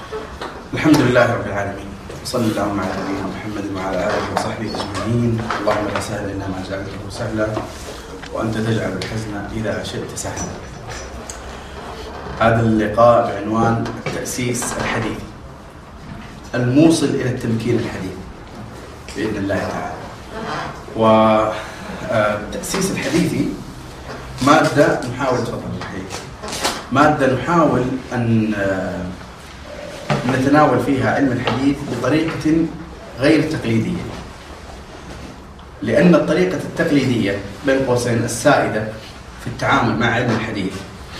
الحمد لله رب العالمين، صلى اللهم على نبينا محمد وعلى آله وصحبه أجمعين. اللهم لا سهل إلا ما جعلته سهلا وأنت تجعل الحزن إذا شئت سهلا. هذا اللقاء بعنوان التأسيس الحديثي الموصل إلى التمكين الحديثي بإذن الله تعالى. والتأسيس الحديثي مادة نحاول أن نتناول فيها علم الحديث بطريقة غير تقليدية، لأن الطريقة التقليدية بين قوسين السائدة في التعامل مع علم الحديث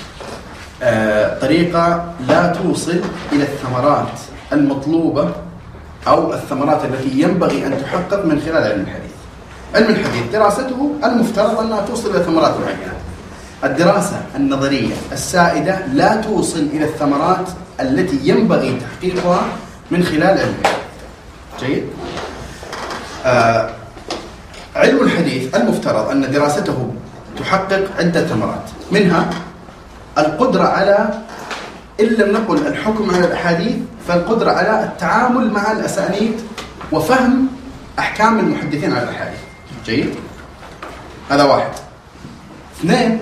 طريقة لا توصل إلى الثمرات المطلوبة أو الثمرات التي ينبغي أن تحقق من خلال علم الحديث. علم الحديث دراسته المفترض أنها توصل إلى ثمرات معينة. الدراسة النظرية السائدة لا توصل إلى الثمرات التي ينبغي تحقيقها من خلال علم الحديث. جيد؟ علم الحديث المفترض أن دراسته تحقق عدة ثمرات، منها القدرة على، إن لم نقل الحكم على الأحاديث، فالقدرة على التعامل مع الأسانيد وفهم أحكام المحدثين على الأحاديث. جيد؟ هذا واحد. اثنين،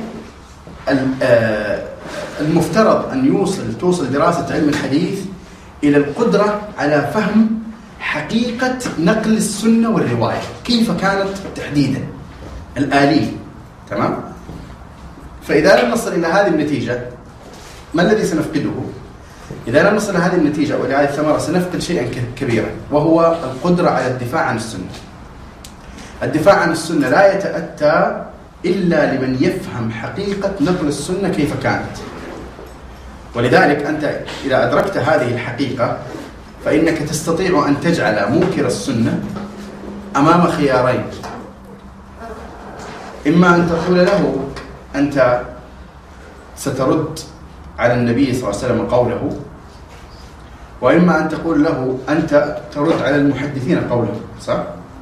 المفترض أن توصل دراسة علم الحديث إلى القدرة على فهم حقيقة نقل السنة والرواية، كيف كانت تحديدا الآلية. تمام؟ فإذا لم نصل إلى هذه النتيجة، ما الذي سنفقده؟ إذا لم نصل إلى هذه النتيجة وإلى هذه الثمرة سنفقد شيئا كبيرا، وهو القدرة على الدفاع عن السنة. الدفاع عن السنة لا يتأتى إلا لمن يفهم حقيقة نقل السنة كيف كانت. ولذلك أنت إذا أدركت هذه الحقيقة فإنك تستطيع أن تجعل منكر السنة أمام خيارين: إما أن تقول له أنت سترد على النبي صلى الله عليه وسلم قوله، وإما أن تقول له أنت ترد على المحدثين قوله. صح؟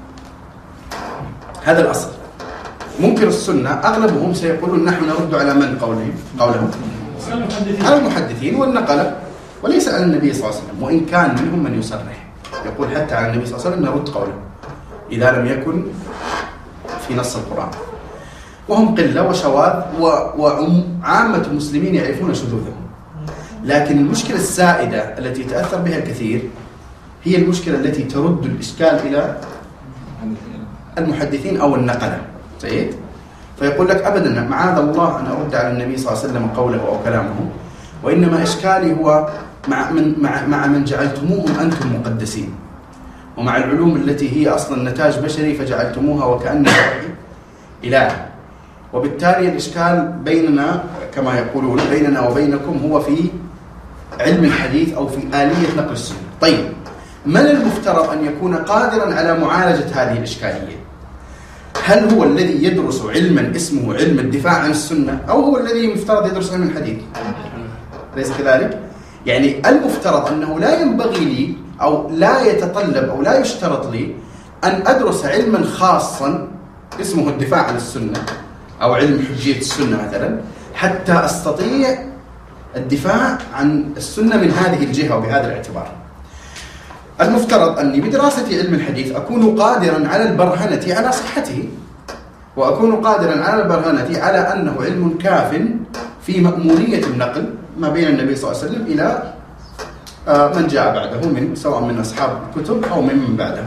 هذا الأصل. منكر السنة أغلبهم سيقولون نحن نرد على من قوله؟ على المحدثين والنقلة، وليس على النبي صلى الله عليه وسلم، وإن كان منهم من يصرح يقول حتى على النبي صلى الله عليه وسلم نرد قوله إذا لم يكن في نص القرآن، وهم قلة وشواذ، وعامة المسلمين يعرفون شذوذهم. لكن المشكلة السائدة التي يتأثر بها الكثير هي المشكلة التي ترد الإشكال إلى المحدثين أو النقلة. جيد؟ فيقول لك أبدا معاذ الله أن أرد على النبي صلى الله عليه وسلم قوله أو كلامه، وإنما إشكالي هو مع من جعلتموهم أنتم مقدسين، ومع العلوم التي هي أصلا نتاج بشري فجعلتموها وكأنها إله. وبالتالي الإشكال بيننا كما يقولون بيننا وبينكم هو في علم الحديث أو في آلية نقل السنة. طيب، من المفترض أن يكون قادرا على معالجة هذه الإشكالية؟ هل هو الذي يدرس علما اسمه علم الدفاع عن السنة، أو هو الذي مفترض يدرس علم الحديث؟ ليس كذلك؟ يعني المفترض أنه لا ينبغي لي أو لا يتطلب أو لا يشترط لي أن أدرس علما خاصا اسمه الدفاع عن السنة أو علم حجية السنة مثلا حتى أستطيع الدفاع عن السنة من هذه الجهة وبهذا الاعتبار. المفترض أني بدراسة علم الحديث أكون قادرا على البرهنة على صحته، وأكون قادرا على البرهنة على أنه علم كاف في مأمونية النقل ما بين النبي صلى الله عليه وسلم إلى من جاء بعده سواء من أصحاب الكتب أو من بعده.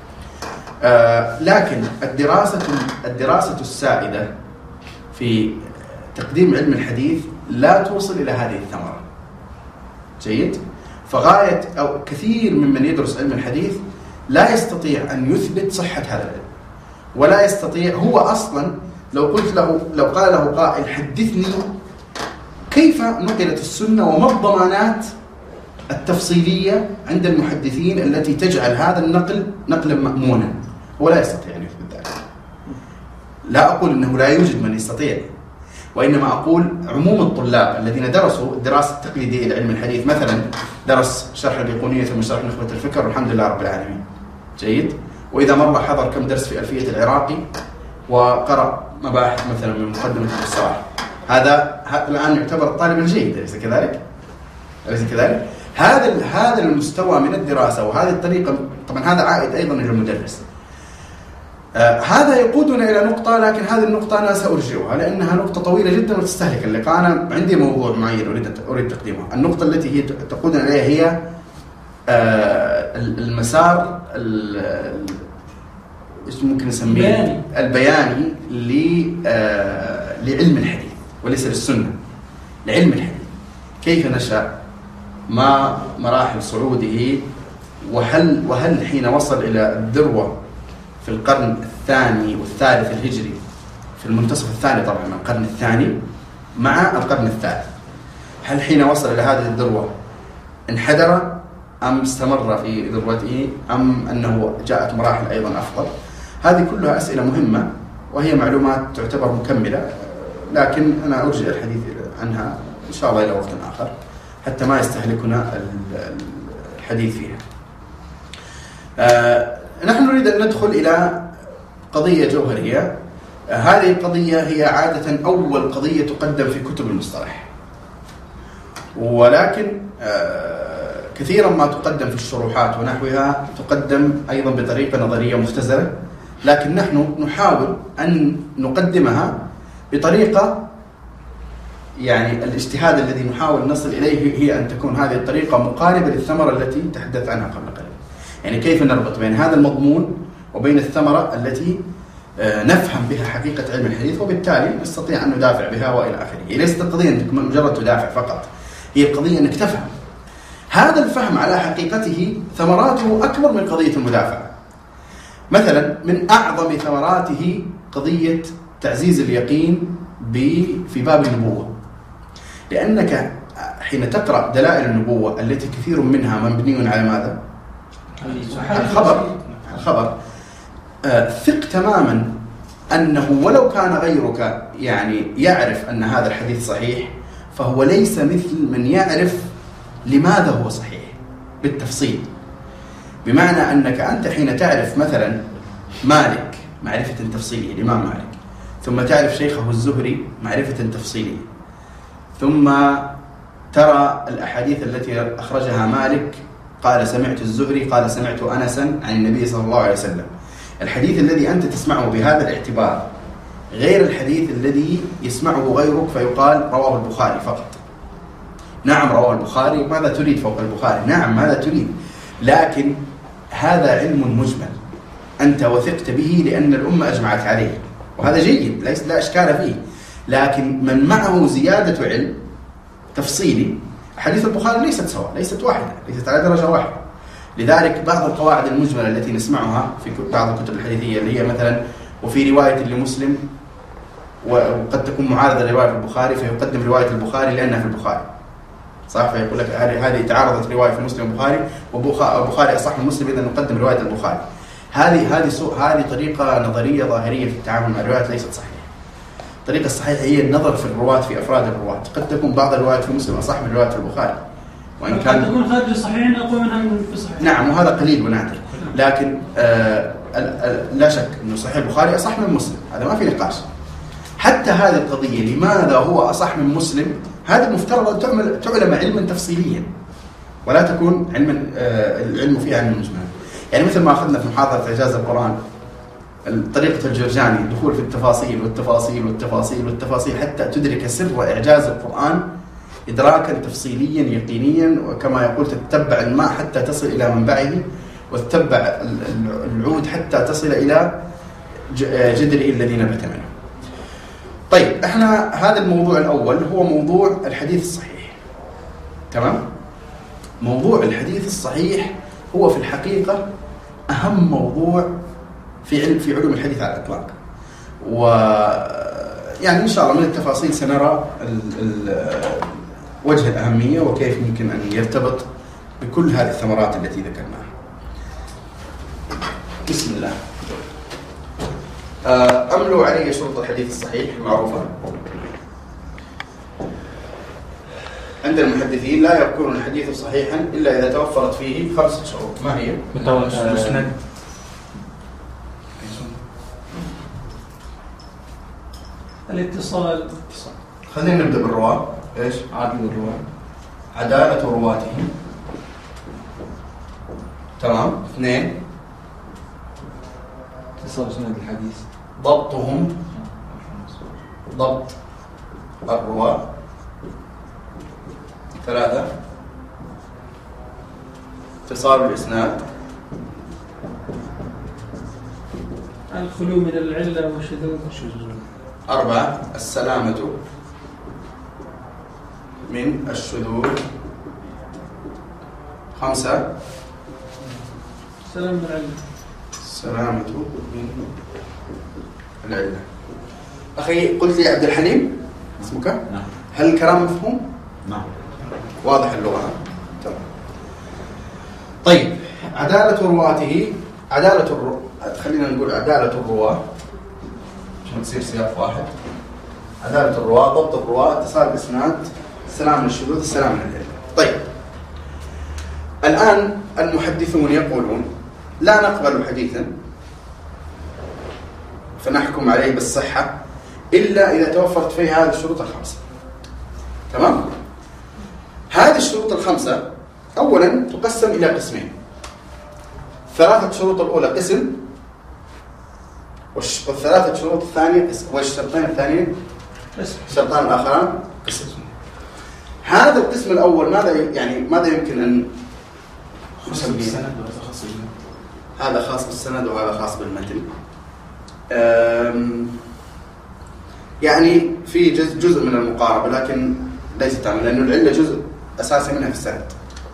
لكن الدراسة السائدة في تقديم علم الحديث لا توصل إلى هذه الثمرة. جيد؟ فغاية أو كثير ممن يدرس علم الحديث لا يستطيع أن يثبت صحة هذا العلم، ولا يستطيع هو أصلا لو قال له قائل حدثني كيف نقلت السنة وما الضمانات التفصيلية عند المحدثين التي تجعل هذا النقل نقلا مأمونا، هو لا يستطيع أن يثبت ذلك. لا أقول أنه لا يوجد من يستطيع، وإنما أقول عموم الطلاب الذين درسوا الدراسة التقليدية لعلم الحديث، مثلا درس شرح البيقونية ثم شرح نخبة الفكر والحمد لله رب العالمين. جيد؟ وإذا مرة حضر كم درس في ألفية العراقي وقرأ مباحث مثلا من مقدمة الصلاح، هذا الآن يعتبر الطالب الجيد. أليس كذلك؟ هذا المستوى من الدراسة وهذه الطريقة، طبعا هذا عائد أيضا إلى المدرس. هذا يقودنا إلى نقطة، لكن هذه النقطة أنا سأرجعها لأنها نقطة طويلة جدا وتستهلك اللقاء. أنا عندي موضوع معين أريد تقديمه. النقطة التي هي تقودنا إليها هي المسار إيش ممكن نسميه البياني لعلم الحديث وليس للسنة، لعلم الحديث. كيف نشأ، ما مراحل صعوده، وهل حين وصل إلى الذروة في القرن الثاني والثالث الهجري، في المنتصف الثاني طبعا من القرن الثاني مع القرن الثالث، هل حين وصل إلى هذه الذروة انحدر أم استمر في ذروته أم أنه جاءت مراحل أيضا أفضل؟ هذه كلها أسئلة مهمة وهي معلومات تعتبر مكملة، لكن أنا أرجع الحديث عنها إن شاء الله إلى وقت آخر حتى ما يستهلكنا الحديث فيها. نحن نريد أن ندخل إلى قضية جوهرية. هذه القضية هي عادة أول قضية تقدم في كتب المصطلح، ولكن كثيرا ما تقدم في الشروحات ونحوها تقدم أيضا بطريقة نظرية مختزلة، لكن نحن نحاول أن نقدمها بطريقة، يعني الاجتهاد الذي نحاول نصل إليه هي أن تكون هذه الطريقة مقاربة للثمرة التي تحدث عنها قبل قليل. يعني كيف نربط بين هذا المضمون وبين الثمرة التي نفهم بها حقيقة علم الحديث، وبالتالي نستطيع أن ندافع بها وإلى آخره. هي ليست القضية أنك مجرد تدافع فقط، هي القضية أنك تفهم. هذا الفهم على حقيقته ثمراته أكبر من قضية المدافعة. مثلا من أعظم ثمراته قضية تعزيز اليقين في باب النبوة، لأنك حين تقرأ دلائل النبوة التي كثير منها مبني على ماذا؟ الخبر. ثق تماما أنه ولو كان غيرك يعني يعرف أن هذا الحديث صحيح، فهو ليس مثل من يعرف لماذا هو صحيح بالتفصيل. بمعنى أنك أنت حين تعرف مثلا مالك معرفة تفصيلية، الإمام مالك، ثم تعرف شيخه الزهري معرفة تفصيلية، ثم ترى الأحاديث التي أخرجها مالك، قال سمعت الزهري قال سمعت أنسا عن النبي صلى الله عليه وسلم. الحديث الذي أنت تسمعه بهذا الاعتبار غير الحديث الذي يسمعه غيرك فيقال رواه البخاري فقط. نعم رواه البخاري، ماذا تريد فوق البخاري؟ نعم ماذا تريد، لكن هذا علم مجمل أنت وثقت به لأن الأمة أجمعت عليه، وهذا جيد ليس لا إشكال فيه. لكن من معه زيادة علم تفصيلي، حديث البخاري ليست سواء، ليست واحدة، ليست على درجة واحدة. لذلك بعض القواعد المجملة التي نسمعها في بعض الكتب الحديثية اللي هي مثلا وفي رواية لمسلم، وقد تكون معارضة لرواية البخاري فيقدم رواية البخاري لأنها في البخاري، صح؟ فيقول لك هذه تعارضت رواية في مسلم والبخاري، والبخاري أصح من مسلم إذا نقدم رواية البخاري. هذه طريقة نظرية ظاهرية في التعامل مع الروايات ليست صحيحة. الطريقة الصحيحة هي النظر في الرواة، في أفراد الرواة. قد تكون بعض الروايات في مسلم أصح من رواية البخاري، وإن كان تكون خارج الصحيحين أقوى منها في الصحيح. نعم، وهذا قليل ونادر، لكن لا شك أنه صحيح البخاري أصح من مسلم، هذا ما في نقاش. حتى هذه القضية لماذا هو أصح من مسلم، هذا مفترض أن تعلم علما تفصيليا ولا تكون العلم فيها علم مجمل. يعني مثل ما أخذنا في محاضرة إعجاز القرآن طريقة الجرجاني، الدخول في التفاصيل والتفاصيل والتفاصيل والتفاصيل حتى تدرك سر إعجاز القرآن إدراكا تفصيليا يقينيا، وكما يقول تتبع الماء حتى تصل إلى منبعه، وتتبع العود حتى تصل إلى جدره الذي نبت منه. طيب، احنا هذا الموضوع الأول هو موضوع الحديث الصحيح، تمام؟ موضوع الحديث الصحيح هو في الحقيقة أهم موضوع في علوم الحديث على الإطلاق، ويعني إن شاء الله من التفاصيل سنرى وجه الأهمية وكيف يمكن أن يرتبط بكل هذه الثمرات التي ذكرناها. بسم الله. أملوا علي شروط الحديث الصحيح المعروفة عند المحدثين. لا يكون الحديث صحيحا إلا إذا توفرت فيه 5 شروط. ما هي؟ مسند، الاتصال. خلينا نبدأ بالرواة. إيش؟ عدل الرواة، عدالة رواتهم، تمام. 2 اتصال سند الحديث. ضبطهم، ضبط الرواة. 3 اتصال الإسناد. الخلو من العلة والشذوذ. 4 السلامة من الشذوذ. 5 سلام من العلة. السلامة من العلة. أخي قلت لي عبد الحليم اسمك؟ نعم. هل الكلام مفهوم؟ نعم. واضح اللغة؟ تمام. طيب عدالة رواته، خلينا نقول عدالة الرواة عشان تصير سياق واحد. عدالة الرواة، ضبط الرواة، اتصال الإسناد، السلام من الشذوذ، السلام من العلة. طيب الآن المحدثون يقولون لا نقبل حديثا فنحكم عليه بالصحة إلا إذا توفرت فيه هذه الشروط الخمسة. تمام؟ هذه الشروط الخمسة أولا تقسم إلى قسمين. 3 شروط الأولى قسم، والثلاثة شروط الثانية قسم، والشرطين الثانيين الشرطان الآخران قسم. هذا القسم الأول ماذا يمكن أن نسميه؟ هذا خاص بالسند وهذا خاص بالمتن. يعني في جزء من المقاربة لكن ليس تماما، لأنه العلة جزء أساسي منها في السند.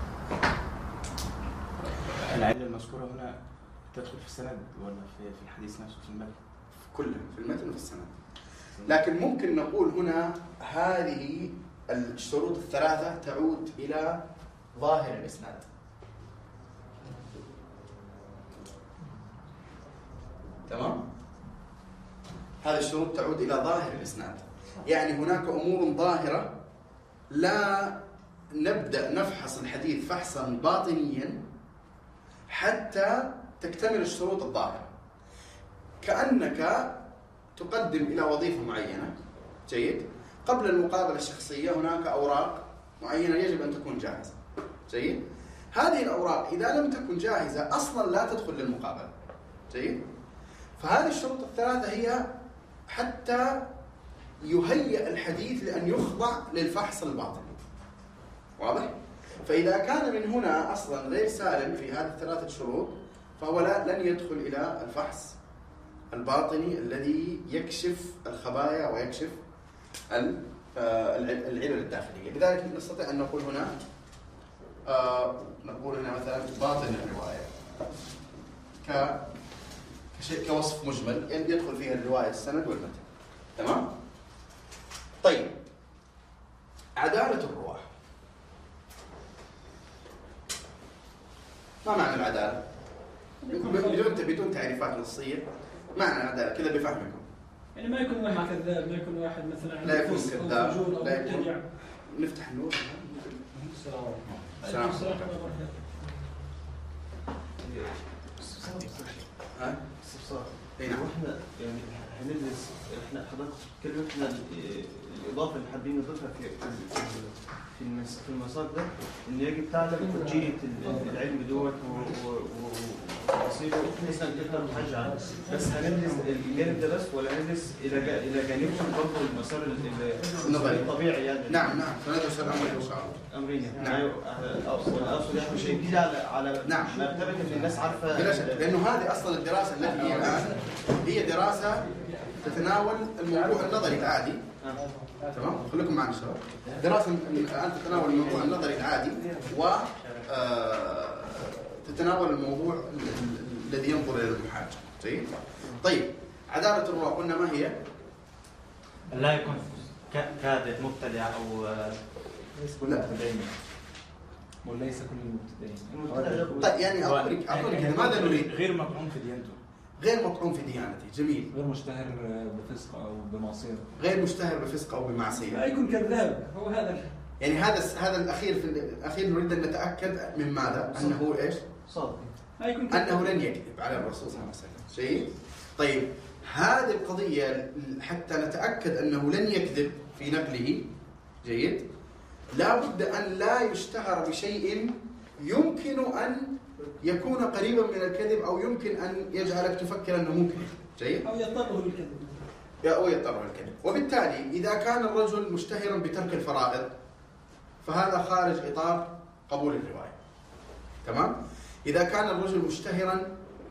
العلة المذكورة هنا تدخل في السند ولا في الحديث نفسه في المتن؟ في كله، في المتن وفي السند. لكن ممكن نقول هنا هذه الشروط الثلاثة تعود إلى ظاهر الإسناد. تمام؟ هذه الشروط تعود إلى ظاهر الإسناد. يعني هناك أمور ظاهرة لا نبدأ نفحص الحديث فحصا باطنيا حتى تكتمل الشروط الظاهرة. كأنك تقدم إلى وظيفة معينة، جيد؟ قبل المقابلة الشخصية هناك أوراق معينة يجب أن تكون جاهزة، جيد؟ هذه الأوراق إذا لم تكن جاهزة أصلا لا تدخل للمقابلة، جيد؟ فهذه الشروط الثلاثة هي حتى يهيئ الحديث لأن يخضع للفحص الباطني. واضح؟ فإذا كان من هنا أصلا غير سالم في هذه الثلاثة شروط فهو لن يدخل إلى الفحص الباطني الذي يكشف الخبايا ويكشف العلل الداخلية. لذلك نستطيع أن نقول هنا مثلا باطن الرواية كشيء كوصف مجمل يدخل فيها الرواية السند والمتن. تمام؟ طيب عدالة الرواة، ما معنى العدالة؟ بدون تعريفات نصية، معنى العدالة كذا بفهمكم. يعني ما يكون واحد كذاب، ما يكون واحد مثلا لا يكون كذاب، لا يكون. نفتح النور. السلام عليكم. احنا يعني هندرس، احنا حضرتك تتكلم احنا الاضافه اللي حابين نضيفها في المسار ده ان يجب تعلم حجيه العلم دوت وتفاصيله بحيث ان تقدر تحج عنه. بس هندرس الجانب ده بس ولا هندرس الى جانبه برضه المسار النظري الطبيعي يعني؟ نعم فندرس الامرين ان شاء الله. امرين يعني اقصد يعني شيء جديد على نعم مرتبه ان الناس عارفه، لانه هذه اصلا الدراسه التي هي الان هي دراسه تتناول الموضوع النظري العادي. تمام؟ خليكم معنا شباب. دراسه الان تتناول الموضوع النظري العادي و تتناول الموضوع الذي ينظر الى المحاج. جيد؟ طيب عداله الرواة قلنا ما هي؟ لا يكون كاذب مبتدع او ليس كل المبتدعين وليس كل المبتدعين. طيب يعني اعطوني ماذا نريد؟ غير مطعون في ديانته، غير مطعون في ديانته. جميل. غير مشتهر بفسق او بمعصيه. غير مشتهر بفسق او بمعصيه. لا يكون كذاب. هو هذا يعني هذا الاخير نريد ان نتاكد من ماذا؟ انه ايش؟ صادق. ما يكون انه لن يكذب على الرسول صلى الله عليه وسلم. جيد؟ طيب هذه القضيه حتى نتاكد انه لن يكذب في نقله، جيد؟ لا بد ان لا يشتهر بشيء يمكن أن يكون قريبا من الكذب أو يمكن أن يجعلك تفكر أنه ممكن. جيد؟ أو يضطره للكذب. أو يضطره للكذب. وبالتالي إذا كان الرجل مشتهرا بترك الفرائض فهذا خارج إطار قبول الرواية. تمام؟ إذا كان الرجل مشتهرا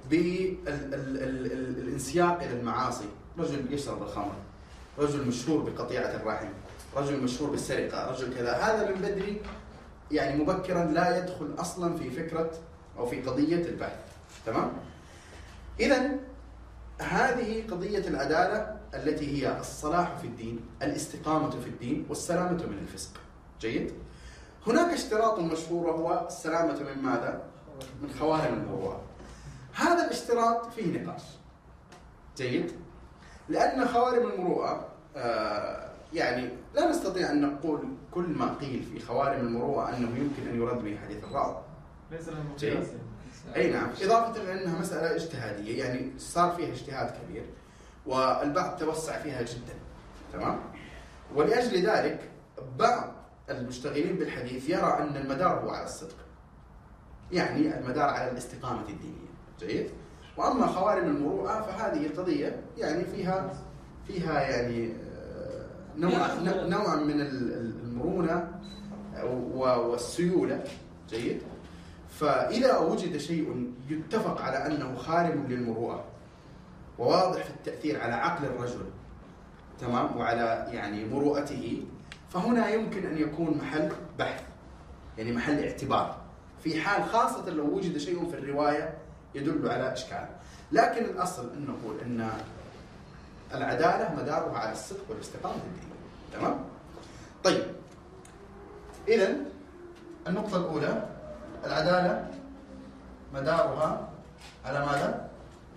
بالانسياق إلى المعاصي، رجل يشرب الخمر، رجل مشهور بقطيعة الرحم، رجل مشهور بالسرقة، رجل كذا، هذا من بدري يعني مبكرا لا يدخل أصلا في فكرة أو في قضية البحث. تمام؟ إذن هذه قضية العدالة التي هي الصلاح في الدين، الاستقامة في الدين، والسلامة من الفسق. جيد؟ هناك اشتراط مشهور وهو السلامة من ماذا؟ من خوارم المروءة. هذا الاشتراط فيه نقاش. جيد؟ لأن خوارم المروءة يعني لا نستطيع أن نقول كل ما قيل في خوارم المروءة أنه يمكن أن يرد به حديث الراوي. ليس له جيد؟ مقياس. أي نعم، إضافة إلى أنها مسألة اجتهادية، يعني صار فيها اجتهاد كبير والبعض توسع فيها جدا. تمام؟ ولأجل ذلك بعض المشتغلين بالحديث يرى أن المدار هو على الصدق، يعني المدار على الاستقامة الدينية. جيد؟ وأما خوارم المروءة فهذه القضية يعني فيها يعني نوع من المرونة والسيولة. جيد؟ فإذا وجد شيء يتفق على أنه خارم للمروءة وواضح في التأثير على عقل الرجل، تمام، وعلى يعني مروءته، فهنا يمكن أن يكون محل بحث، يعني محل اعتبار، في حال خاصة لو وجد شيء في الرواية يدل على إشكال. لكن الأصل أن نقول أن العدالة مدارها على الصدق والاستقامة الدينية. تمام؟ طيب، إذن النقطة الأولى، العدالة مدارها على ماذا؟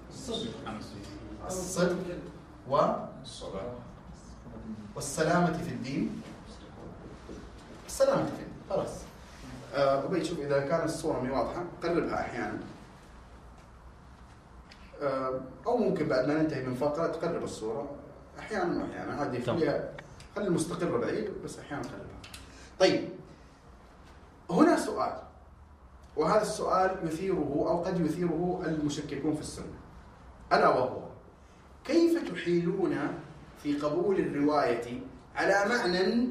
الصدق والسلامة في الدين. السلامة في الدين، خلاص. أبي شوف إذا كانت الصورة مي واضحة قربها أحيانا، أو ممكن بعد ما ننتهي من فقرة تقرب الصورة أحيانا وأحيانا، عادي، خلي المستقرة بعيد بس أحيانا قربها. طيب، هنا سؤال، وهذا السؤال يثيره أو قد يثيره المشككون في السنة، ألا وهو: كيف تحيلون في قبول الرواية على معنى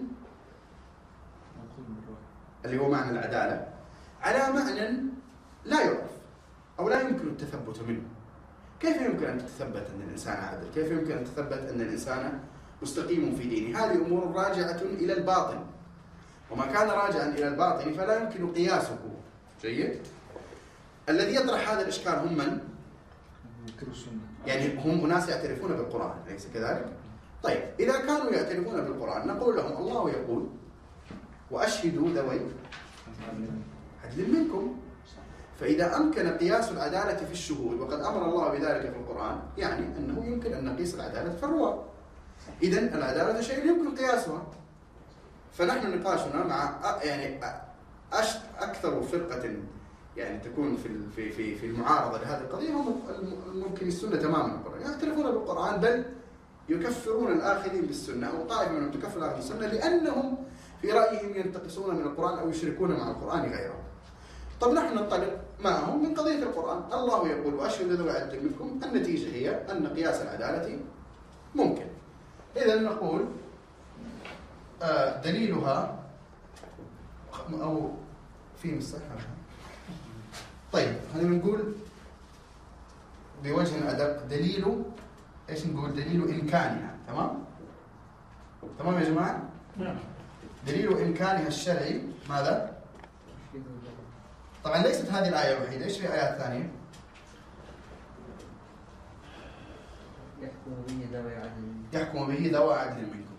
اللي هو معنى العدالة على معنى لا يعرف أو لا يمكن التثبت منه؟ كيف يمكن أن تثبت أن الإنسان عادل؟ كيف يمكن أن تثبت أن الإنسان مستقيم في دينه؟ هذه أمور راجعة إلى الباطن، وما كان راجعا إلى الباطن فلا يمكن قياسه. جيد؟ الذي يطرح هذا الإشكال هم من؟ يعني هم أناس يعترفون بالقرآن، أليس كذلك؟ طيب، إذا كانوا يعترفون بالقرآن نقول لهم الله يقول: وأشهدوا ذوي عدل منكم. فإذا أمكن قياس العدالة في الشهود، وقد أمر الله بذلك في القرآن، يعني أنه يمكن أن نقيس العدالة في الرواة. إذن العدالة شيء يمكن قياسها. فنحن نقاشنا مع يعني أكثر فرقة يعني تكون في المعارضة لهذه القضية هم الممكن السنة تماما. القرآن يعترفون بالقرآن، بل يكفرون الآخرين بالسنة، أو طائفة منهم تكفر الآخرين بالسنة لأنهم في رأيهم ينتقصون من القرآن أو يشركون مع القرآن غيره. طب نحن ننطلق معهم من قضية القرآن، الله يقول: وأشهد ذوي عدل منكم. النتيجة هي أن قياس العدالة ممكن. إذن نقول دليلها أو في مصحة. طيب، خلينا نقول بوجه أدق دليل إيش نقول؟ دليل إمكانها. تمام يا جماعة؟ نعم. دليل إمكانها الشرعي ماذا؟ طبعا ليست هذه الآية الوحيدة، إيش في آيات ثانية؟ يحكم به ذوي عدل منكم.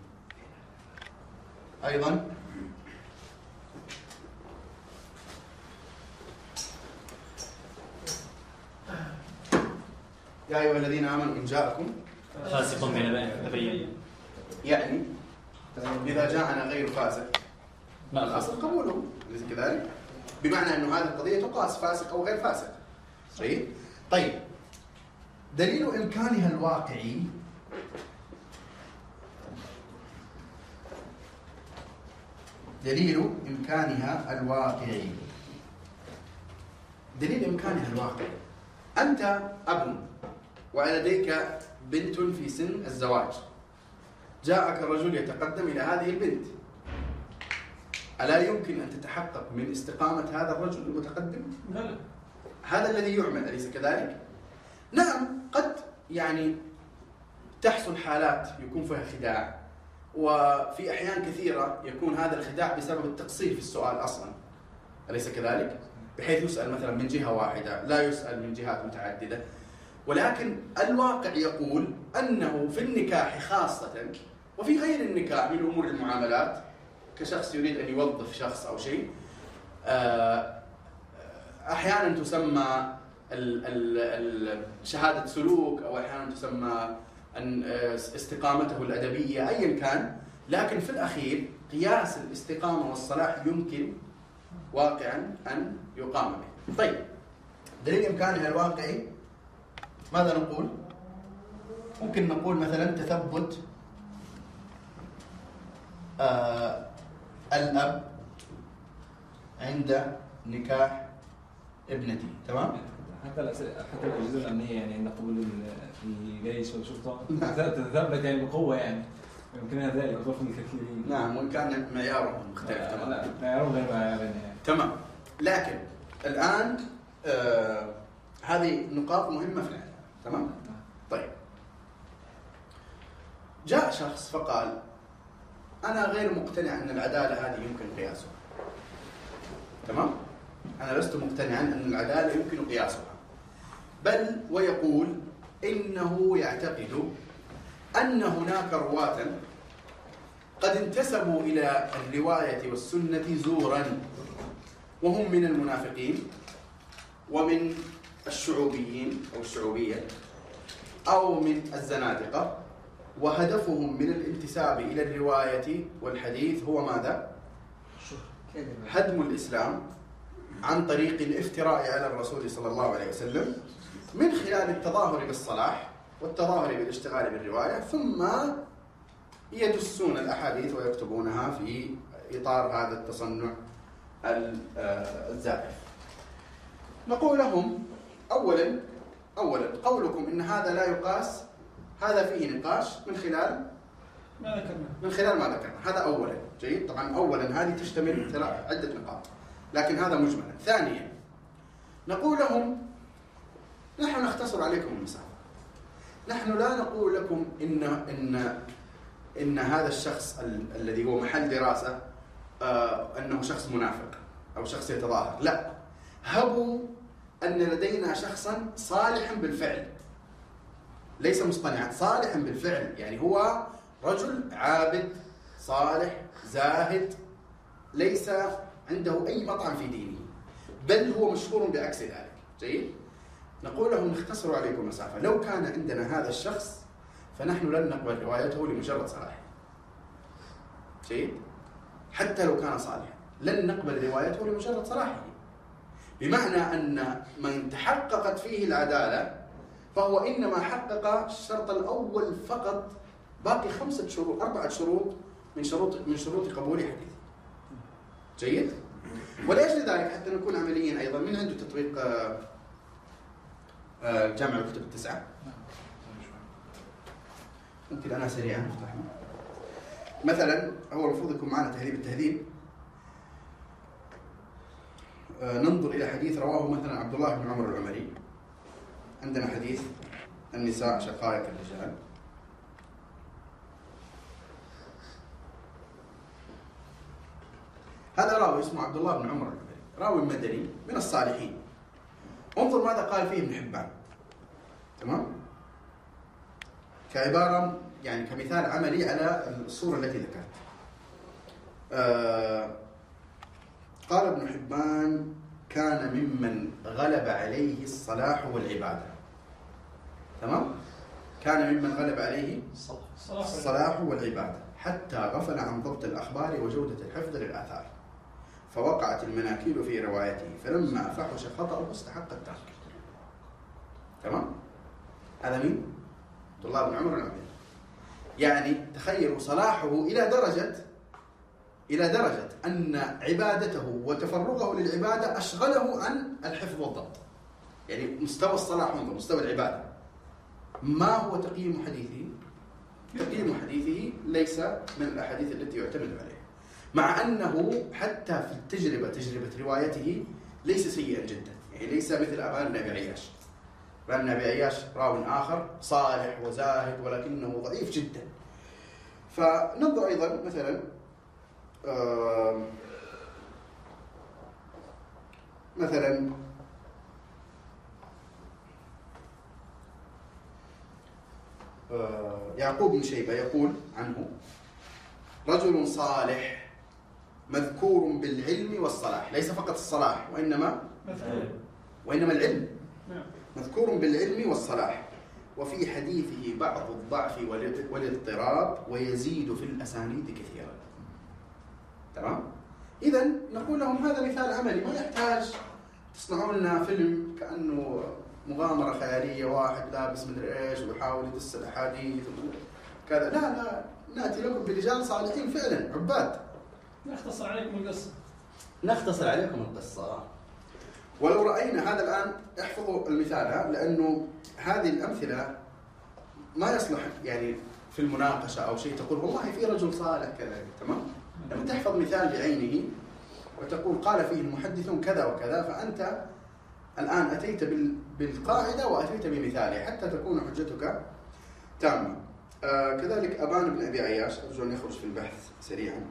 أيضا يا أيها الذين آمنوا إن جاءكم فاسق بنبأ تبين. يعني إذا جاءنا غير فاسق الأصل قبوله، أليس كذلك؟ بمعنى أنه هذه القضية تقاس فاسق أو غير فاسق. طيب، دليل إمكانها الواقعي دليل إمكانها الواقعي دليل إمكانها الواقع. أنت أب ولديك بنت في سن الزواج، جاءك الرجل يتقدم إلى هذه البنت، ألا يمكن أن تتحقق من استقامة هذا الرجل المتقدم؟ لا. هذا الذي يعمل، أليس كذلك؟ نعم، قد يعني تحصل حالات يكون فيها خداع، وفي أحيان كثيرة يكون هذا الخداع بسبب التقصير في السؤال أصلا، أليس كذلك؟ بحيث يسأل مثلا من جهة واحدة، لا يسأل من جهات متعددة. ولكن الواقع يقول أنه في النكاح خاصة وفي غير النكاح من أمور المعاملات، كشخص يريد أن يوظف شخص أو شيء، أحيانا تسمى شهادة سلوك، أو أحيانا تسمى استقامته الأدبية، أيا كان. لكن في الأخير قياس الاستقامة والصلاح يمكن واقعا أن يقام به. طيب، دليل إمكانها الواقعي ماذا نقول؟ ممكن نقول مثلا تثبت الأب عند نكاح ابنتي، تمام؟ حتى الأجهزة الأمنية يعني عند قبول الجيش والشرطة تثبت يعني بقوة، يعني يمكنها ذلك وظف الكثيرين. نعم، وإن كان معيارهم مختلف. لا، معيارهم غير معيارنا يعني. تمام. لكن الآن هذه نقاط مهمة في العلم، تمام؟ طيب، جاء شخص فقال أنا غير مقتنع أن العدالة هذه يمكن قياسها، تمام؟ أنا لست مقتنعا أن العدالة يمكن قياسها، بل ويقول إنه يعتقد أن هناك رواة قد انتسبوا إلى الرواية والسنة زورا، وهم من المنافقين ومن الشعوبيين أو الشعوبية أو من الزنادقة، وهدفهم من الانتساب إلى الرواية والحديث هو ماذا؟ هدم الإسلام عن طريق الافتراء على الرسول صلى الله عليه وسلم من خلال التظاهر بالصلاح والتظاهر بالاشتغال بالرواية، ثم يدسون الأحاديث ويكتبونها في إطار هذا التصنع الزائف. نقول لهم أولا قولكم إن هذا لا يقاس، هذا فيه نقاش من خلال ما ذكرنا. هذا أولا جيد. طبعا أولا هذه تشتمل عدة نقاط، لكن هذا مجملا. ثانيا نقول لهم نحن نختصر عليكم المسافة، نحن لا نقول لكم إن هذا الشخص الذي هو محل دراسة أنه شخص منافق أو شخص يتظاهر، لا، هبوا أن لدينا شخصا صالحا بالفعل، ليس مصطنعا، صالحا بالفعل، يعني هو رجل عابد صالح زاهد ليس عنده أي مطعم في دينه، بل هو مشهور بعكس ذلك. جيد. نقول لهم نختصر عليكم مسافة، لو كان عندنا هذا الشخص فنحن لن نقبل روايته لمجرد صلاحه. جيد. حتى لو كان صالحا لن نقبل روايته لمجرد صلاحه، بمعنى أن من تحققت فيه العدالة فهو إنما حقق الشرط الأول فقط، باقي 4 شروط من شروط قبول حديث. جيد. ولأجل ذلك حتى نكون عمليين أيضا، من عنده تطبيق جامع الكتب التسعة؟ ممكن أنا سريعا أفتح مثلا. هو المفروض يكون معنا تهذيب التهذيب. ننظر إلى حديث رواه مثلا عبد الله بن عمر العمري. عندنا حديث النساء شقائق الرجال. هذا راوي اسمه عبد الله بن عمر العمري، راوي مدني من الصالحين. انظر ماذا قال فيه ابن حبان، تمام؟ كعبارة يعني كمثال عملي على الصورة التي ذكرت. قال ابن حبان: كان ممن غلب عليه الصلاح والعبادة. تمام؟ كان ممن غلب عليه الصلاح والعبادة حتى غفل عن ضبط الأخبار وجودة الحفظ للآثار، فوقعت المناكيل في روايته، فلما فحش خطأه استحق الترك. تمام؟ هذا مين؟ عبد الله بن عمر العمري. يعني تخيلوا صلاحه إلى درجة أن عبادته وتفرغه للعبادة أشغله عن الحفظ والضبط. يعني مستوى الصلاح انظر، مستوى العبادة. ما هو تقييم حديثه؟ تقييم حديثه ليس من الأحاديث التي يعتمد عليها، مع أنه حتى في تجربة روايته ليس سيئا جدا. يعني ليس مثل أبان بن أبي عياش. أبان بن أبي عياش راو آخر صالح وزاهد ولكنه ضعيف جدا. فننظر أيضا مثلا يعقوب بن شيبة يقول عنه: رجل صالح مذكور بالعلم والصلاح. ليس فقط الصلاح وإنما العلم. مذكور بالعلم والصلاح، وفي حديثه بعض الضعف والاضطراب، ويزيد في الأسانيد كثيرا. تمام؟ إذن نقول لهم هذا مثال عملي، ما يحتاج تصنعون لنا فيلم كأنه مغامرة خيالية، واحد لابس مدري إيش ويحاول يدس الأحاديث كذا. لا، نأتي لكم برجال صالحين فعلا عباد. نختصر عليكم القصة. ولو رأينا هذا الآن، احفظوا المثال لأنه هذه الأمثلة ما يصلح يعني في المناقشة أو شيء تقول والله في رجل صالح كذا. تمام؟ لما تحفظ مثال بعينه وتقول قال فيه المحدثون كذا وكذا، فأنت الآن أتيت بالقاعدة وأتيت بمثاله حتى تكون حجتك تامة. كذلك أبان بن أبي عياش، أرجو أن يخرج في البحث سريعا.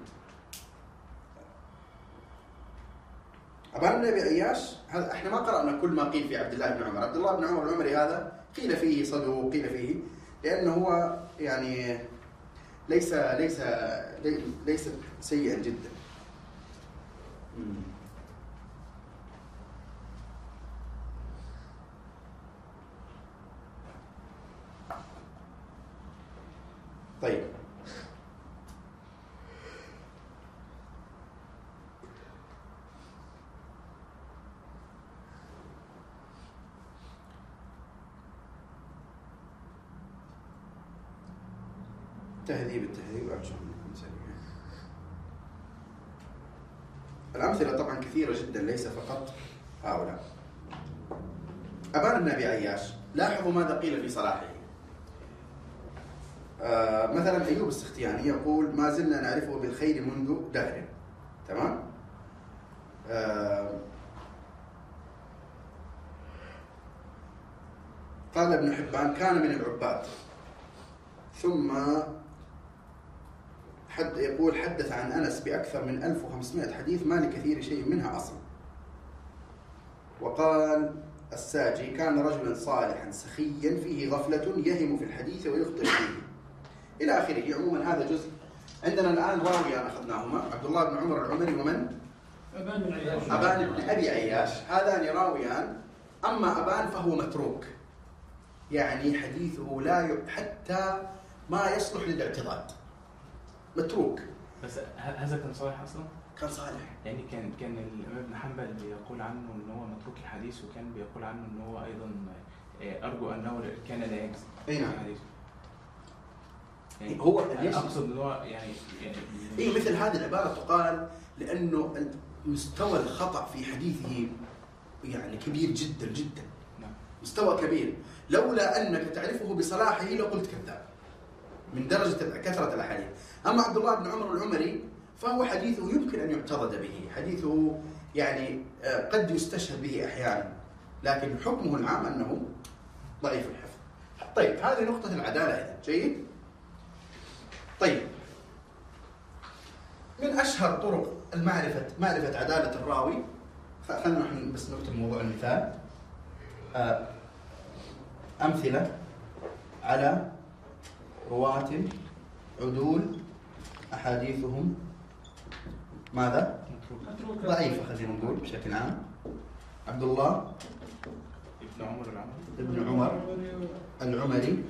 أبان بن أبي عياش هذا احنا ما قرأنا كل ما قيل في عبد الله بن عمر. عبد الله بن عمر العمري هذا قيل فيه صدوق، قيل فيه لأنه هو يعني ليس سيئا جدا. طيب، التهذيب أرجو منكم سريعا. الأمثلة طبعا كثيرة جدا، ليس فقط هؤلاء. أبان بن أبي عياش لاحظوا ماذا قيل في صلاحه. مثلا أيوب السختياني يقول: ما زلنا نعرفه بالخير منذ دهر. تمام؟ قال ابن حبان: كان من العباد. ثم يقول: حدث عن أنس بأكثر من 1500 حديث ما لكثير شيء منها أصل. وقال الساجي: كان رجلا صالحا سخيا فيه غفلة يهم في الحديث ويخطئ فيه، إلى آخره. عموما هذا جزء. عندنا الآن راويان أخذناهما: عبد الله بن عمر العمري ومن؟ أبان بن أبي عياش. هذان راويان. أما أبان فهو متروك، يعني حديثه لا حتى ما يصلح للاعتضاد، متروك. بس هذا كان صالح أصلا؟ كان صالح. يعني كان الإمام ابن حنبل بيقول عنه إن هو متروك الحديث، وكان بيقول عنه إن هو أيضا أرجو أنه كان لا يكذب. أي نعم. يعني هو أقصد إن هو يعني مثل هذه العبارة تقال لأنه مستوى الخطأ في حديثه يعني كبير جدا جدا. نعم. مستوى كبير، لولا أنك تعرفه بصلاحه لقلت كذاب من درجة كثرة الأحاديث. أما عبد الله بن عمر العمري فهو حديثه يمكن أن يعتضد به، حديثه يعني قد يستشهد به أحيانا، لكن حكمه العام أنه ضعيف الحفظ. طيب، هذه نقطة العدالة إذن. جيد. طيب، من أشهر طرق معرفة عدالة الراوي، خلينا نحن بس نكتب موضوع المثال. أمثلة على رواة عدول أحاديثهم ماذا؟ ضعيفة، خلينا نقول بشكل عام. عبد الله ابن عمر العمري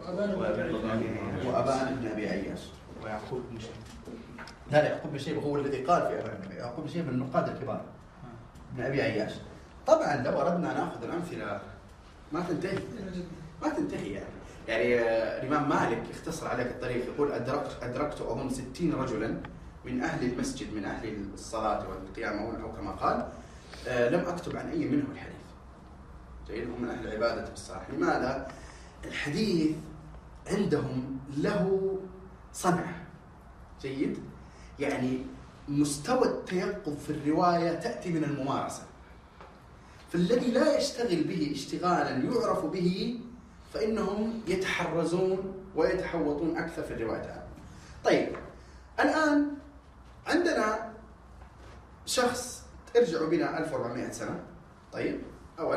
وأبان بن أبي عياش ويعقوب بن شيبة. لا، يعقوب بن شيبة هو الذي قال في أبان. يعقوب بن شيبة من النقاد الكبار. ابن أبي عياش. طبعا لو أردنا نأخذ الأمثلة ما تنتهي يعني الإمام مالك يختصر عليك الطريق، يقول: أدركت أظن 60 رجلا من أهل المسجد من أهل الصلاة والقيام أو كما قال لم أكتب عن أي منهم الحديث. جيد، هم من أهل العبادة والصلاح. لماذا؟ الحديث عندهم له صنعة. جيد، يعني مستوى التيقظ في الرواية تأتي من الممارسة، فالذي لا يشتغل به اشتغالا يعرف به فإنهم يتحرزون ويتحوطون أكثر في الرواية. طيب الآن عندنا شخص ارجعوا بنا 1400 سنة، طيب، أو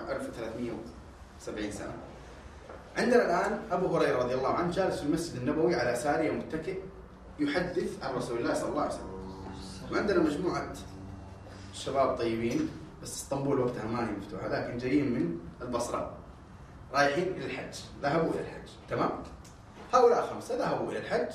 1370 سنة. عندنا الآن أبو هريرة رضي الله عنه جالس في المسجد النبوي على سارية متكئ يحدث عن رسول الله صلى الله عليه وسلم. وعندنا مجموعة شباب طيبين، بس اسطنبول وقتها ما هي مفتوحة، لكن جايين من البصرة رايحين إلى الحج، ذهبوا إلى الحج. تمام؟ هؤلاء 5 ذهبوا إلى الحج،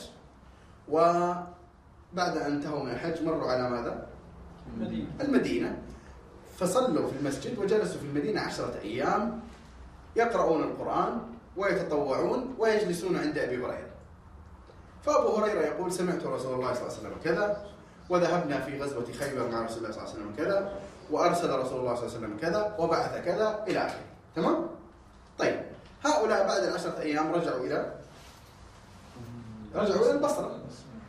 وبعد أن انتهوا من الحج مروا على ماذا؟ المدينة، فصلوا في المسجد وجلسوا في المدينة 10 أيام يقرؤون القرآن ويتطوعون ويجلسون عند أبي هريرة. فأبو هريرة يقول: سمعت رسول الله صلى الله عليه وسلم كذا، وذهبنا في غزوة خيبر مع رسول الله صلى الله عليه وسلم كذا، وأرسل رسول الله صلى الله عليه وسلم كذا، وبعث كذا إلى آخره. تمام؟ طيب هؤلاء بعد 10 أيام رجعوا إلى البصرة،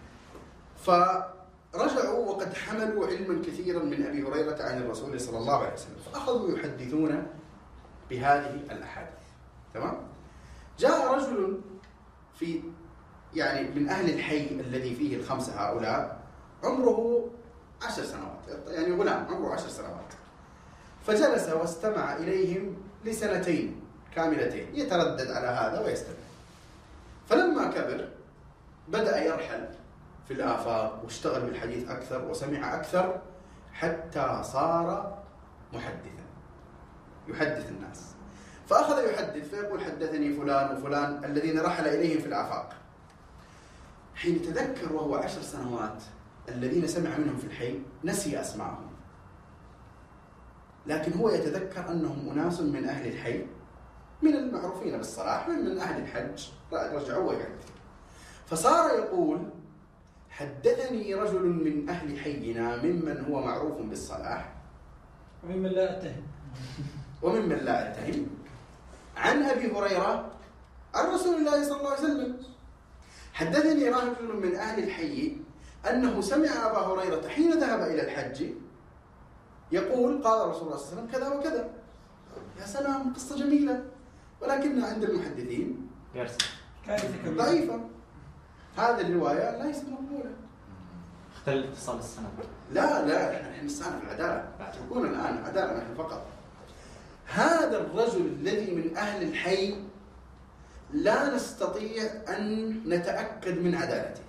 فرجعوا وقد حملوا علما كثيرا من أبي هريرة عن الرسول صلى الله عليه وسلم، فأخذوا يحدثون بهذه الأحاديث. تمام؟ جاء رجل يعني من أهل الحي الذي فيه ال5 هؤلاء، عمره 10 سنوات، يعني غلام عمره 10 سنوات، فجلس واستمع إليهم لسنتين كاملتين، يتردد على هذا ويستمع. فلما كبر بدأ يرحل في الآفاق واشتغل بالحديث أكثر وسمع أكثر، حتى صار محدثا يحدث الناس. فأخذ يحدث فيقول: حدثني فلان وفلان الذين رحل إليهم في الآفاق. حين تذكر وهو 10 سنوات الذين سمع منهم في الحي نسي أسماءهم، لكن هو يتذكر أنهم أناس من أهل الحي من المعروفين بالصلاح من أهل الحج، رجعوا ويحدثون. فصار يقول: حدثني رجل من أهل حينا ممن هو معروف بالصلاح وممن لا أتهم عن أبي هريرة عن رسول الله صلى الله عليه وسلم. حدثني رجل من أهل الحي أنه سمع أبا هريرة حين ذهب إلى الحج يقول: قال رسول الله صلى الله عليه وسلم كذا وكذا. يا سلام، قصة جميلة، ولكن عند المحدثين ضعيفة. هذه الرواية ليست مقبولة. اختل اتصال السند. لا نحن نستعان في العدالة، تكون الآن عدالة نحن فقط. هذا الرجل الذي من أهل الحي لا نستطيع أن نتأكد من عدالته.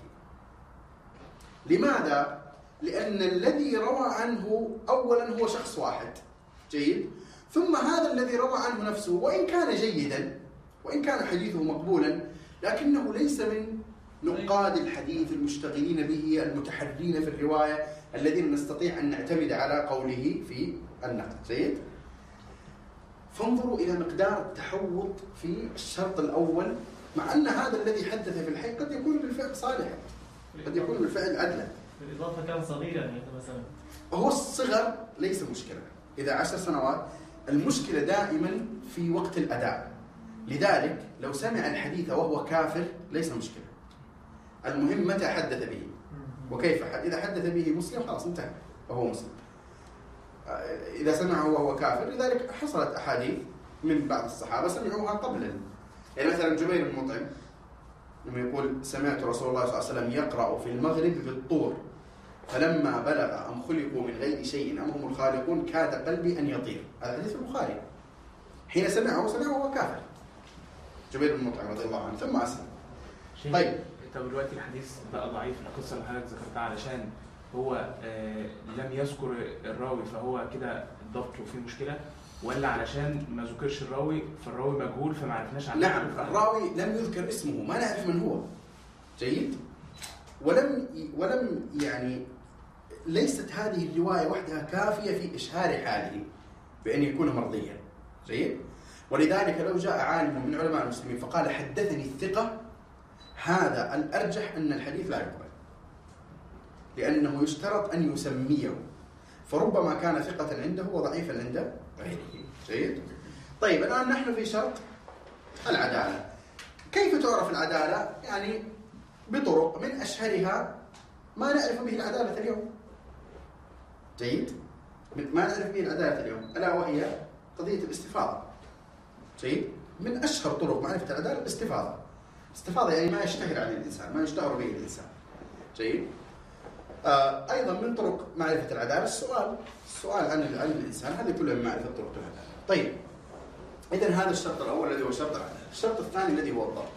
لماذا؟ لأن الذي روى عنه أولا هو شخص واحد، جيد، ثم هذا الذي روى عنه نفسه وإن كان جيدا وإن كان حديثه مقبولا، لكنه ليس من نقاد الحديث المشتغلين به المتحرين في الرواية الذين نستطيع أن نعتمد على قوله في النقد. جيد؟ فانظروا إلى مقدار التحوط في الشرط الأول، مع أن هذا الذي حدث في الحي قد يكون بالفعل صالحا، قد يكون بالفعل عدلا. بالإضافة كان صغيرا يعني مثلا. هو الصغر ليس مشكلة، إذا 10 سنوات المشكلة دائما في وقت الأداء. لذلك لو سمع الحديث وهو كافر ليس مشكلة، المهم متى حدث به وكيف إذا حدث به مسلم خلاص انتهى وهو مسلم. إذا سمعه وهو كافر، لذلك حصلت أحاديث من بعض الصحابة سمعوها قبلا، يعني مثلا جبير بن مطعم لما يقول: سمعت رسول الله صلى الله عليه وسلم يقرأ في المغرب بالطور فلما بلغ أم خلقوا من غير شيء أم هم الخالقون كاد قلبي أن يطير. هذا حديث البخاري. حين سمعه وهو كافر، جبير بن مطعم رضي الله عنه، ثم أسلم. طيب طب دلوقتي الحديث بقى ضعيف، القصة اللي حضرتك ذكرتها علشان هو لم يذكر الراوي فهو كده ضبطه فيه مشكلة، ولا علشان ما ذكرش الراوي فالراوي مجهول فما عرفناش عنه؟ نعم، الراوي لم يذكر اسمه، ما نعرف من هو. جيد؟ ولم يعني ليست هذه الرواية وحدها كافية في إشهار حاله بأن يكون مرضيا. جيد؟ ولذلك لو جاء عالم من علماء المسلمين فقال: حدثني الثقة، هذا الأرجح أن الحديث لا يقبل. لأنه يشترط أن يسميه، فربما كان ثقة عنده وضعيفا عند غيره. جيد؟ طيب الآن نحن في شرط العدالة. كيف تعرف العدالة؟ يعني بطرق، من أشهرها ما نعرف به العدالة اليوم. جيد؟ ما نعرف به العدالة اليوم ألا وهي قضية الاستفاضة. جيد؟ من أشهر طرق معرفة العدالة الاستفاضة. الاستفاضة يعني ما يشتهر عن الإنسان، ما يشتهر به الإنسان. جيد؟ أيضا من طرق معرفة العدالة السؤال عن الإنسان، هذه كلها من معرفة طرق العدالة. طيب إذن هذا الشرط الأول الذي هو شرط العدالة. الشرط الثاني الذي هو الضبط.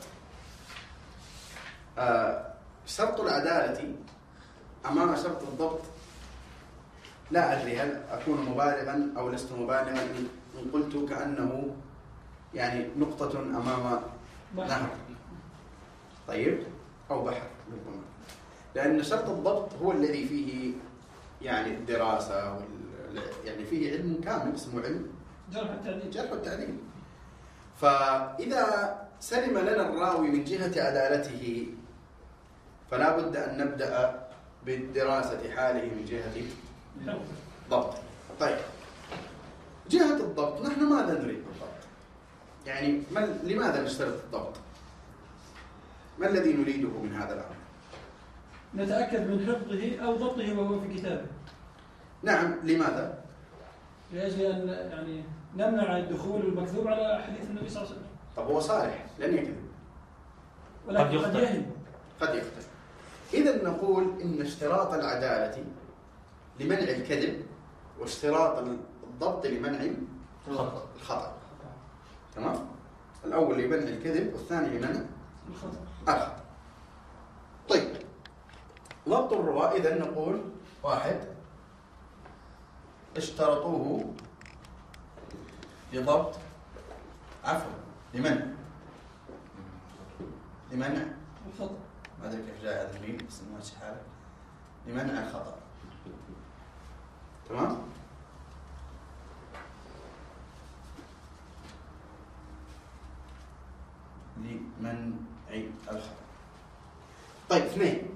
شرط العدالة أمام شرط الضبط لا أدري هل أكون مبالغا أو لست مبالغا إن قلت كأنه يعني نقطة أمام نهر، طيب، أو بحر ربما، لأن شرط الضبط هو الذي فيه يعني الدراسة يعني فيه علم كامل اسمه علم جرح والتعديل. فإذا سلم لنا الراوي من جهة عدالته فلا بد أن نبدأ بدراسة حاله من جهة ضبط. طيب جهة الضبط نحن ماذا نريد بالضبط؟ يعني لماذا نشترط الضبط؟ ما الذي نريده من هذا الأمر؟ نتأكد من حفظه أو ضبطه وهو في كتابه. نعم، لماذا؟ لأجل أن يعني نمنع الدخول المكذوب على حديث النبي صلى الله عليه وسلم. طب هو صالح لن يكذب، ولكن قد يهم، قد يختلف. إذا نقول إن اشتراط العدالة لمنع الكذب واشتراط الضبط لمنع الخطأ. تمام؟ الأول لمنع الكذب والثاني لمنع الخطأ. طيب ضبط الرواة إذا نقول واحد اشترطوه لضبط لمنع الخطأ. ما أدري كيف جاء هذا الميم بس ماشي حاله، لمنع الخطأ. تمام؟ لمنع الخطأ. طيب اثنين،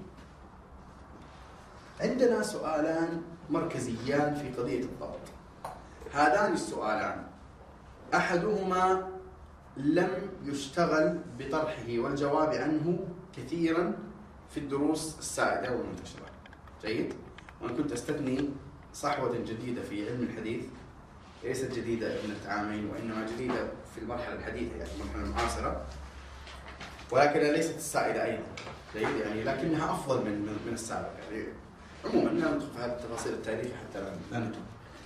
عندنا سؤالان مركزيان في قضية الضبط. هذان السؤالان أحدهما لم يشتغل بطرحه والجواب عنه كثيرا في الدروس السائدة والمنتشرة. جيد؟ وأنا كنت أستثني صحوة جديدة في علم الحديث، ليست جديدة ابنة عامين وإنما جديدة في المرحلة الحديثة يعني المرحلة المعاصرة، ولكنها ليست السائدة أيضا. جيد؟ يعني لكنها أفضل من السابق. يعني عموما لا ندخل في هذه التفاصيل التاريخية حتى لا نتوه.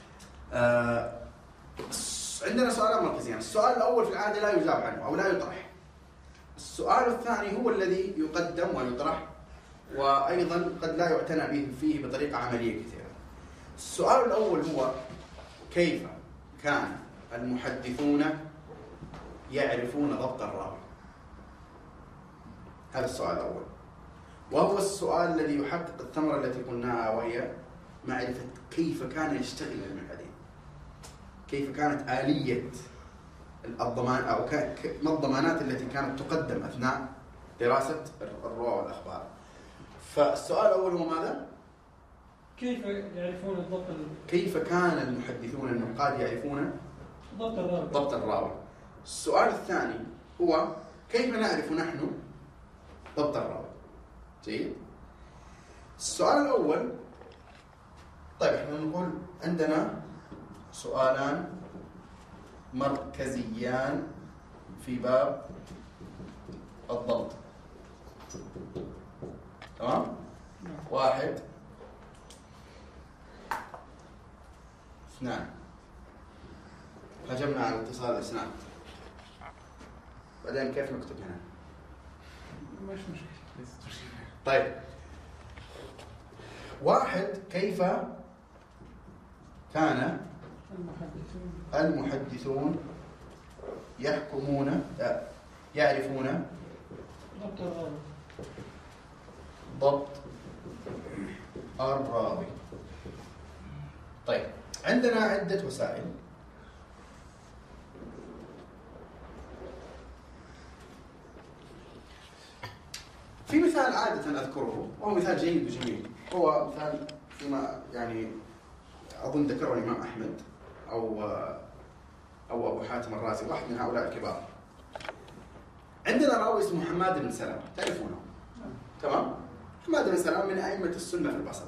عندنا سؤالان مركزيان. السؤال الأول في العادة لا يجاب عنه أو لا يطرح. السؤال الثاني هو الذي يقدم ويطرح، وأيضا قد لا يعتنى به فيه بطريقة عملية كثيرة. السؤال الأول هو كيف كان المحدثون يعرفون ضبط الراوي؟ هذا السؤال الأول، وهو السؤال الذي يحقق الثمرة التي قلناها، وهي معرفة كيف كان يشتغل علم الحديث، كيف كانت آلية الضمان أو ما الضمانات التي كانت تقدم أثناء دراسة الرواة والأخبار. فالسؤال الأول هو ماذا؟ كيف يعرفون الضبط؟ كيف كان المحدثون النقاد يعرفون ضبط الراوي؟ السؤال الثاني هو كيف نعرف نحن ضبط الراوي؟ جيد؟ السؤال الأول، طيب احنا نقول عندنا سؤالان مركزيان في باب الضبط. تمام؟ واحد، اثنان. هجمنا على اتصال الاسناد، بعدين كيف نكتب هنا؟ مش مشكلة. طيب واحد، كيف كان المحدثون يعرفون ضبط الراوي؟ طيب عندنا عدة وسائل. في مثال عادة أذكره وهو مثال جيد وجميل. هو مثال فيما يعني أظن ذكره الإمام أحمد أو أبو حاتم الرازي، واحد من هؤلاء الكبار. عندنا راوي اسمه حماد بن سلمة، تعرفونه؟ تمام؟ حماد بن سلمة من أئمة السنة في البصرة.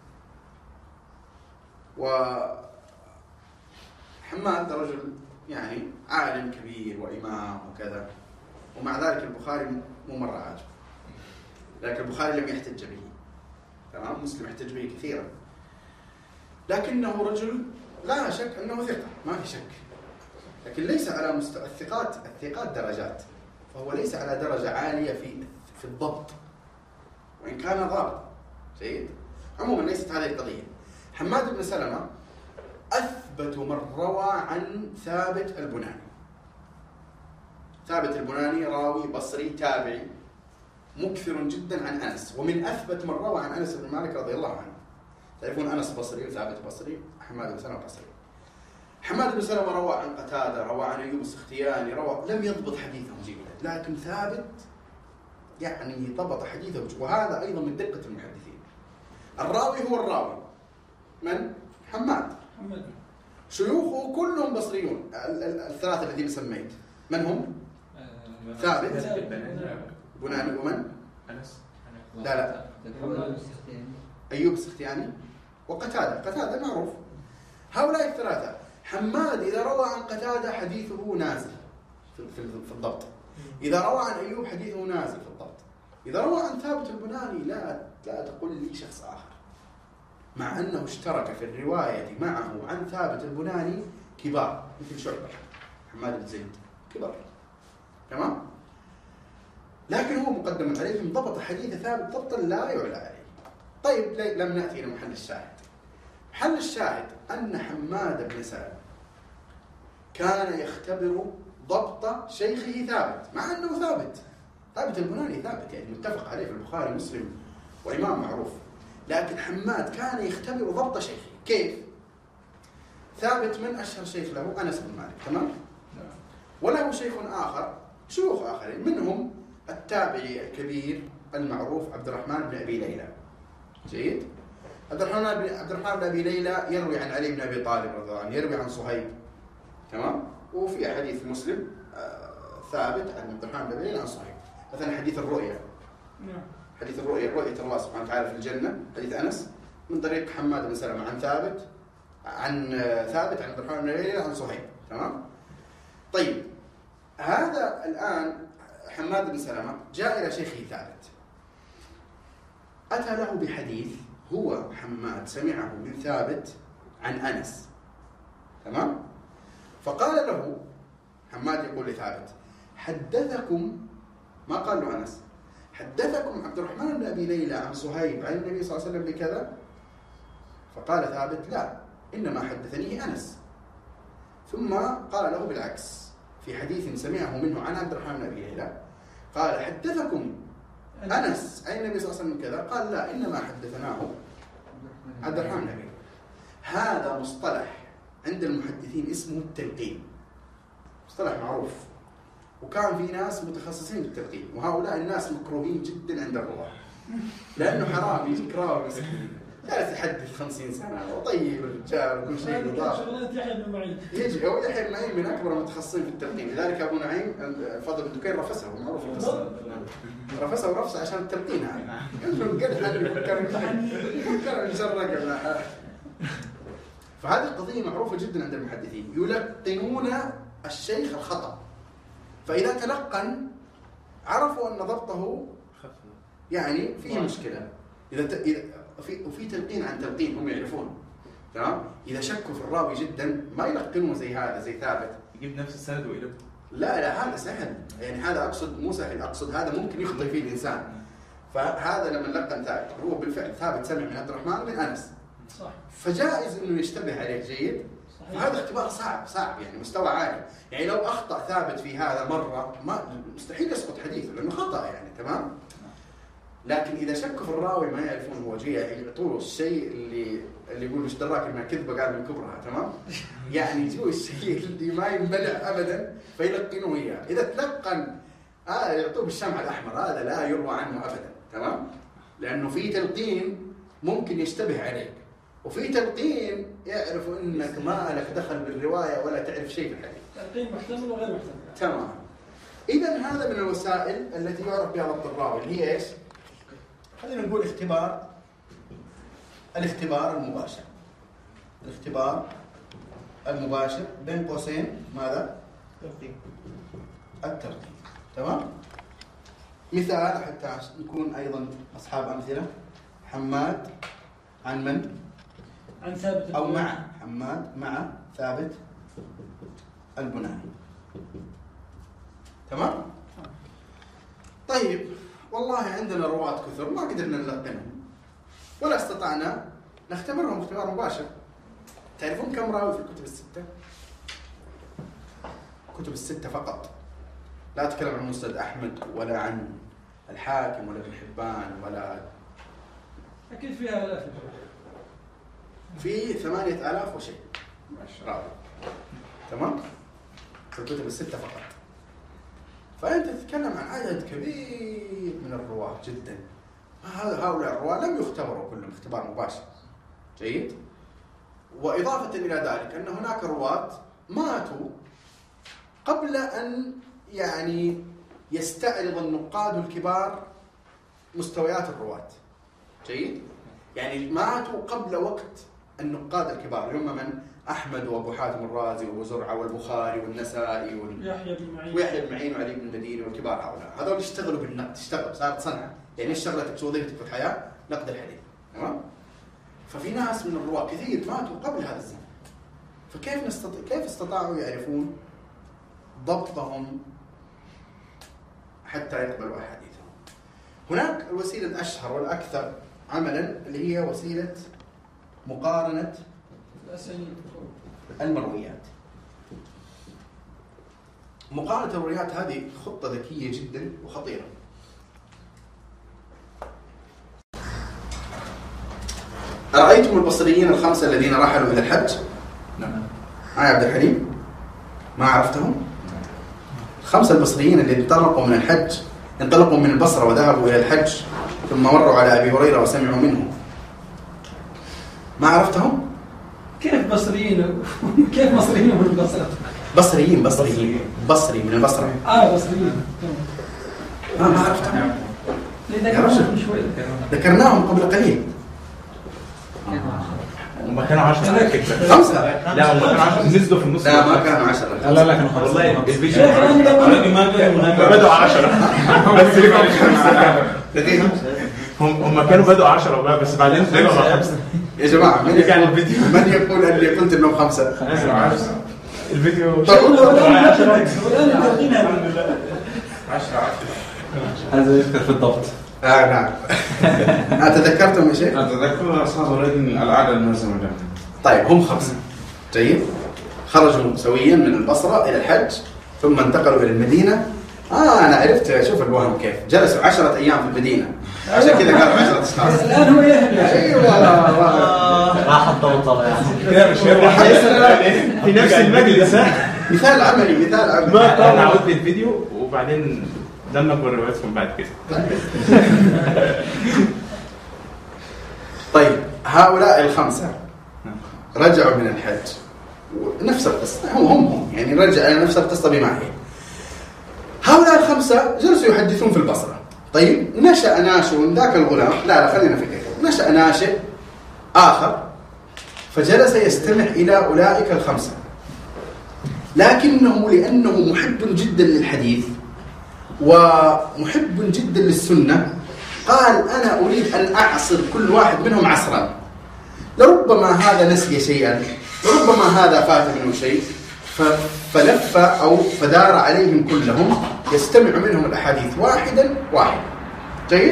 وحماد رجل يعني عالم كبير وإمام وكذا، ومع ذلك البخاري مو مرة عاجب، لكن البخاري لم يحتج به، تمام؟ مسلم يحتج به كثيرا، لكنه رجل لا شك أنه ثقة، ما في شك، لكن ليس على مستوى الثقات درجات، فهو ليس على درجة عالية في الضبط، وإن كان ضابط جيد. عموما ليست هذه القضية. حماد بن سلمة أثبت من روى عن ثابت البناني. ثابت البناني راوي بصري تابعي مكثر جدا عن أنس، ومن أثبت من روى عن أنس بن مالك رضي الله عنه. تعرفون أنس بصري وثابت بصري، حماد بن سلمة بصري. حماد بن سلمة روى عن قتادة، روى عن أيوب السختياني، لم يضبط حديثهم جيدا، لكن ثابت يعني ضبط حديثه، وهذا أيضا من دقة المحدثين. الراوي هو الراوي من؟ حماد. شيوخه كلهم بصريون، الثلاثة الذين سميت من هم؟ ثابت بناني ومن؟ أنس. لا أيوب السختياني وقتادة معروف. هؤلاء الثلاثة. حماد إذا روى عن قتادة حديثه نازل في الضبط، إذا روى عن أيوب حديثه نازل في الضبط، إذا روى عن ثابت البناني لا تقول لي شخص آخر، مع أنه اشترك في الرواية معه عن ثابت البناني كبار مثل شعبة، حماد بن زيد كبار، تمام؟ لكن هو مقدم عليهم ضبط حديث ثابت ضبطا لا يعلى عليه. طيب لم نأتي إلى محل الشاهد. محل الشاهد أن حماد بن سلمة كان يختبر ضبط شيخه ثابت، مع أنه ثابت البناني ثابت، يعني متفق عليه في البخاري مسلم وإمام معروف، لكن حماد كان يختبر ضبط شيخه. كيف؟ ثابت من أشهر شيخ له أنس بن مالك، تمام؟ وله شيخ آخر، شيوخ آخرين، منهم التابعي الكبير المعروف عبد الرحمن بن أبي ليلى. جيد؟ عبد الرحمن بن أبي ليلى يروي عن علي بن أبي طالب رضي الله عنه، يروي عن صهيب، تمام؟ وفي حديث مسلم ثابت عن عبد الرحمن بن أبي ليلى عن صهيب، مثلا حديث الرؤيا. حديث الرؤيا، رؤية الله سبحانه وتعالى في الجنة، حديث أنس من طريق حماد بن سلمة عن ثابت عن عبد الرحمن بن أبي ليلى عن صهيب، تمام؟ طيب هذا الآن حماد بن سلمة جاء إلى شيخه ثابت، أتى له بحديث هو حماد سمعه من ثابت عن أنس، تمام؟ فقال له حماد يقول لثابت حدثكم، ما قال له أنس، حدثكم عبد الرحمن بن أبي ليلى عن صهيب عن النبي صلى الله عليه وسلم بكذا؟ فقال ثابت لا، إنما حدثنيه أنس. ثم قال له بالعكس في حديث سمعه منه عن عبد الرحمن بن أبي ليلى، قال حدثكم أنس عن النبي صلى الله عليه وسلم كذا؟ قال لا، إنما حدثناه عبد الرحمن بن أبي ليلى. هذا مصطلح عند المحدثين اسمه التلقين، مصطلح معروف، وكان في ناس متخصصين بالتلقين، وهؤلاء الناس مكروهين جدا عند الرواة، لأنه حرام يجيك راوي جالس يحدث 50 سنة وطيب الرجال وكل شيء نظام. يجي هو يحيى بن معين من أكبر المتخصصين في التلقين، لذلك أبو نعيم الفضل بن دكين رفسه، معروف القصة، رفسه ورفسه عشان التلقين هذا، إنه كان يجرق. فهذه القضية معروفة جدا عند المحدثين، يلقنون الشيخ الخطأ، فإذا تلقن عرفوا أن ضبطه يعني فيه مشكلة. إذا وفي تلقين عن تلقين، هم يعرفون، تمام؟ إذا شكوا في الراوي جدا ما يلقنوا زي هذا، زي ثابت يجيب نفس السند ويقلب. لا هذا سهل، يعني هذا أقصد مو سهل، أقصد هذا ممكن يخطئ فيه الإنسان. فهذا لما لقن ثابت، هو بالفعل ثابت سمع من عبد الرحمن بن أنس، صح، فجائز إنه يشتبه عليه. جيد؟ فهذا اختبار صعب يعني مستوى عالي، يعني لو أخطأ ثابت في هذا مرة ما مستحيل يسقط حديثه لأنه خطأ يعني، تمام؟ لكن إذا شكوا في الراوي ما يعرفون هو جاي، يعطوه الشيء اللي يقول ايش دراك ما كذبة قال من كبرها، تمام؟ يعني يجوه الشيء اللي ما ينبلع أبدا فيلقنوه إياه. إذا تلقن يعطوه بالشمع الأحمر، هذا لا يروى عنه أبدا، تمام؟ لأنه في تلقين ممكن يشتبه عليك، وفي تلقين يعرف انك ما لك دخل بالروايه ولا تعرف شيء في الحديث. تلقين محتمل وغير محتمل. تمام. اذا هذا من الوسائل التي يعرف بها ضبط الراوي، اللي هي ايش؟ خلينا نقول الاختبار المباشر. الاختبار المباشر بين قوسين ماذا؟ التلقين. تمام؟ مثال حتى نكون ايضا اصحاب امثله. حماد عن من؟ عن ثابت او مع حماد مع ثابت البناني. تمام؟ طيب والله عندنا رواة كثر ما قدرنا نلقنهم ولا استطعنا نختبرهم اختبار مباشر. تعرفون كم راوي في الكتب الستة؟ كتب الستة فقط. لا أتكلم عن مسند أحمد ولا عن الحاكم ولا ابن حبان ولا أكيد فيها آلاف. في 8000 وشيء راوي. تمام؟ في الكتب الستة فقط. فأنت تتكلم عن عدد كبير من الرواة جدا. هؤلاء الرواة لم يختبروا كلهم اختبار مباشر. جيد؟ وإضافة إلى ذلك أن هناك رواة ماتوا قبل أن يعني يستعرض النقاد الكبار مستويات الرواة. جيد؟ يعني ماتوا قبل وقت النقاد الكبار اللي هم من؟ أحمد وأبو حاتم الرازي وأبو زرعة والبخاري والنسائي ويحيى بن معين وعلي بن المديني والكبار هؤلاء. هذول يشتغلوا بالنقد، صارت صنعة. يعني ايش شغلتك شو وظيفتك في الحياة؟ نقد الحديث. تمام؟ ففي ناس من الرواة كثير ماتوا قبل هذا الزمن. كيف استطاعوا يعرفون ضبطهم حتى يقبلوا أحاديثهم؟ هناك الوسيلة الأشهر والأكثر عملا اللي هي وسيلة مقارنة المرويات. مقارنة المرويات هذه خطة ذكية جدا وخطيرة. أرأيتم البصريين الخمسة الذين رحلوا إلى الحج؟ نعم. عبد الحليم ما عرفتهم؟ الخمسة البصريين اللي انطلقوا من البصرة وذهبوا إلى الحج ثم مروا على أبي هريرة وسمعوا منه. ما عرفتهم؟ كيف بصريين؟ كيف مصريين من البصرة؟ بصري من البصرة. بصريين. ما عرفتهم؟ شوي ذكرناهم قبل قليل. هم كانوا 10 5. لا هم كانوا 10 نزلوا في النص. لا ما كانوا 10. لا كانوا 5 والله. الفيديو ما بدوا 10 بس هم كانوا بدوا 10 بس بعدين رجعوا 5. يا جماعة من يقول اللي قلت انهم 5؟ الفيديو هذا يذكر في الضبط. نعم. أتذكرتم شيء؟ أتذكر أصحاب ولكن العادة الملزمة جدا. طيب هم 5. جيد. خرجوا سويا من البصرة إلى الحج ثم انتقلوا إلى المدينة. أنا عرفت. شوف الوهم كيف جلسوا 10 أيام في المدينة عشان كذا قالوا 10 أشخاص. الآن هو يهل. أيوة راح الطوطة يعني. في نفس المجلس. مثال عملي. ما أنا عودت الفيديو وبعدين دمجوا الرواياتكم بعد كده. طيب هؤلاء ال5 رجعوا من الحج نفس القصة. هم يعني رجع نفس القصة بما هي. هؤلاء ال5 جلسوا يحدثون في البصرة. طيب نشأ ناشئ ذاك الغلام. لا خلينا في كده. نشأ ناشئ آخر فجلس يستمع إلى أولئك ال5 لكنه لأنه محب جدا للحديث ومحب جدا للسنة قال أنا أريد أن أعصر كل واحد منهم عصرا. لربما هذا نسي شيئا لربما هذا فات منه شيء فلف أو فدار عليهم كلهم يستمع منهم الأحاديث واحدا. جيد.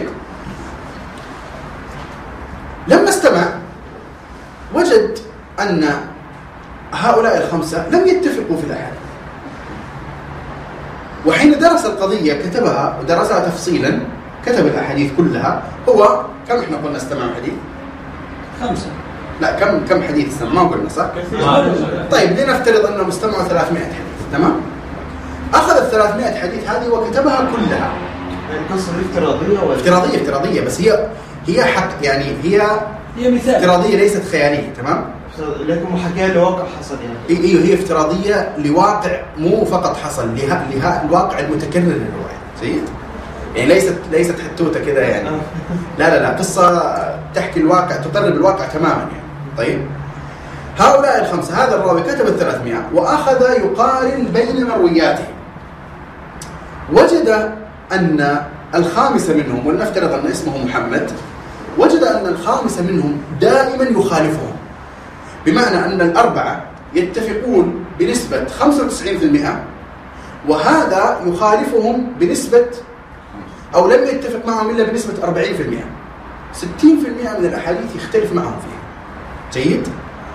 لما استمع وجد أن هؤلاء ال5 لم يتفقوا في الأحاديث. وحين درس القضية كتبها ودرسها تفصيلا كتب الأحاديث كلها. هو كم احنا قلنا استمع حديث؟ 5. لا كم حديث استمع؟ ما قلنا صح؟ طيب لنفترض أنهم استمعوا 300 حديث. تمام؟ أخذ 300 حديث هذه وكتبها كلها. القصة دي افتراضية ولا؟ افتراضية بس هي حق يعني هي مثال افتراضية ليست خيالية. تمام؟ لكن محاكاة لواقع حصل يعني. ايوه هي افتراضية لواقع مو فقط حصل الواقع المتكرر للرواية. جيد؟ يعني ليست حتوتة كذا يعني. لا قصة تحكي الواقع، تقرب الواقع تماما يعني. طيب هؤلاء الخمسة، هذا الراوي كتب 300 وأخذ يقارن بين مروياته، وجد أن الخامس منهم، ولنفترض أن اسمه محمد، وجد أن الخامس منهم دائما يخالفهم، بمعنى أن الأربعة يتفقون بنسبة 95% وهذا يخالفهم بنسبة، أو لم يتفق معهم إلا بنسبة 40%. 60% من الأحاديث يختلف معهم فيها. جيد؟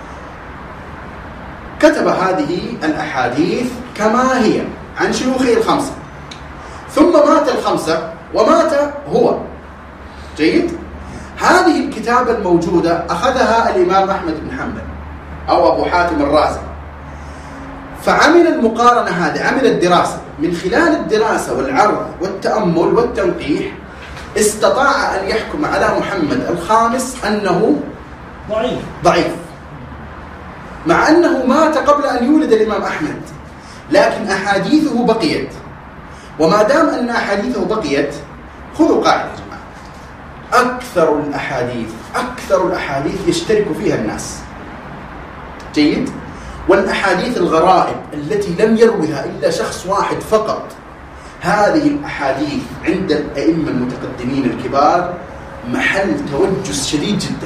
كتب هذه الأحاديث كما هي عن شيوخه الخمسة، ثم مات الخمسة ومات هو. جيد؟ هذه الكتابة الموجودة أخذها الإمام أحمد بن حنبل أو أبو حاتم الرازي، فعمل المقارنة هذه، عمل الدراسة. من خلال الدراسة والعرض والتأمل والتنقيح استطاع أن يحكم على محمد الخامس أنه ضعيف، مع أنه مات قبل أن يولد الإمام أحمد، لكن أحاديثه بقيت. وما دام أن أحاديثه بقيت، خذوا قاعدة يا جماعة: أكثر الأحاديث يشترك فيها الناس. جيد؟ والأحاديث الغرائب التي لم يروها إلا شخص واحد فقط، هذه الأحاديث عند الأئمة المتقدمين الكبار محل توجس شديد جدا،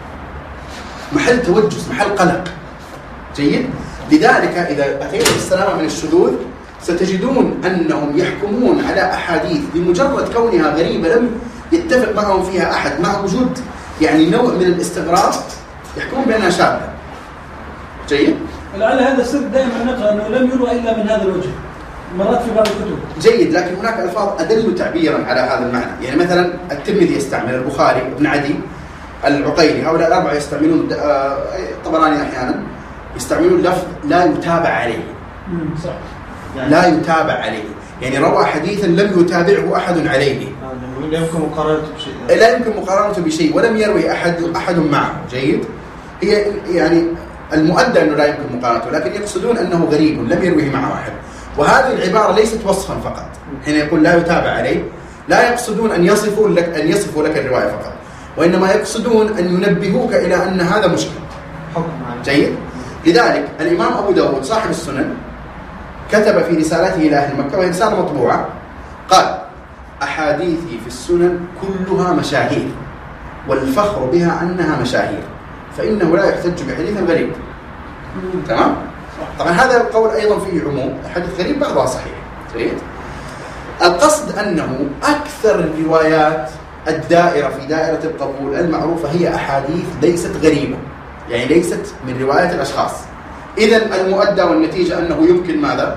محل قلق. جيد؟ لذلك إذا أتينا بالسلامة من الشذوذ ستجدون أنهم يحكمون على أحاديث بمجرد كونها غريبة لم يتفق معهم فيها أحد، مع وجود يعني نوع من الاستغراب، يحكمون بأنها شاذة. جيد؟ ولعل هذا السر دائما نقرأ أنه لم يروى إلا من هذا الوجه مرات في بعض الكتب. جيد، لكن هناك ألفاظ أدل تعبيرا على هذا المعنى. يعني مثلا الترمذي يستعمل، البخاري، ابن عدي، العقيلي، هؤلاء الأربعة يستعملون، طبراني أحيانا يستعملون لفظ لا يتابع عليه. صح. يعني لا يتابع عليه، يعني روى حديثا لم يتابعه أحد عليه. لا يمكن مقارنته بشيء. لا يمكن مقارنته بشيء، ولم يروي أحد معه. جيد؟ هي يعني المؤدى أنه لا يمكن مقارنته، لكن يقصدون أنه غريب لم يروه معه أحد. وهذه العبارة ليست وصفا فقط. حين يقول لا يتابع عليه لا يقصدون أن يصفوا لك الرواية فقط، وإنما يقصدون أن ينبهوك إلى أن هذا مشكل. جيد؟ لذلك الإمام أبو داود صاحب السنن كتب في رسالته إلى أهل مكة، وهي رسالة مطبوعة، قال: أحاديثي في السنن كلها مشاهير، والفخر بها أنها مشاهير، فإنه لا يحتج بحديث غريب. تمام؟ طبعا هذا القول أيضا فيه عموم، الحديث غريب بعضها صحيح. جيد؟ القصد أنه أكثر الروايات الدائرة في دائرة القبول المعروفة هي أحاديث ليست غريبة، يعني ليست من رواية الأشخاص. إذن المؤدى والنتيجة أنه يمكن ماذا؟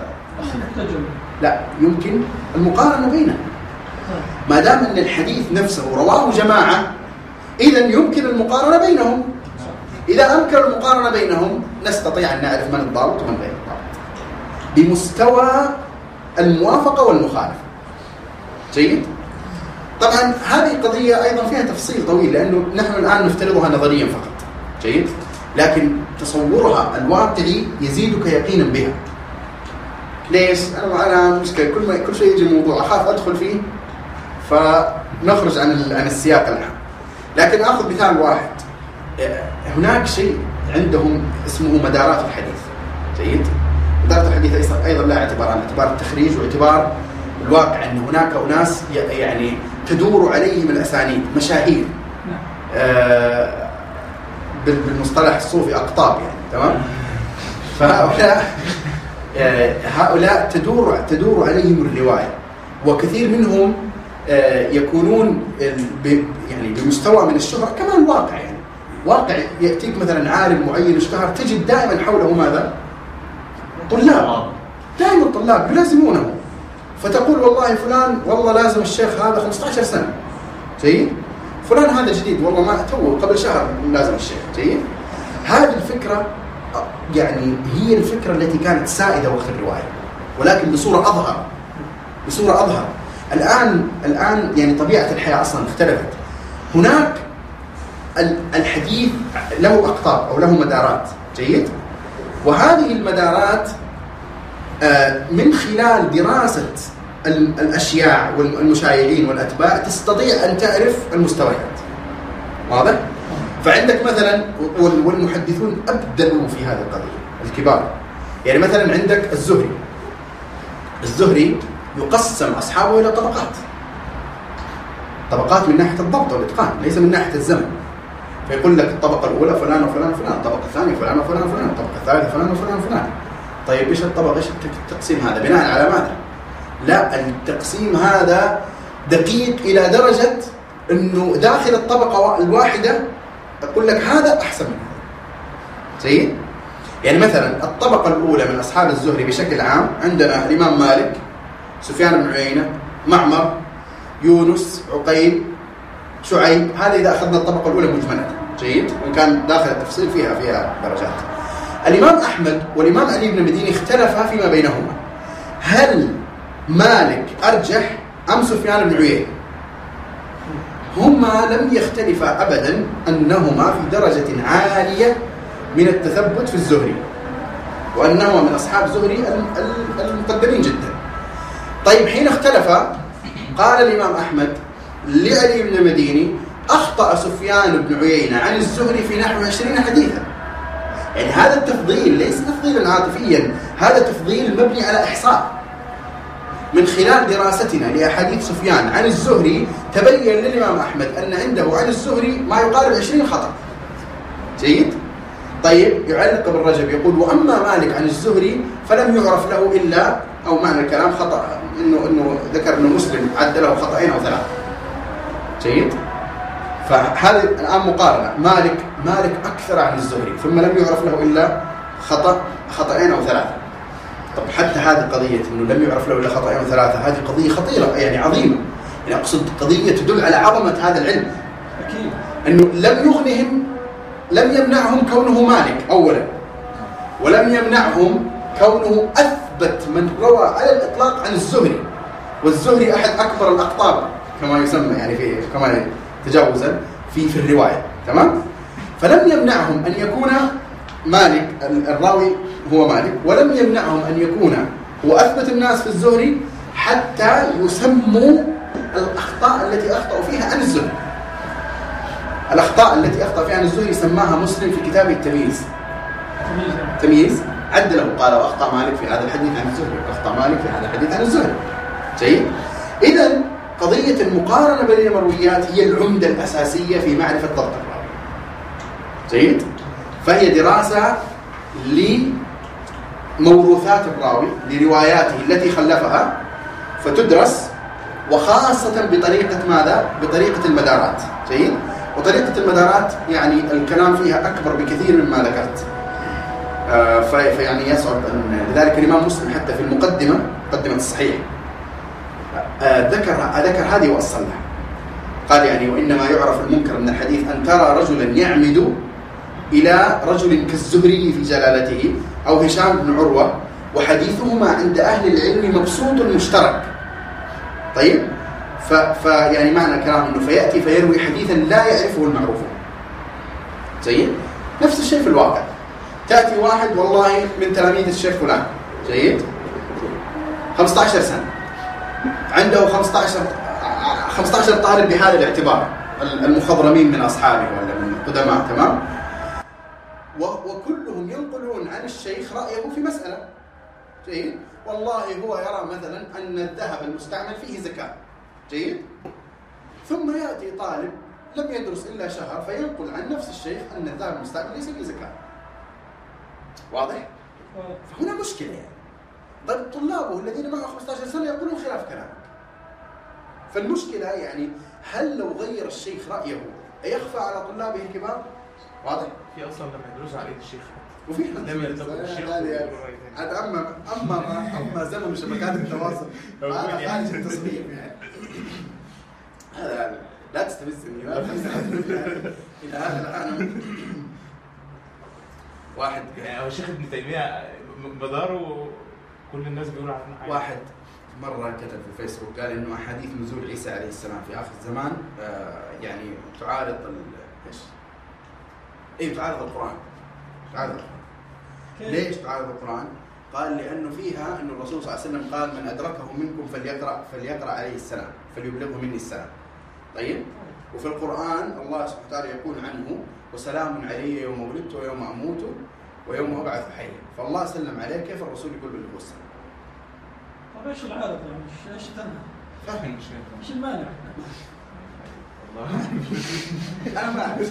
لا، يمكن المقارنة بينها. ما دام أن الحديث نفسه رواه جماعة، إذن يمكن المقارنة بينهم. إذا أمكن المقارنة بينهم نستطيع أن نعرف من الضابط ومن غير الضابط بمستوى الموافقة والمخالفة. جيد؟ طبعا هذه قضية أيضا فيها تفصيل طويل، لأنه نحن الآن نفترضها نظريا فقط. جيد؟ لكن تصورها الواقعي يزيدك يقينا بها. ليش؟ أنا مشكلة كل شيء يجي موضوع أخاف أدخل فيه فنخرج عن السياق العام. لكن أخذ مثال واحد. هناك شيء عندهم اسمه مدارات الحديث. جيد؟ مدارات الحديث أيضا لا اعتبار عن اعتبار التخريج واعتبار الواقع، أن هناك أناس يعني تدور عليهم الأسانيد، مشاهير. بالمصطلح الصوفي أقطاب يعني. تمام؟ فهؤلاء تدور عليهم الرواية، وكثير منهم يكونون يعني بمستوى من الشهرة كما الواقع. يعني واقع يأتيك مثلا عالم معين اشتهر، تجد دائما حوله ماذا؟ طلاب، دائما طلاب يلازمونه، فتقول والله فلان والله لازم الشيخ هذا 15 سنة. جيد؟ فلان هذا جديد والله ما توه قبل شهر لازم الشيخ. جيد؟ هذه الفكرة يعني هي الفكرة التي كانت سائدة وقت الرواية، ولكن بصورة أظهر. الآن يعني طبيعة الحياة أصلا اختلفت. هناك الحديث له أقطاب أو له مدارات. جيد. وهذه المدارات من خلال دراسة الأشياع والمشايعين والأتباع تستطيع أن تعرف المستويات. واضح؟ فعندك مثلا والمحدثون أبدلوا في هذه القضية الكبار. يعني مثلا عندك الزهري يقسم أصحابه إلى طبقات من ناحية الضبط والإتقان، ليس من ناحية الزمن. فيقول لك الطبقة الأولى فلان وفلان وفلان، الطبقة الثانية فلان وفلان وفلان، الطبقة الثالثة فلان وفلان وفلان. طيب إيش الطبقة؟ إيش التقسيم هذا؟ بناء على ماذا؟ لا، التقسيم هذا دقيق إلى درجة إنه داخل الطبقة الواحدة أقول لك هذا أحسن من هذا. جيد؟ يعني مثلا الطبقة الأولى من أصحاب الزهري بشكل عام عندنا الإمام مالك، سفيان بن عيينة، معمر، يونس، عقيل، شعيب. هذه إذا أخذنا الطبقة الأولى مجملة. جيد؟ وإن كان داخل التفصيل فيها درجات. الإمام أحمد والإمام علي بن المديني اختلفا فيما بينهما، هل مالك أرجح أم سفيان بن عيينة؟ هما لم يختلفا أبدا أنهما في درجة عالية من التثبت في الزهري، وأنهما من أصحاب زهري المقدمين جدا. طيب حين اختلفا قال الإمام أحمد لعلي بن المديني أخطأ سفيان بن عيينة عن الزهري في نحو 20 حديثا. يعني هذا التفضيل ليس تفضيلا عاطفيا، هذا تفضيل مبني على إحصاء. من خلال دراستنا لأحاديث سفيان عن الزهري تبين للإمام أحمد أن عنده عن الزهري ما يقارب 20 خطأ. جيد؟ طيب يعلق ابن رجب يقول وأما مالك عن الزهري فلم يعرف له إلا، أو معنى الكلام خطأ إنه ذكر أنه مسلم عد له خطأين أو 3. جيد؟ فهذه الآن مقارنة، مالك أكثر عن الزهري ثم لم يعرف له إلا خطأين أو 3. طب حتى هذه قضية إنه لم يعرف له إلا خطأين أو 3، هذه قضية خطيرة يعني عظيمة. يعني أقصد قضية تدل على عظمة هذا العلم. أكيد. إنه لم يمنعهم كونه مالك أولا، ولم يمنعهم كونه أثبت من روى على الإطلاق عن الزهري، والزهري أحد أكبر الأقطاب كما يسمى يعني في كما تجاوزا في الرواية. تمام؟ فلم يمنعهم أن يكون مالك الراوي هو مالك، ولم يمنعهم أن يكون هو أثبت الناس في الزهري حتى يسموا الأخطاء التي أخطأوا فيها عن الزهري. الأخطاء التي أخطأ فيها عن الزهري سماها مسلم في كتابه التمييز. تمييز عدله قال وأخطأ مالك في هذا الحديث عن الزهري، وأخطأ مالك في هذا الحديث عن الزهري. جيد؟ إذن قضية المقارنة بين المرويات هي العمدة الأساسية في معرفة ضبط الراوي. جيد؟ فهي دراسة لموروثات الراوي، لرواياته التي خلفها، فتدرس وخاصة بطريقة ماذا؟ بطريقة المدارات. جيد؟ وطريقة المدارات يعني الكلام فيها أكبر بكثير مما ذكرت. فيعني يصعب أن لذلك الإمام مسلم حتى في المقدمة، مقدمة الصحيح، ذكر هذه وأصل لها. قال يعني وإنما يعرف المنكر من الحديث أن ترى رجلا يعمد إلى رجل كالزهري في جلالته أو هشام بن عروة وحديثهما عند أهل العلم مبسوط مشترك. طيب؟ فيعني معنى الكلام أنه فيأتي فيروي حديثا لا يعرفه المعروفون. جيد؟ نفس الشيء في الواقع. تأتي واحد والله من تلاميذ الشيخ فلان، جيد؟ 15 سنة عنده 15 طالب بهذا الاعتبار، المخضرمين من أصحابه ولا من القدماء. تمام؟ وكلهم ينقلون عن الشيخ رأيه في مسألة. جيد؟ والله هو يرى مثلا أن الذهب المستعمل فيه زكاة. جيد؟ ثم يأتي طالب لم يدرس إلا شهر فينقل عن نفس الشيخ أن الذهب المستعمل ليس فيه زكاة. واضح؟ فهنا مشكلة يعني. طيب طلابه الذين معه 15 سنة يقولون خلاف كلامه. فالمشكلة يعني هل لو غير الشيخ رأيه أيخفى على طلابه الكبار؟ واضح؟ في أصلا لما يدرسوا على إيد الشيخ وفي لم يلتقوا الشيخ أما زمن شبكات التواصل هذا خارج التصريف يعني. هذا لا تستفزني إلى هذا العالم. واحد يعني هو الشيخ ابن تيمية مداره كل الناس بيقولوا عنه حاجة. واحد مرة كتب في الفيسبوك قال إنه أحاديث نزول عيسى عليه السلام في آخر الزمان يعني تعارض إيش؟ تعارض القرآن. تعارض القرآن. ليش تعارض القرآن؟ قال لأنه فيها إنه الرسول صلى الله عليه وسلم قال من أدركه منكم فليقرأ عليه السلام فليبلغه مني السلام. طيب؟ وفي القرآن الله سبحانه وتعالى يقول عنه وسلام علي يوم ولدت ويوم أموت ويوم أبعث حيا. فالله سلم عليه، كيف الرسول يقول له السلام؟ طيب ايش العارض يعني؟ ايش تنهى؟ فاهم المشكلة. ايش المانع؟ أنا ما أعرف.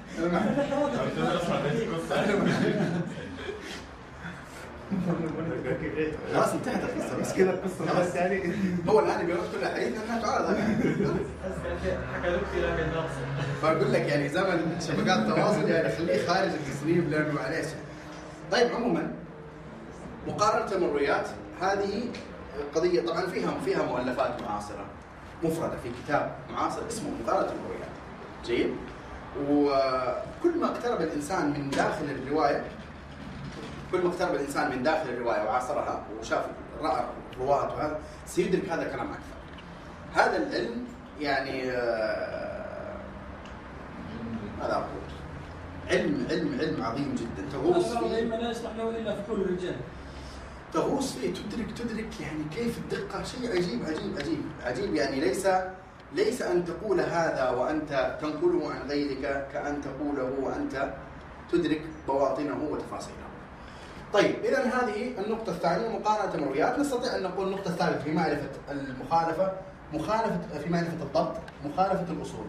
خلاص انتهت القصة، بس كذا القصة خلاص يعني هو الآن بيروح كل حديث أنها تعارض. فأقول لك يعني زمن شبكات التواصل يعني خليه خارج التصنيف لأنه معليش. طيب عموما مقارنة المرويات هذه قضية طبعا فيها مؤلفات معاصرة مفردة في كتاب معاصر اسمه مقارنة المرويات. جيد. وكل ما اقترب الإنسان من داخل الرواية وعاصرها وشاف رأى الرواة وهذا سيدرك هذا الكلام أكثر. هذا العلم يعني ماذا أقول؟ علم عظيم جدا تغوص فيه. لا يصلح له إلا فحول الرجال. تغوص فيه تدرك يعني كيف الدقة. شيء عجيب يعني ليس أن تقول هذا وأنت تنقله عن غيرك كأن تقوله وأنت تدرك بواطنه وتفاصيله. طيب إذن هذه النقطة الثانية مقارنة المرويات. نستطيع أن نقول النقطة الثالثة في معرفة المخالفة في معرفة الضبط مخالفة الأصول.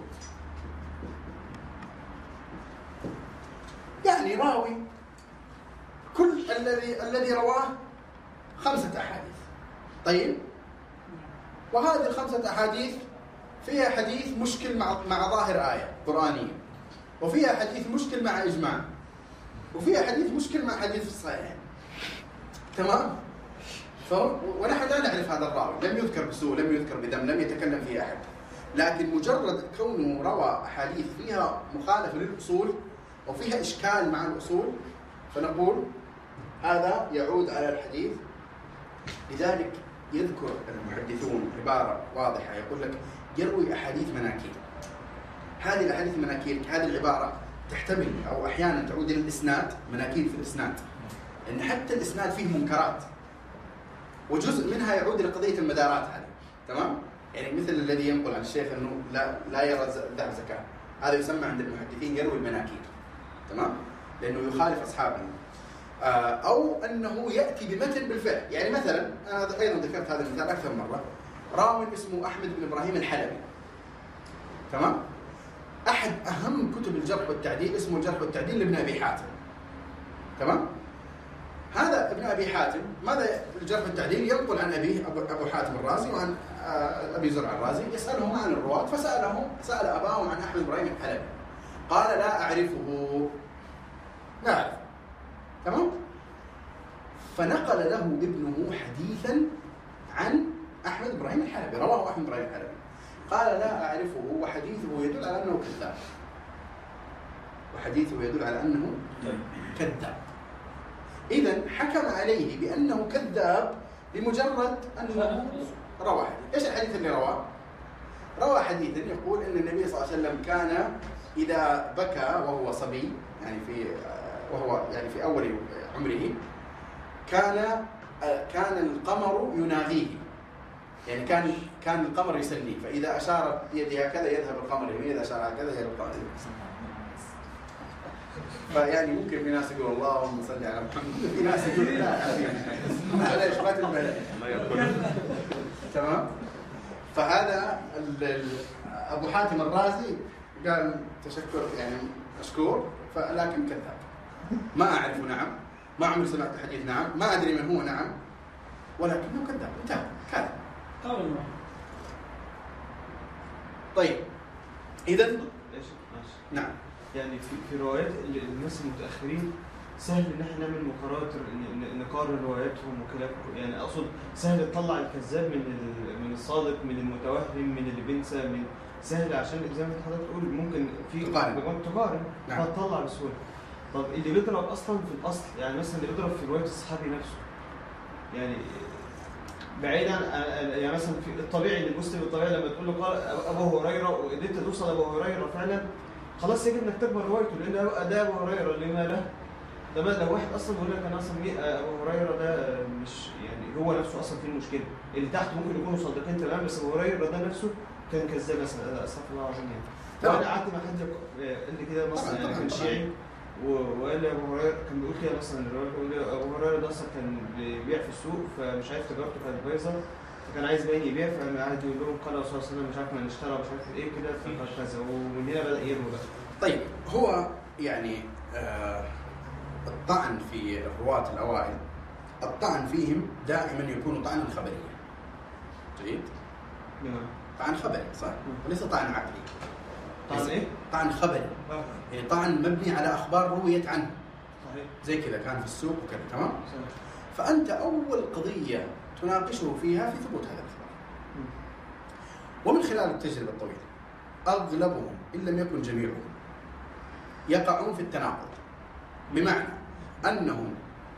يعني راوي كل الذي رواه 5 أحاديث. طيب وهذه 5 أحاديث فيها حديث مشكل مع ظاهر آية قرآنية، وفيها حديث مشكل مع إجماع، وفيها حديث مشكل مع حديث في الصحيح. تمام؟ ونحن لا نعرف هذا الراوي، لم يذكر بسوء، لم يذكر بذم، لم يتكلم فيه أحد، لكن مجرد كونه روى أحاديث فيها مخالفة للأصول وفيها إشكال مع الأصول فنقول هذا يعود على الحديث. لذلك يذكر المحدثون عبارة واضحة يقول لك يروي أحاديث مناكير. هذه الأحاديث المناكير هذه العبارة تحتمل أو أحيانا تعود إلى الإسناد، مناكير في الإسناد، إن حتى الإسناد فيه منكرات وجزء منها يعود إلى قضية المدارات هذه. تمام؟ يعني مثل الذي ينقل عن الشيخ أنه لا يرى الذهب زكاة، هذا يسمى عند المحدثين يروي المناكير. تمام؟ لأنه يخالف أصحابه. أو أنه يأتي بمتن بالفعل. يعني مثلا أنا أيضا ذكرت هذا المثال أكثر مرة، راوي اسمه أحمد بن إبراهيم الحلبي. تمام؟ أحد أهم كتب الجرح والتعديل اسمه الجرح والتعديل لابن أبي حاتم. تمام؟ هذا ابن أبي حاتم ماذا الجرح والتعديل ينقل عن أبيه أبو حاتم الرازي وعن أبي زرع الرازي، يسألهم عن الرواة، سأل أباهم عن أحمد بن إبراهيم الحلبي، قال لا أعرفه. لا أعرف. تمام؟ فنقل له ابنه حديثا عن أحمد بن إبراهيم الحلبي، رواه أحمد بن إبراهيم الحلبي، قال لا أعرفه وحديثه يدل على أنه كذاب. إذن حكم عليه بأنه كذاب لمجرد أنه روى حديث. إيش الحديث اللي رواه؟ روى حديثا يقول أن النبي صلى الله عليه وسلم كان إذا بكى وهو صبي، يعني في أول عمره، كان القمر يناغيه، يعني كان القمر يسليه، فإذا أشار بيده هكذا يذهب القمر يمين، إذا أشار هكذا يذهب القمر يمين. فيعني ممكن في ناس يقول اللهم صل على محمد، في ناس يقول لا على إشبات البلد. تمام؟ فهذا أبو حاتم الرازي قال تشكر يعني مشكور، لكن كذاب. ما أعرفه، نعم، ما عمري سمعت حديث، نعم، ما أدري من هو، نعم، ولكنه كذاب. انتهى كذب. طيب إذن نعم، يعني في روايات الناس المتأخرين سهل ان احنا نعمل مقارنات، نقارن رواياتهم وكلامهم. يعني اقصد سهل تطلع الكذاب من الصادق، من المتوهم، من اللي بينسى، من سهل، عشان زي ما حضرتك تقول ممكن في تقارن نعم. فتطلع بسهوله. طب اللي بيضرب اصلا في الاصل، يعني مثلا اللي بيضرب في روايه الصحابي نفسه، يعني بعيد عن يعني مثلا في الطبيعي المسلم الطبيعي لما تقول له قال ابو هريره وقدرت توصل ابو هريره فعلا خلاص يجب انك تقبل روايته لان ده ابو هريره لما له ده بقى لو واحد اصلا بيقول لك انا اصلا ابو هريره ده مش يعني هو نفسه اصلا في المشكله اللي تحت ممكن يكونوا صادقين تمام بس ابو هريره ده نفسه كان كذاب مثلا استغفر الله العظيم يعني. وانا قعدت مع حد قال لي كده مثلا يعني كان شيعي وقال لي ابو هريره كان بيقول كده مثلا الروايه بيقول لي ابو هريره ده اصلا كان بيبيع في السوق فمش عارف تجارته كانت بايظه فكان عايز باين يبيع فقعد يقول لهم قال الرسول صلى الله عليه وسلم مش عارف من اشترى مش عارف ايه كده فقال كذا ومن هنا بدا يروي بقى. طيب هو يعني الطعن في الرواة الأوائل الطعن فيهم دائما يكون طعنا خبريا. جيد؟ طعن خبري صح؟ وليس طعن عقلي. طعن ايه؟ طعن خبري. يعني طعن مبني على أخبار رويت عنه. صحيح. زي كذا كان في السوق وكذا تمام؟ صحيح. فأنت أول قضية تناقشه فيها في ثبوت هذا الخبر. ومن خلال التجربة الطويلة أغلبهم إن لم يكن جميعهم يقعون في التناقض، بمعنى أنهم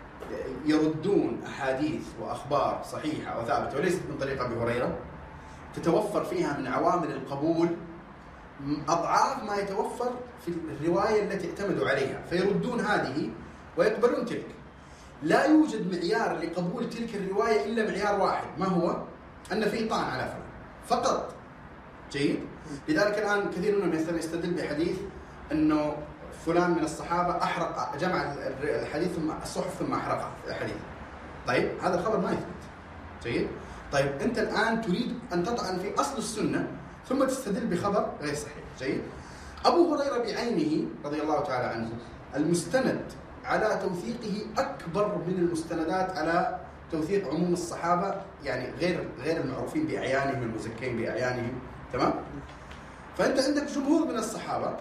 يردون أحاديث وأخبار صحيحة وثابتة وليست من طريق أبي هريرة تتوفر فيها من عوامل القبول أضعاف ما يتوفر في الرواية التي اعتمدوا عليها، فيردون هذه ويقبلون تلك. لا يوجد معيار لقبول تلك الرواية إلا معيار واحد، ما هو؟ أن فيه طعن على فلان فقط. جيد؟ لذلك الآن كثير منهم يستدل بحديث أنه فلان من الصحابة أحرق جمع الحديث ثم الصحف ثم أحرقه الحديث. طيب هذا الخبر ما يثبت. جيد؟ طيب أنت الآن تريد أن تطعن في أصل السنة ثم تستدل بخبر غير صحيح. جيد؟ أبو هريرة بعينه رضي الله تعالى عنه المستند على توثيقه أكبر من المستندات على توثيق عموم الصحابة، يعني غير المعروفين بأعيانهم المزكين بأعيانهم. تمام؟ فأنت عندك جمهور من الصحابة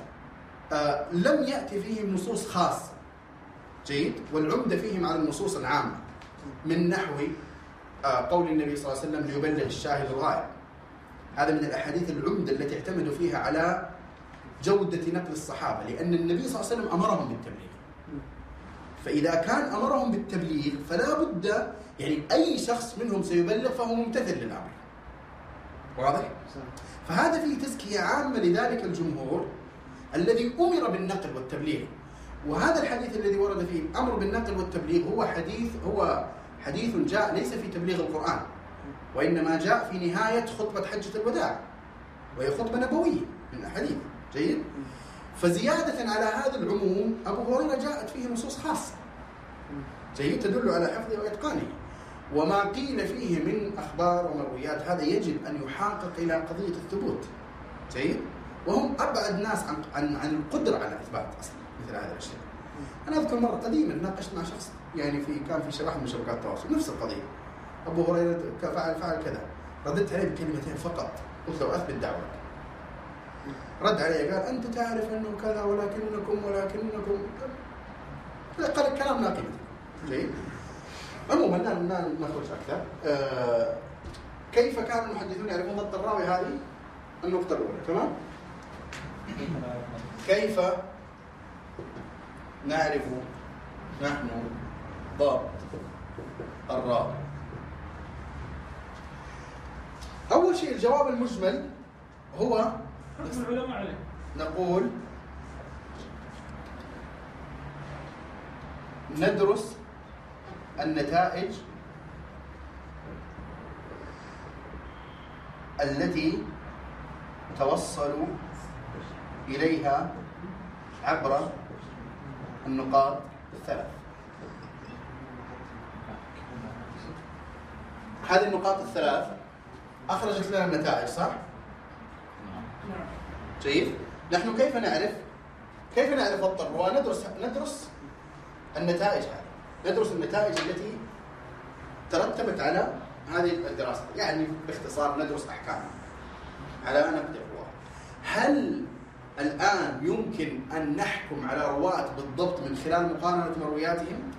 لم يأتي فيهم نصوص خاصة. جيد؟ والعمدة فيهم على النصوص العامة من نحو قول النبي صلى الله عليه وسلم ليبلغ الشاهد الغائب. هذا من الأحاديث العمدة التي اعتمدوا فيها على جودة نقل الصحابة، لأن النبي صلى الله عليه وسلم أمرهم بالتبليغ. فإذا كان أمرهم بالتبليغ فلا بد يعني أي شخص منهم سيبلغ فهو ممتثل للأمر. واضح؟ فهذا فيه تزكية عامة لذلك الجمهور الذي أمر بالنقل والتبليغ. وهذا الحديث الذي ورد فيه الأمر بالنقل والتبليغ هو حديث جاء ليس في تبليغ القرآن، وإنما جاء في نهاية خطبة حجة الوداع، وهي خطبة نبوية من الحديث. جيد؟ فزيادة على هذا العموم أبو هريرة جاءت فيه نصوص خاصة جيد تدل على حفظه وإتقانه، وما قيل فيه من أخبار ومرويات هذا يجب أن يحقق إلى قضية الثبوت. جيد؟ وهم أبعد ناس عن القدرة على إثبات أصلا مثل هذا الشيء. أنا أذكر مرة قديما ناقشت مع شخص يعني كان في شبكة من شبكات التواصل نفس القضية، أبو هريرة فعل كذا، رددت عليه بكلمتين فقط، قلت له أثبت دعوة. رد عليه قال أنت تعرف أنه كذا ولكنكم قال كلام لا قيمة. جيد؟ عموما لا نخرج أكثر. كيف كان المحدثون يعرفون ضبط الراوي؟ هذه النقطة الأولى. تمام؟ كيف نعرف نحن ضبط الراوي؟ أول شيء الجواب المجمل هو نقول ندرس النتائج التي توصلوا إليها عبر النقاط الثلاث. هذه النقاط الثلاث أخرجت لنا النتائج، صح؟ جيد؟ نحن كيف نعرف ضبط الرواة؟ ندرس النتائج هذه، ندرس النتائج التي ترتبت على هذه الدراسة، يعني باختصار ندرس أحكامها على نقد الرواة. هل الآن يمكن أن نحكم على رواة بالضبط من خلال مقارنة مروياتهم؟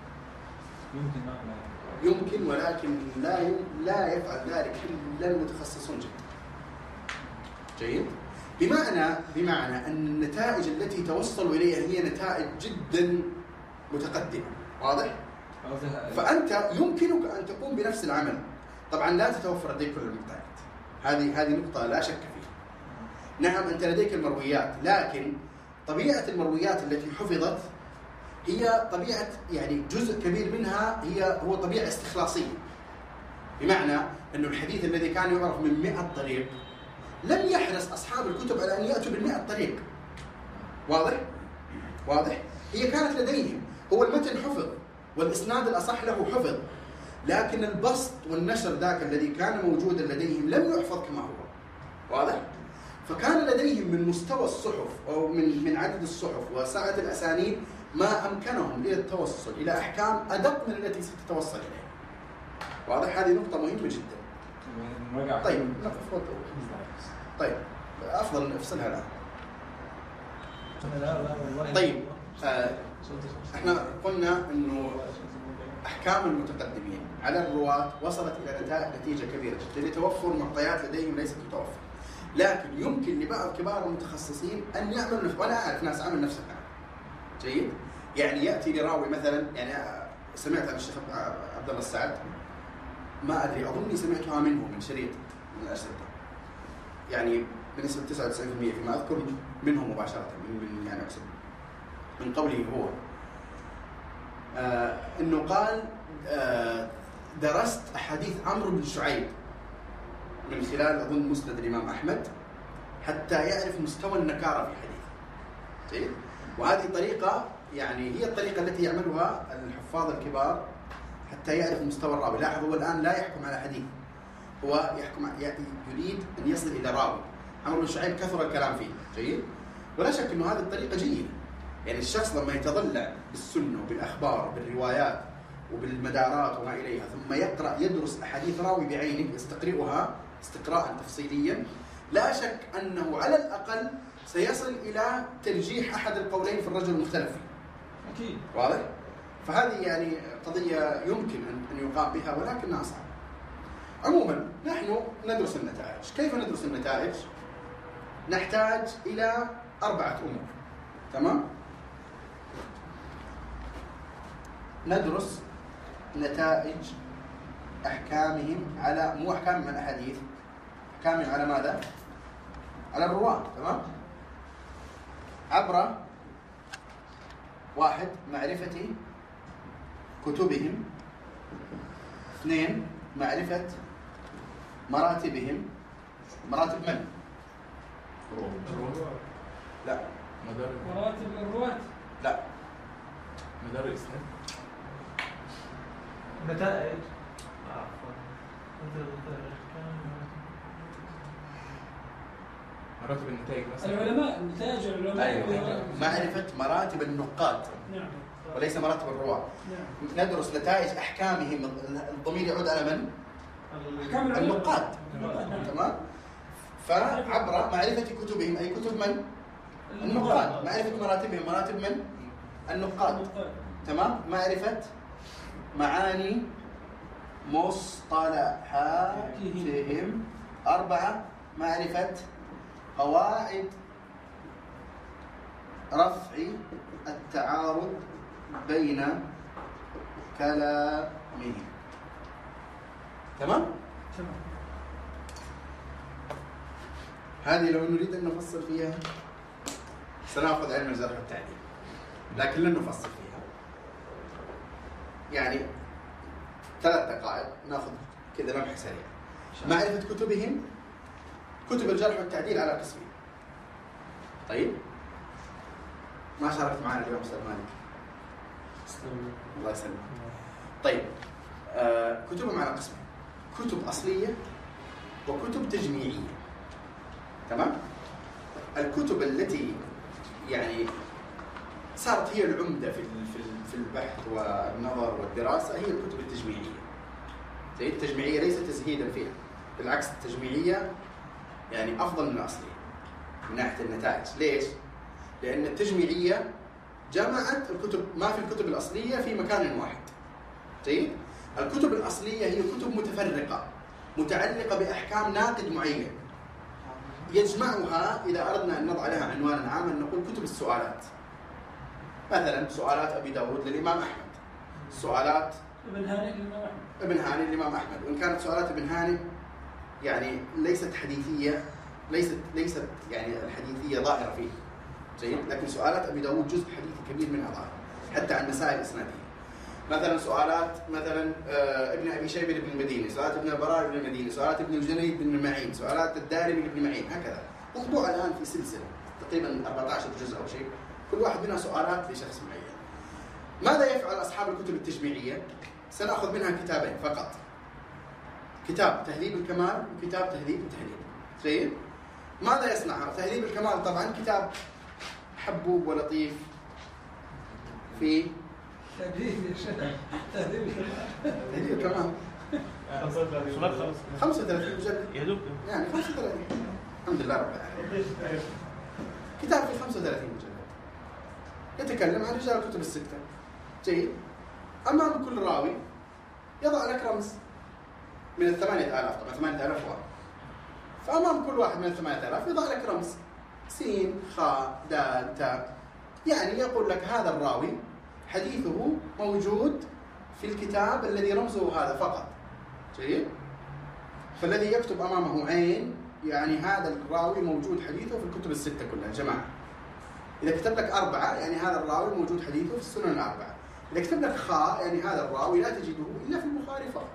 يمكن، ولكن لا يفعل ذلك إلا المتخصصون جدا. جيد؟ بمعنى أن النتائج التي توصلوا إليها هي نتائج جدا متقدمة. واضح؟ فأنت يمكنك أن تقوم بنفس العمل، طبعا لا تتوفر لديك كل المعطيات، هذه نقطة لا شك فيها. نعم أنت لديك المرويات، لكن طبيعة المرويات التي حفظت هي طبيعة يعني جزء كبير منها هو طبيعة استخلاصية، بمعنى أنه الحديث الذي كان يعرف من 100 طريق لم يحرص أصحاب الكتب على أن يأتوا بال100 طريق. واضح؟ هي كانت لديهم، هو المتن حفظ والإسناد الأصح له حفظ، لكن البسط والنشر ذاك الذي كان موجودا لديهم لم يحفظ كما هو. واضح؟ فكان لديهم من مستوى الصحف أو من عدد الصحف وسعة الأسانيد ما أمكنهم إلى التوصل إلى أحكام أدق من التي ستتوصل إليها. واضح؟ هذه نقطة مهمة جدا. طيب طيب أفضل نفصلها الآن. طيب احنا قلنا انه احكام المتقدمين على الرواة وصلت الى نتيجة كبيرة جدا لتوفر معطيات لديهم ليست متوفرة، لكن يمكن لبعض كبار المتخصصين ان يعملوا وانا اعرف ناس عملوا نفس الكلام. جيد؟ يعني ياتي لراوي مثلا، يعني سمعت عن الشيخ عبد الله السعد، ما ادري اظني سمعتها منه من شريط من الاشرطة، يعني بنسبة 99% فيما اذكر منه مباشرة من يعني اقصد من قوله هو انه قال درست احاديث عمرو بن شعيب من خلال اظن مسند الامام احمد حتى يعرف مستوى النكاره في حديثه. جيد؟ وهذه طريقه يعني هي الطريقه التي يعملها الحفاظ الكبار حتى يعرف مستوى الراوي. لاحظ هو الان لا يحكم على حديث، هو يحكم يريد ان يصل الى راوي. عمرو بن شعيب كثر الكلام فيه. جيد؟ ولا شك انه هذه الطريقه جيده. يعني الشخص لما يتضلع بالسنة وبالأخبار وبالروايات وبالمدارات وما إليها ثم يدرس أحاديث راوي بعينه يستقرئها استقراء تفصيليا، لا شك أنه على الأقل سيصل إلى ترجيح أحد القولين في الرجل المختلف فيه. أكيد. واضح؟ فهذه يعني قضية يمكن أن يقام بها ولكنها صعبة. عموما نحن ندرس النتائج. كيف ندرس النتائج؟ نحتاج إلى 4 أمور. تمام؟ ندرس نتائج أحكامهم على مو أحكام من الأحاديث، أحكامهم على ماذا؟ على الرواة. تمام؟ عبر 1 معرفة كتبهم، 2 معرفة مراتبهم. مراتب من؟ لا. مراتب الرواة. لا. مدار الإسناد. نتائج مراتب النتائج مثلا. العلماء، نتائج العلماء. أيوة. معرفة مراتب النقاد. نعم. وليس مراتب الرواة. نعم. ندرس نتائج أحكامهم. الضمير يعود على من؟ أحكام النقاد. نعم. تمام؟ فعبر معرفة كتبهم، أي كتب من؟ النقاد. معرفة مراتبهم، مراتب من؟ النقاد. تمام؟ معرفة معاني مصطلحاتهم. 4 معرفة قواعد رفع التعارض بين كلامهم. تمام؟ هذه لو نريد أن نفصل فيها سنأخذ علم الجرح والتعديل، لكن لن نفصل فيها. يعني 3 دقائق نأخذ كذا لمحة سريعة. معرفة كتبهم، كتب الجرح والتعديل على قسمين. طيب؟ ما شاركت معنا اليوم أستاذ مالك؟ الله يسلمك. طيب كتبهم على قسمين، كتب أصلية وكتب تجميعية. تمام؟ الكتب التي يعني صارت هي العمدة في البحث والنظر والدراسة هي الكتب التجميعية. زي التجميعية ليس تزهيدا فيها، بالعكس التجميعية يعني أفضل من الأصلية من ناحية النتائج. ليش؟ لأن التجميعية جمعت الكتب ما في الكتب الأصلية في مكان واحد. جيد؟ الكتب الأصلية هي كتب متفرقة متعلقة بأحكام ناقد معين، يجمعها إذا أردنا أن نضع لها عنوانا عاما نقول كتب السؤالات. مثلا سؤالات أبي داود للإمام أحمد، سؤالات ابن هاني الإمام أحمد. ابن هاني الإمام أحمد، وإن كانت سؤالات ابن هاني يعني ليست حديثية، ليست يعني الحديثية ظاهرة فيه، جيد، لكن سؤالات أبي داود جزء حديثي كبير منها ظاهر حتى عن مسائل الإسنادية. مثلا سؤالات مثلا ابن أبي شيبة بن المديني، سؤالات ابن البراء بن المديني، سؤالات ابن الجنيد بن معين، سؤالات الدارمي بن معين، هكذا موضوع الآن في سلسلة تقريبا 14 جزء أو شيء، كل واحد منها سؤالات لشخص معين. ماذا يفعل أصحاب الكتب التجميعية؟ سنأخذ منها كتابين فقط، كتاب تهذيب الكمال وكتاب تهذيب التهذيب. جيد؟ ماذا يصنع؟ تهذيب الكمال طبعا كتاب حبوب ولطيف في تهذيب الكمال. تهذيب الكمال 35 مجلد يا دوب يعني 35. الحمد لله رب العالمين. كتاب في 35 مجلد يتكلم عن رجال الكتب الستة. جيد؟ أمام كل راوي يضع لك رمز من 8000، طبعا 8000 واحد، فأمام كل واحد من 8000 يضع لك رمز سين خاء دال تاء، يعني يقول لك هذا الراوي حديثه موجود في الكتاب الذي رمزه هذا فقط. جيد؟ فالذي يكتب أمامه عين يعني هذا الراوي موجود حديثه في الكتب الستة كلها جماعة. إذا كتب لك 4 يعني هذا الراوي موجود حديثه في السنن الأربعة. إذا كتب لك خاء يعني هذا الراوي لا تجده إلا في البخاري فقط.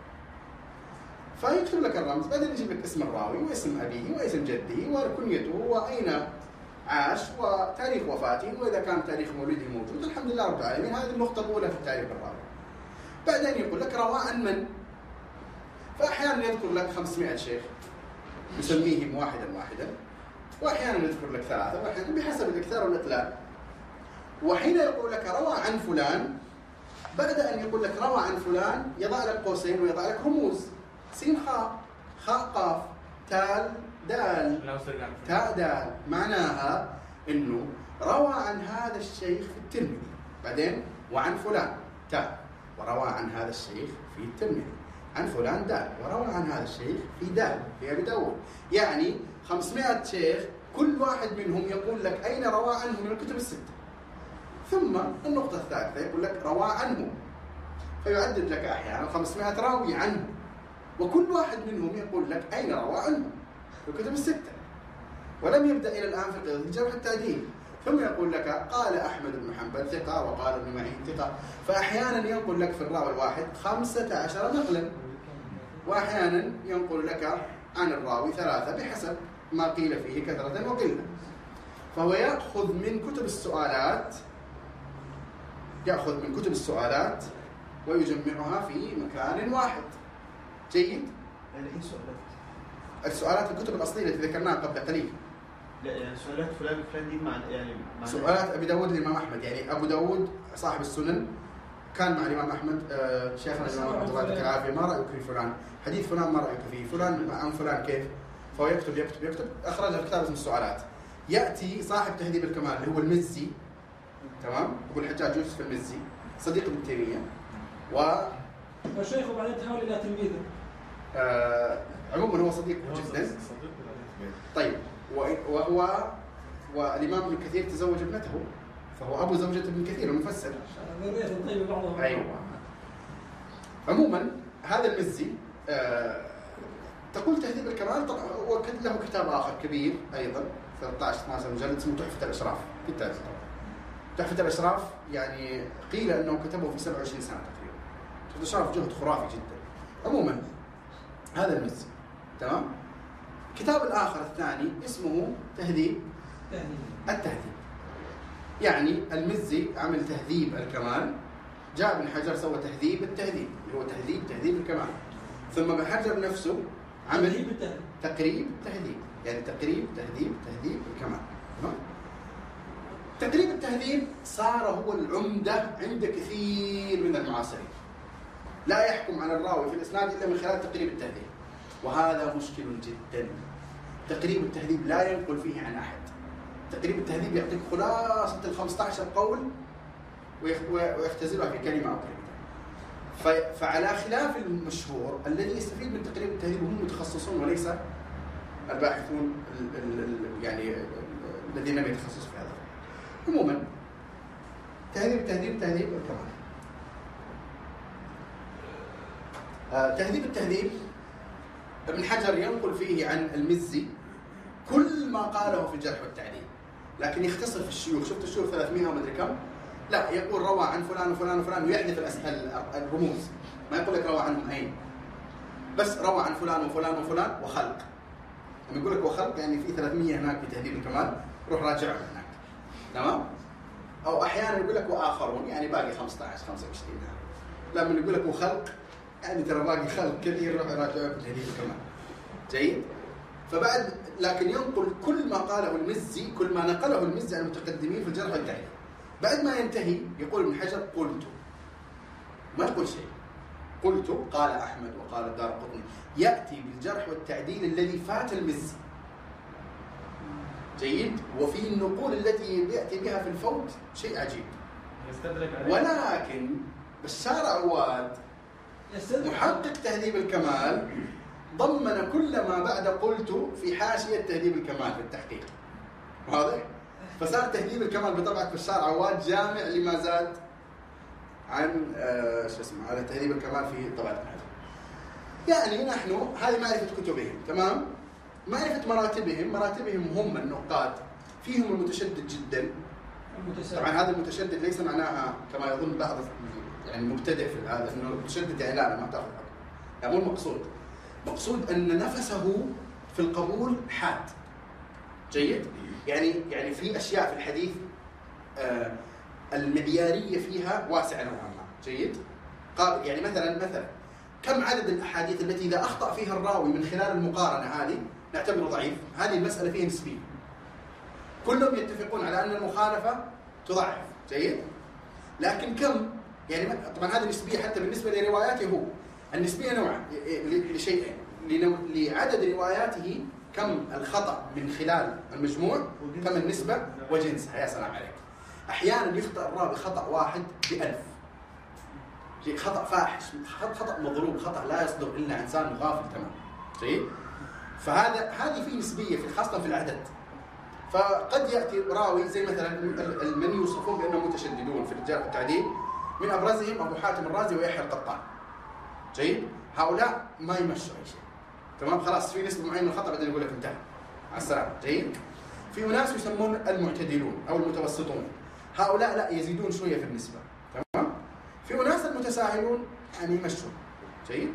فيكتب لك الرمز، بعدين يجيب لك اسم الراوي واسم أبيه واسم جده وكنيته وأين عاش وتاريخ وفاته، وإذا كان تاريخ مولده موجود الحمد لله رب العالمين. هذه النقطة الأولى في تاريخ الراوي. بعدين يقول لك روى عن من؟ فأحيانا يذكر لك 500 شيخ يسميهم واحدا واحدا، وأحيانا يذكر لك 3، وأحيانا بحسب الإكثار والإقلال. وحين يقول لك روى عن فلان، بعد أن يقول لك روى عن فلان يضع لك قوسين ويضع لك رموز سين خاء خاء قاف تال دال تاء دال، معناها إنه روى عن هذا الشيخ في الترمذي، بعدين وعن فلان تاء، وروى عن هذا الشيخ في الترمذي، عن فلان دال، وروى عن هذا الشيخ في دال في أبي داود. يعني 500 شيخ كل واحد منهم يقول لك أين روى عنه من الكتب الستة. ثم النقطة الثالثة يقول لك روى عنه، فيعدد لك أحيانا 500 راوي عنه، وكل واحد منهم يقول لك أين روى عنه في الكتب الستة. ولم يبدأ إلى الآن في قضية الجرح التعديل، ثم يقول لك قال أحمد بن حنبل ثقة وقال ابن معين ثقة. فأحيانا ينقل لك في الراوي الواحد 15 نقلا، وأحيانا ينقل لك عن الراوي 3 بحسب ما قيل فيه كثرة وقلة. فهو يأخذ من كتب السؤالات ويجمعها في مكان واحد. جيد؟ يعني ايه سؤالات؟ السؤالات الكتب الأصلية التي ذكرناها قبل قليل. لا يعني سؤالات فلان دي يعني سؤالات أبي داود الإمام أحمد، يعني أبو داود صاحب السنن كان مع الإمام أحمد شيخنا الإمام أحمد الله يعطيه العافية، ما رأيك في فلان؟ حديث فلان ما رأيك فيه؟ فلان عن فلان كيف؟ فهو يكتب أخرج كتاب اسمه السؤالات. يأتي صاحب تهذيب الكمال اللي هو المزي، تمام؟ أبو الحجاج يوسف المزي صديق ابن تيمية والشيخ وبعدين تحول إلى تلميذه. عموما هو صديق جدا. طيب والإمام ابن كثير تزوج ابنته، فهو أبو زوجة ابن كثير المفسر. ذرية طيب بعضهم. أيوة. عموما هذا المزي تقول تهذيب الكمال، وكتب له كتاب آخر كبير أيضا 13-12 مجلد اسمه تحفة الأشراف. كتاب تحفة الأشراف يعني قيل أنه كتبه في 27 سنة تقريبا. تحفة الأشراف جهد خرافي جدا. عموما هذا المزي، تمام. الكتاب الآخر الثاني اسمه تهذيب التهذيب. يعني المزي عمل تهذيب الكمال، جاء ابن حجر سوى تهذيب التهذيب اللي هو تهذيب الكمال، ثم ابن حجر نفسه عمل تقريب التهذيب، يعني تقريب تهذيب الكمال. تمام. تقريب التهذيب صار هو العمدة عند كثير من المعاصرين، لا يحكم على الراوي في الإسناد إلا من خلال تقريب التهذيب، وهذا مشكل جدا. تقريب التهذيب لا ينقل فيه عن أحد. تقريب التهذيب يعطيك خلاصة 15 قول ويختزلها في كلمة أو كلمتين. فعلى خلاف المشهور الذي يستفيد من تقريب التهذيب هم متخصصون وليس الباحثون يعني الذين لم يتخصصوا في هذا. عموما تهذيب الكمال تهذيب التهذيب ابن حجر ينقل فيه عن المزي كل ما قاله في الجرح والتعديل، لكن يختصر في الشيوخ. شفت الشيوخ 300 وما ادري كم؟ لا، يقول روى عن فلان وفلان وفلان ويحذف الرموز، ما يقول لك روى عنهم أين، بس روى عن فلان وفلان وفلان وخلق. لما يقول لك وخلق يعني في 300 هناك في تهذيب الكمال، روح راجعهم هناك، تمام؟ أو أحيانا يقول لك وآخرون، يعني باقي 15 25. لما يقول لك وخلق يعني ترى باقي خلق كثير، روح راجعهم في تهذيب الكمال. جيد؟ فبعد لكن ينقل كل ما قاله المزي، كل ما نقله المزي عن المتقدمين في الجرح والتعديل. بعد ما ينتهي يقول ابن حجر قلت، ما يقول شيء، قلت قال أحمد وقال الدارقطني، يأتي بالجرح والتعديل الذي فات المزي. جيد؟ وفي النقول التي يأتي بها في الفوت شيء عجيب. ولكن بشار عواد محقق تهذيب الكمال ضمن كل ما بعد قلت في حاشية تهذيب الكمال في التحقيق. واضح؟ فصار تهذيب الكمال بطبعة بشار عواد جامع لما زاد عن على تهذيب الكمال في طبعة ابن حجر. يعني نحن هذه معرفة كتبهم، تمام؟ معرفة مراتبهم هم النقاد، فيهم المتشدد جدا. طبعا هذا المتشدد ليس معناها كما يظن بعض يعني مبتدئ في هذا انه المتشدد يعني لا ما تاخذ حكم، يعني مو المقصود. مقصود ان نفسه في القبول حاد. جيد؟ يعني في اشياء في الحديث المعياريه فيها واسعه نوعا ما. جيد؟ قابل يعني مثلا كم عدد الاحاديث التي اذا اخطا فيها الراوي من خلال المقارنه هذه نعتبره ضعيف؟ هذه المساله فيها نسبيه. كلهم يتفقون على ان المخالفه تضعف. جيد؟ لكن كم؟ يعني طبعا هذه نسبيه حتى بالنسبه لرواياته هو. النسبيه نوعا لشيئين، لعدد رواياته كم الخطا من خلال المجموع، كم النسبه وجنسها. يا سلام عليك. احيانا يخطا الراوي خطا واحد ب1000، خطا فاحش، خطا مضروب، خطا لا يصدر الا انسان غافل تمام. جيد؟ هذه في نسبيه خاصه في العدد. فقد ياتي راوي زي مثلا من يوصفون بانهم متشددون في الجرح والتعديل، من ابرزهم ابو حاتم الرازي ويحيى القطان. جيد؟ هؤلاء ما يمشوا اي شيء، تمام؟ خلاص في نسبه معينه من الخطا بعدين يقول لك انتهى على السلامه. جيد؟ في ناس يسمون المعتدلون او المتوسطون، هؤلاء لا يزيدون شويه في النسبه، تمام؟ في ناس المتساهلون يعني يمشون. جيد؟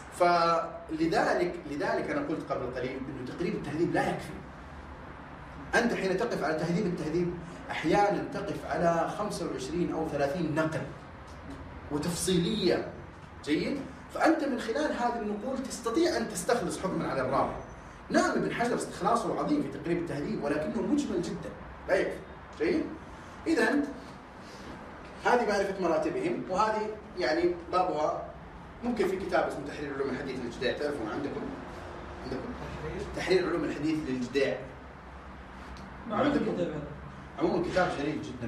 لذلك انا قلت قبل قليل انه تقريب التهذيب لا يكفي. انت حين تقف على تهذيب التهذيب احيانا تقف على 25 او 30 نقل وتفصيليه. جيد؟ فانت من خلال هذه النقول تستطيع ان تستخلص حكما على الراوي. نعم ابن حجر استخلاصه عظيم في تقريب التهذيب، ولكنه مجمل جدا لا يكفي. جيد؟ اذا هذه معرفه مراتبهم، وهذه يعني بابها ممكن في كتاب اسمه تحرير علوم الحديث للجداع، تعرفون عندكم تحرير علوم الحديث للجداع. عموما كتاب جليل جدا،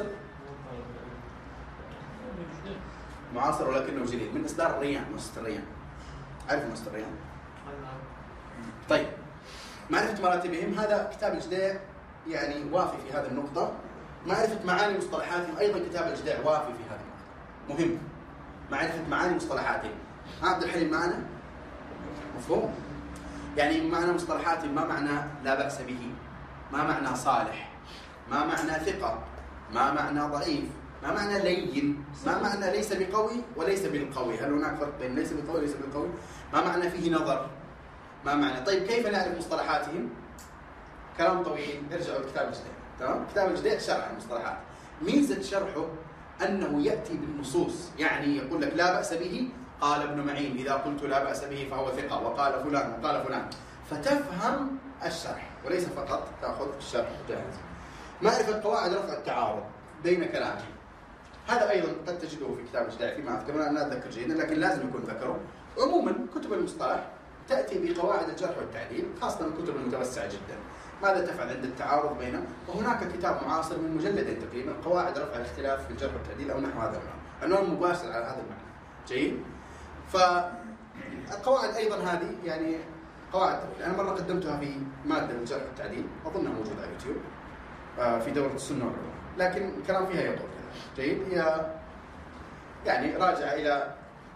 معاصر ولكنه جليل، من اصدار الريان، مؤسسة الريان. عارف مؤسسة الريان؟ طيب، معرفة مراتبهم، هذا كتاب الجداع يعني وافي في هذه النقطة. معرفة معاني مصطلحاتهم، أيضا كتاب الجداع وافي في هذه النقطة، مهم. معرفة معاني مصطلحاتهم. عبد الحليم معنا؟ مفهوم؟ يعني معنى مصطلحاتهم ما معنى لا بأس به، ما معنى صالح، ما معنى ثقة، ما معنى ضعيف، ما معنى لين، ما معنى ليس بقوي وليس بالقوي. هل هناك فرق بين ليس بقوي وليس بالقوي؟ ما معنى فيه نظر، ما معنى. طيب كيف نعرف مصطلحاتهم؟ كلام طويل، ارجعوا لكتاب الجداع. تمام؟ كتاب الجداع شرح المصطلحات. ميزة شرحه أنه يأتي بالنصوص، يعني يقول لك لا بأس به، قال ابن معين إذا قلت لا بأس به فهو ثقة، وقال فلان وقال فلان، فتفهم الشرح وليس فقط تأخذ الشرح جاهز. معرفة قواعد رفع التعارض بين كلامه، هذا أيضا قد تجده في كتاب الجداع فيما أذكر، أنا لا أتذكر جيدا لكن لازم يكون ذكره. عموما كتب المصطلح تأتي بقواعد الجرح والتعديل، خاصة الكتب المتوسعة جدا. ماذا تفعل عند التعارض بينه؟ وهناك كتاب معاصر من مجلدين تقريبا، قواعد رفع الاختلاف في الجرح والتعديل أو نحو هذا المعنى، عنوان مباشر على هذا المعنى. جيد؟ فالقواعد أيضا هذه يعني قواعد، أنا مرة قدمتها في مادة الجرح والتعديل، أظنها موجودة على يوتيوب في دورة السنة والعلوم، لكن الكلام فيها يطول. جيد؟ هي يعني راجعة إلى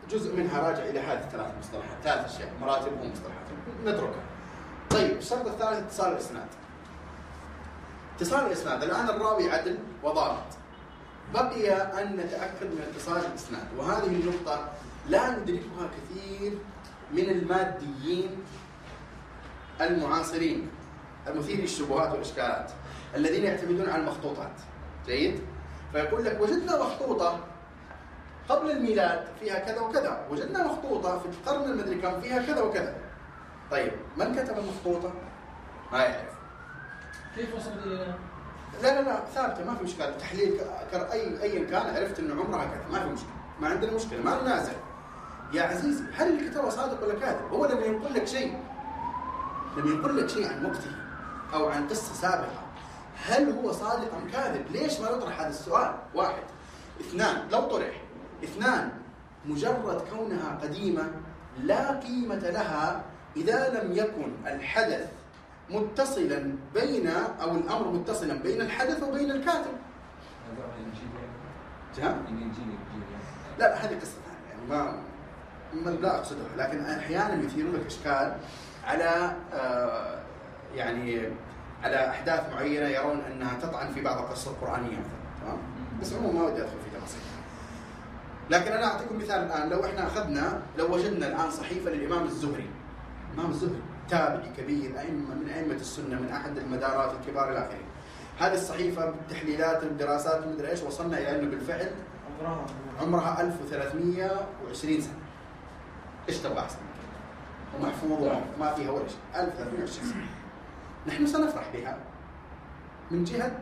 جزء منها راجع إلى هذه الثلاث مصطلحات، ثلاث أشياء، مراتب ومصطلحات، نتركها. طيب الشرط الثالث اتصال الإسناد. اتصال الإسناد، الآن الراوي عدل وضابط، بقي أن نتأكد من اتصال الإسناد، وهذه النقطة لا يدركها كثير من الماديين المعاصرين المثيري الشبهات والإشكالات الذين يعتمدون على المخطوطات. جيد؟ فيقول لك وجدنا مخطوطة قبل الميلاد فيها كذا وكذا، وجدنا مخطوطة في القرن المدري كم فيها كذا وكذا. طيب من كتب المخطوطة؟ ما يعرف. كيف وصلت إلى؟ لا ثابتة، ما في مشكلة. تحليل أيا كان عرفت إنه عمرها كذا، ما في مشكلة، ما عندنا مشكلة، ما ننازع. يا عزيزي هل اللي كتبه صادق ولا كاذب؟ هو لما يقول لك شيء، عن وقته أو عن قصة سابقة، هل هو صادق أم كاذب؟ ليش ما نطرح هذا السؤال؟ واحد. اثنان، لو طرح. اثنان، مجرد كونها قديمة لا قيمة لها إذا لم يكن الحدث متصلا بين أو الأمر متصلا بين الحدث وبين الكاتب. لا هذه قصة ثانية، يعني لا أقصدها، لكن أحيانا يثيرون لك إشكال على على أحداث معينة يرون أنها تطعن في بعض القصص القرآنية مثلا، تمام؟ بس عموما ما ودي أدخل في تفاصيل. لكن أنا أعطيكم مثال الآن، لو وجدنا الآن صحيفة للإمام الزهري. الإمام الزهري تابعي كبير، من أئمة السنة، من أحد المدارات الكبار إلى آخره. هذه الصحيفة بالتحليلات والدراسات ومدري إيش وصلنا إلى أنه بالفعل عمرها 1320 سنة. إيش تبغى أحسن؟ ومحفوظ وما فيها ولا شيء. 1320 سنة. نحن سنفرح بها من جهة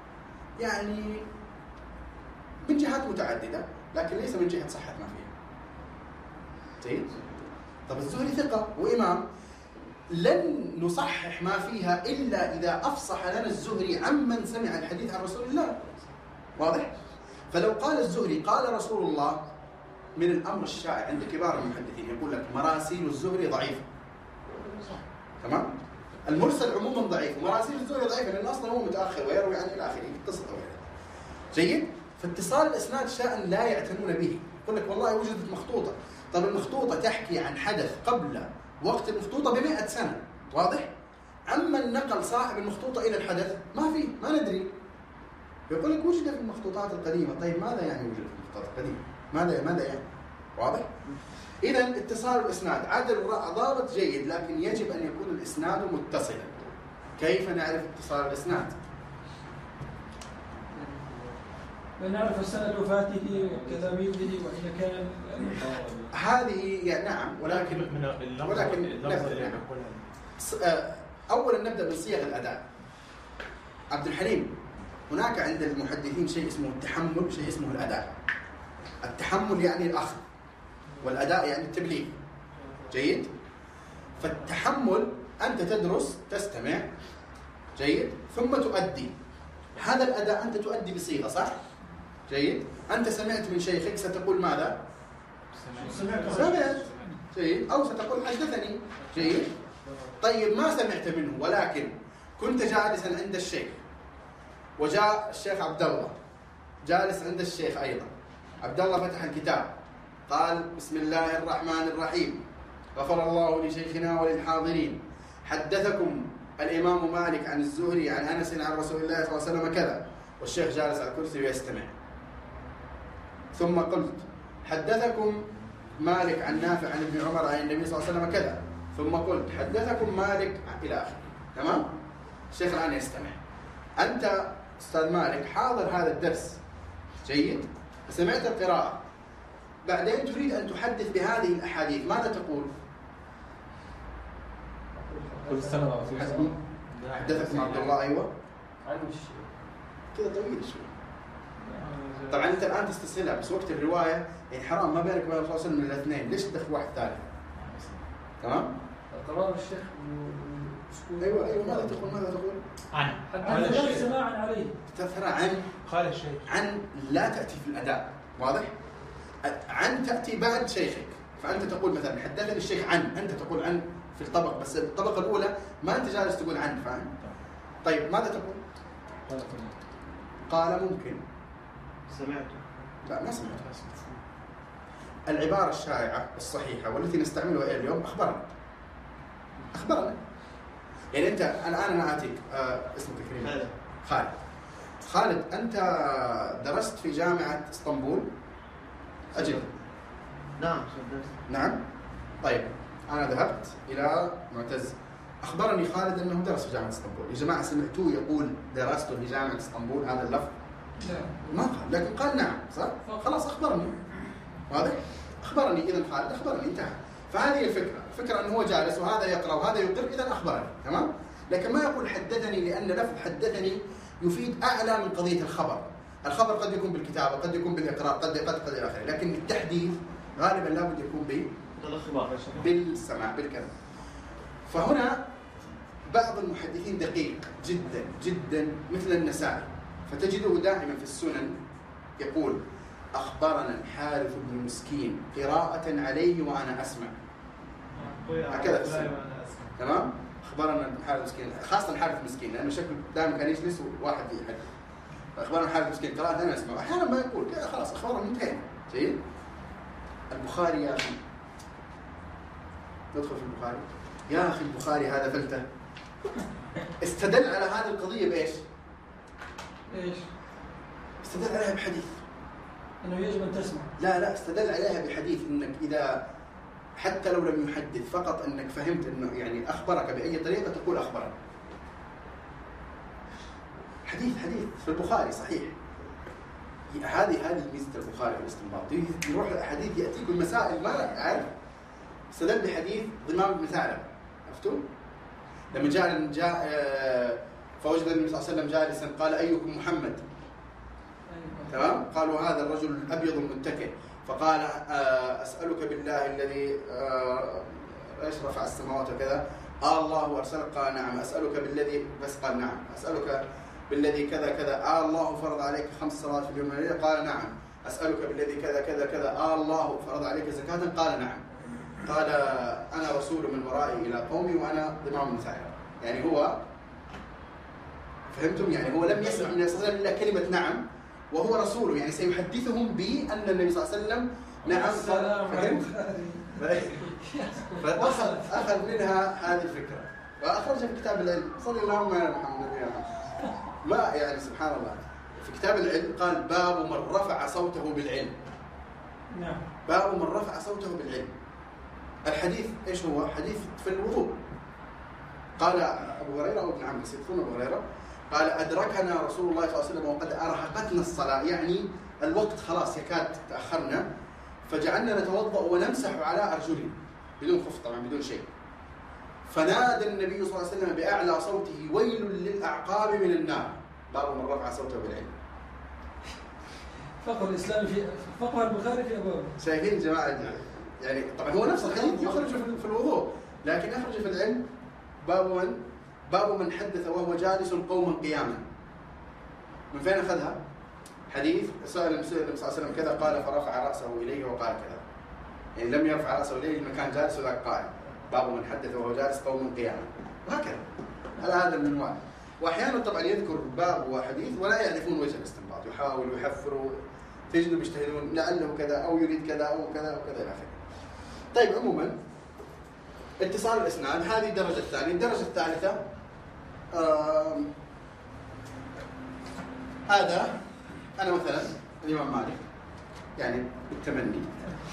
من جهات متعددة، لكن ليس من جهة صحة ما فيها. جيد؟ طب الزهري ثقة وإمام، لن نصحح ما فيها إلا إذا أفصح لنا الزهري عمن سمع الحديث عن رسول الله. واضح؟ فلو قال الزهري قال رسول الله، من الأمر الشائع عند كبار المحدثين يقول لك مراسيل الزهري ضعيفة. تمام؟ المرسل عموما ضعيف، ومراسيل الزهري ضعيفة لأنه أصلا هو متأخر ويروي عن إلى آخره، قصة طويلة. جيد؟ فاتصال الإسناد شأن لا يعتنون به. يقول لك والله وجدت مخطوطة. طب المخطوطة تحكي عن حدث قبل وقت المخطوطة ب100 سنة. واضح؟ عمن نقل صاحب المخطوطة إلى الحدث ما ندري. يقول لك وجد في المخطوطات القديمة. طيب ماذا يعني وجد في المخطوطات القديمة؟ ماذا يعني؟ واضح؟ إذا اتصال الإسناد عدل ضابط جيد، لكن يجب أن يكون الإسناد متصلا. كيف نعرف اتصال الإسناد؟ نعرف السند وفاته وكذا ميلده وإذا كان هذه نعم، ولكن أولا نبدأ من صيغ الأداء. عبد الحليم، هناك عند المحدثين شيء اسمه التحمل، شيء اسمه الأداء. التحمل يعني الأخذ، والأداء يعني التبليغ. جيد؟ فالتحمل أنت تدرس، تستمع، جيد، ثم تؤدي. هذا الأداء أنت تؤدي بصيغة، صح؟ جيد؟ أنت سمعت من شيخك ستقول ماذا؟ سمعت. جيد؟ أو ستقول حدثني. جيد؟ طيب ما سمعت منه، ولكن كنت جالسا عند الشيخ، وجاء الشيخ عبد الله جالس عند الشيخ أيضا. عبد الله فتح الكتاب قال بسم الله الرحمن الرحيم، غفر الله لشيخنا وللحاضرين، حدثكم الإمام مالك عن الزهري عن أنس عن رسول الله صلى الله عليه وسلم كذا، والشيخ جالس على الكرسي ويستمع. ثم قلت حدثكم مالك عن نافع عن ابن عمر عن النبي صلى الله عليه وسلم كذا، ثم قلت حدثكم مالك إلى آخره. تمام؟ الشيخ الآن يستمع. أنت أستاذ مالك حاضر هذا الدرس، جيد؟ سمعت القراءة، بعدين تريد أن تحدث بهذه الأحاديث، ماذا تقول؟ حدثكم عبد الله. أيوة كذا طويل شوي. طبعا أنت الآن تستسهلها، بس وقت الرواية يعني حرام، ما بينك وبين الرسول صلى الله عليه وسلم من الاثنين، ليش تدخل واحد ثالث؟ تمام؟ قرار الشيخ. أيوة ماذا تقول؟ عن حدثنا سماعا عليه. ترى عن قال الشيخ. عن لا تأتي في الأداء، واضح؟ عن تأتي بعد شيخك، فأنت تقول مثلا حدثني الشيخ عن، أنت تقول عن في الطبق، بس الطبقة الأولى ما أنت جالس تقول عن، فاهم؟ طيب ماذا تقول؟ قال ممكن. سمعته. لا ما سمعته. العبارة الشائعة الصحيحة والتي نستعملها إلى اليوم أخبرنا. يعني أنت الآن أنا آتيك اسمك كريم خالد، أنت درست في جامعة اسطنبول؟ أجل. نعم. طيب أنا ذهبت إلى معتز، أخبرني خالد أنه درس في جامعة اسطنبول. يا جماعة سمعتوه يقول درست في جامعة اسطنبول هذا اللفظ؟ ما قال، لكن قال نعم، صح؟ خلاص أخبرني. واضح؟ أخبرني، إذن خالد أخبرني، انتهى. فهذه الفكرة أنه هو جالس وهذا يقرأ وهذا يقر، إذن أخبرني، تمام؟ لكن ما يقول حدثني، لأن لفظ حدثني يفيد أعلى من قضية الخبر. الخبر قد يكون بالكتابة، قد يكون بالإقرار، قد إلى آخره، لكن التحديث غالبا لابد يكون بالسماع بالكلام. فهنا بعض المحدثين دقيق جدا جدا مثل النسائي، فتجده دائما في السنن يقول أخبرنا الحارث بن مسكين قراءة عليه وأنا أسمع، هكذا في السنن، تمام؟ أخبرنا الحارث مسكين، خاصة الحارث مسكين لأنه شكله دائما كان يجلس وواحد يحدث. أخبرنا الحارث مسكين قراءة أنا أسمع، أحيانا ما يقول خلاص أخبرنا منتهين. جيد. البخاري يا أخي، ندخل في البخاري. يا أخي البخاري هذا فلتة استدل على هذه القضية بإيش؟ استدل عليها بحديث إنه يجب أن تسمع. لا استدل عليها بحديث إنك إذا حتى لو لم يحدث فقط أنك فهمت إنه يعني أخبرك بأي طريقة تقول أخبرك. حديث في البخاري صحيح. هذه ميزة البخاري والاستنباط، يروح الحديث يأتيك بالمسائل ما عارف. استدل بحديث ضمام بن ثعلبة، عرفتوا؟ لما جاء فوجد النبي صلى الله عليه وسلم جالسا قال أيكم محمد؟ تمام؟ قالوا هذا الرجل الأبيض المتكئ، فقال أسألك بالله الذي رفع السماوات وكذا، الله أرسلك؟ قال نعم. أسألك بالذي، بس قال نعم. أسألك بالذي كذا كذا، الله فرض عليك 5 صلوات في اليوم والليلة؟ قال نعم. أسألك بالذي كذا كذا كذا، الله فرض عليك زكاة؟ قال نعم. قال أنا رسول من ورائي إلى قومي وأنا ضمام مثال. يعني هو، فهمتم؟ يعني هو لم يسمع من النبي صلى الله عليه وسلم إلا كلمة نعم وهو رسوله، يعني سيحدثهم بأن النبي صلى الله عليه وسلم نعم. فهمت؟ فأخذ منها هذه الفكرة وأخرجها في كتاب العلم. صلى الله عليه محمد نبينا ما يعني سبحان الله، في كتاب العلم قال باب من رفع صوته بالعلم. نعم. باب من رفع صوته بالعلم. الحديث ايش هو؟ حديث في الوضوء. قال ابو هريره وابن عمرو يذكرون ابو هريره قال ادركنا رسول الله صلى الله عليه وسلم وقد ارهقتنا الصلاه، يعني الوقت خلاص يكاد تاخرنا، فجعلنا نتوضا ونمسح على ارجلنا بدون خف طبعا بدون شيء، فنادى النبي صلى الله عليه وسلم باعلى صوته ويل للاعقاب من النار. باب من رفع صوته بالعلم. فقه الاسلام في فقه البخاري في ابواب. شايفين جماعه؟ يعني طبعا هو نفس الحديث يخرج في الوضوء، لكن أخرج في العلم باب من حدث وهو جالس قوما قياما. من فين أخذها؟ حديث سأل النبي صلى الله عليه وسلم كذا قال فرفع رأسه إليه وقال كذا، يعني لم يرفع رأسه إليه المكان جالس وذاك قائم. باب من حدث وهو جالس قوما قياما، وهكذا على هذا المنوال. وأحيانا طبعا يذكر باب وحديث ولا يعرفون وجه الاستنباط، يحاولوا يحفروا، تجدوا بيجتهدون لعله كذا أو يريد كذا أو كذا وكذا إلى آخره. طيب عموما اتصال الاسناد هذه الدرجه الثانيه. الدرجه الثالثه هذا انا مثلا الامام مالك يعني بالتمني،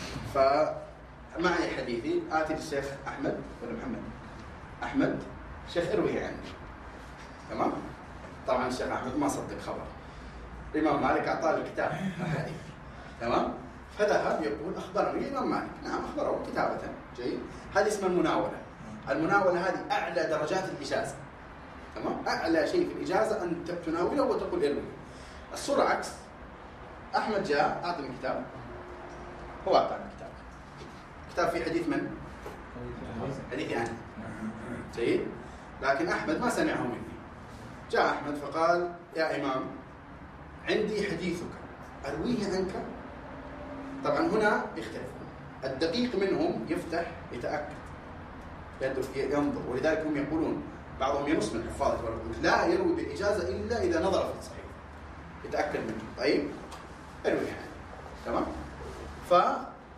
فمعي حديثي اتي للشيخ احمد ولا محمد احمد، شيخ اروي عني، تمام؟ طبعا الشيخ احمد ما صدق خبر، الامام مالك اعطاه الكتاب الحديث، تمام؟ فذهب يقول أخبرني الإمام مالك. نعم أخبره كتابة. جيد. هذه اسمها المناولة. المناولة هذه أعلى درجات الإجازة، تمام؟ أعلى شيء في الإجازة أن تناوله وتقول إروي. الصورة عكس. أحمد جاء أعطني كتاب، هو أعطاني كتاب. كتاب فيه حديث من؟ حديث يعني. جيد. لكن أحمد ما سمعه مني. جاء أحمد فقال يا إمام عندي حديثك أرويه عنك. طبعا هنا يختلفون، الدقيق منهم يفتح يتأكد ينظر، ولذلك هم يقولون بعضهم ينص من حفاظه لا يروي بالإجازة إلا إذا نظر في الصحيح يتأكد منه. طيب اروي يعني، تمام؟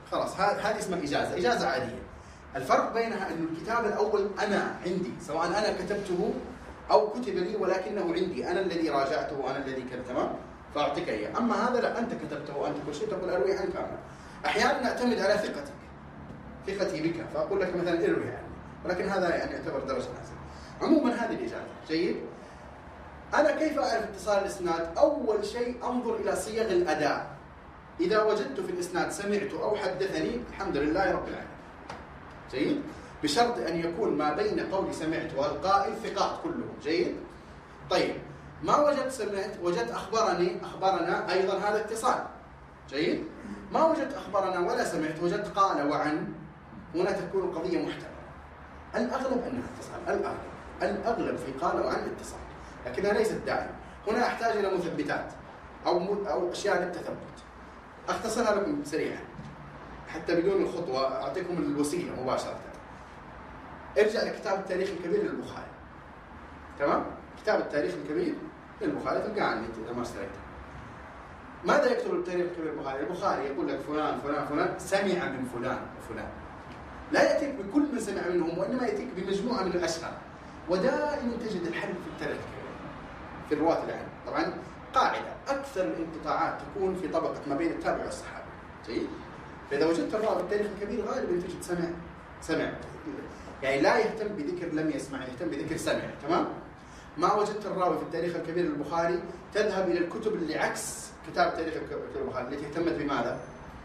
خلاص هذه اسمها إجازة عادية. الفرق بينها أن الكتاب الأول أنا عندي، سواء أنا كتبته أو كتب لي ولكنه عندي، أنا الذي راجعته وأنا الذي كتب، تمام؟ فأعطيك إياه. أما هذا لا، أنت كتبته وأنت كل شيء، تقول أروي عنك أنا. أحيانا أعتمد على ثقتي بك، فأقول لك مثلا اروي عني، ولكن هذا يعني يعتبر درجة نازلة. عموما هذه الإجازة. جيد. أنا كيف أعرف اتصال الإسناد؟ أول شيء أنظر إلى صيغ الأداء. إذا وجدت في الإسناد سمعت أو حدثني، الحمد لله رب العالمين. جيد. بشرط أن يكون ما بين قول سمعت والقائل ثقات كلهم. جيد. طيب ما وجدت سمعت، وجدت أخبرنا أيضا، هذا اتصال. جيد. ما وجدت أخبرنا ولا سمعت، وجدت قال وعن، هنا تكون القضية محتملة. الأغلب أنها اتصال، الأغلب في قال وعن اتصال، لكنها ليست دائما. هنا أحتاج إلى مثبتات أو أشياء للتثبت. أختصرها لكم سريعا حتى بدون الخطوة، أعطيكم الوسيلة مباشرة. ارجع لكتاب التاريخ الكبير للبخاري، تمام؟ كتاب التاريخ الكبير للبخاري تلقاه عندي إذا ما اشتريته. ماذا يكتب التاريخ الكبير للبخاري؟ البخاري يقول لك فلان فلان فلان سمع من فلان وفلان. لا يأتيك بكل من سمع منهم، وإنما يأتيك بمجموعة من الأشهر. ودائما تجد الحل في التاريخ الكبير في الرواة العلم. طبعا قاعدة، أكثر الانقطاعات تكون في طبقة ما بين التابع والصحابي. جيد. فإذا وجدت الراوي في التاريخ الكبير غالبا تجد سمع، يعني لا يهتم بذكر لم يسمع، يهتم بذكر سمع. تمام. ما وجدت الراوي في التاريخ الكبير للبخاري، تذهب إلى الكتب اللي عكس كتاب التاريخ الكبير للبخاري، التي اهتمت بماذا؟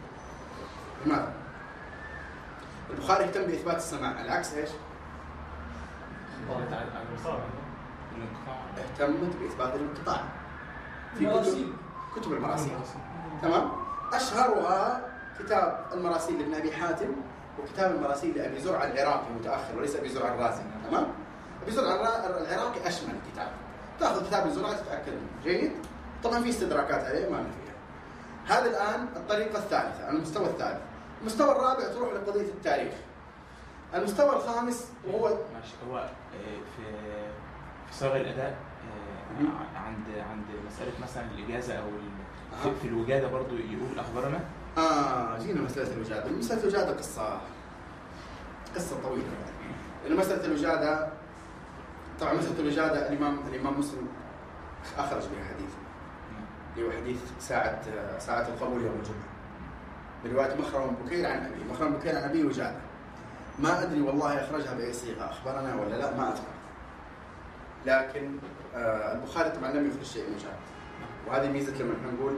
البخاري اهتم بإثبات السماع، العكس إيش؟ اهتمت بإثبات الانقطاع في كتب المراسيل. تمام. أشهرها كتاب المراسيل لابن أبي حاتم، وكتاب المراسيل لأبي زرع العراقي متأخر، وليس أبي زرع الرازي. تمام. أبي زرع العراقي أشمل الكتاب، تأخذ كتاب الزرع تتأكد منه. جيد. طبعا في استدراكات عليه ما فيها. هذا الآن الطريقة الثالثة، المستوى الثالث. المستوى الرابع تروح لقضية التاريخ. المستوى الخامس وهو هو في صيغ الأداء، عند مسألة مثلا الإجازة أو في الوجادة برضو يقول أخبرنا. جينا مسألة الوجادة. مسألة الوجادة قصة طويلة. لأن مسألة الوجادة، طبعا مسألة الوجادة الإمام مسلم أخرج بها حديث، اللي هو حديث ساعة القبول يوم الجمعة، برواية مخرم بكير عن أبي. مخرم بكير عن أبي وجادة. ما أدري والله أخرجها بأي صيغة، أخبرنا ولا لا، ما أذكر. لكن البخاري طبعا لم يخرج شيء من وجادة، وهذه ميزة لما نحن نقول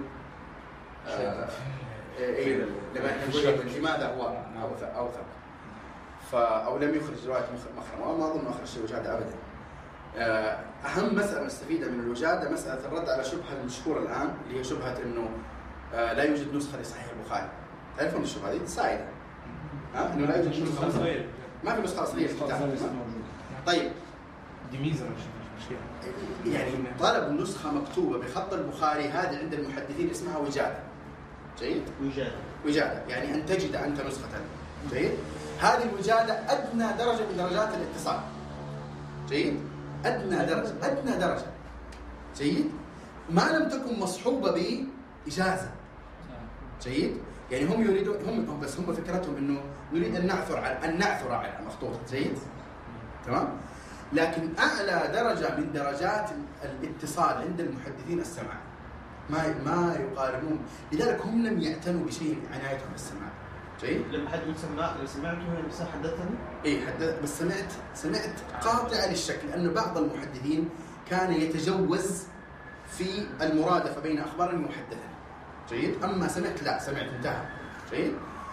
لما نقول لماذا هو أوثق أو لم يخرج رواية مخرم، وما أظن أخرج شيء وجادة أبدا. أهم مسألة نستفيدها من الوجادة مسألة الرد على شبهة المشهورة الآن، اللي هي شبهة إنه لا يوجد نسخة لصحيح البخاري. تعرفون الشبهة هذه سائدة، إنه لا يوجد نسخة أصلية، ما في نسخة أصلية للكتاب. طيب دي ميزة مش مشكلة. يعني طلب نسخة مكتوبة بخط البخاري هذا عند المحدثين اسمها وجادة. جيد. وجادة يعني أن تجد أنت نسخة. جيد. هذه الوجادة أدنى درجة من درجات الاتصال. جيد. أدنى درجة. جيد. ما لم تكن مصحوبة بإجازة. جيد. يعني هم يريدون هم فكرتهم إنه نريد أن نعثر على مخطوطة. جيد. تمام. لكن أعلى درجة من درجات الاتصال عند المحدثين السماع، ما يقارنون. لذلك هم لم يعتنوا بشيء عنايتهم بالسماع. جيد. لما حد يقول سمعته هنا بس حدثني. حدث، بس سمعت قاطع للشك، لأنه بعض المحدثين كان يتجوز في المرادفة بين أخبارني وحدثني. جيد. أما سمعت لا، سمعت انتهى. جيد.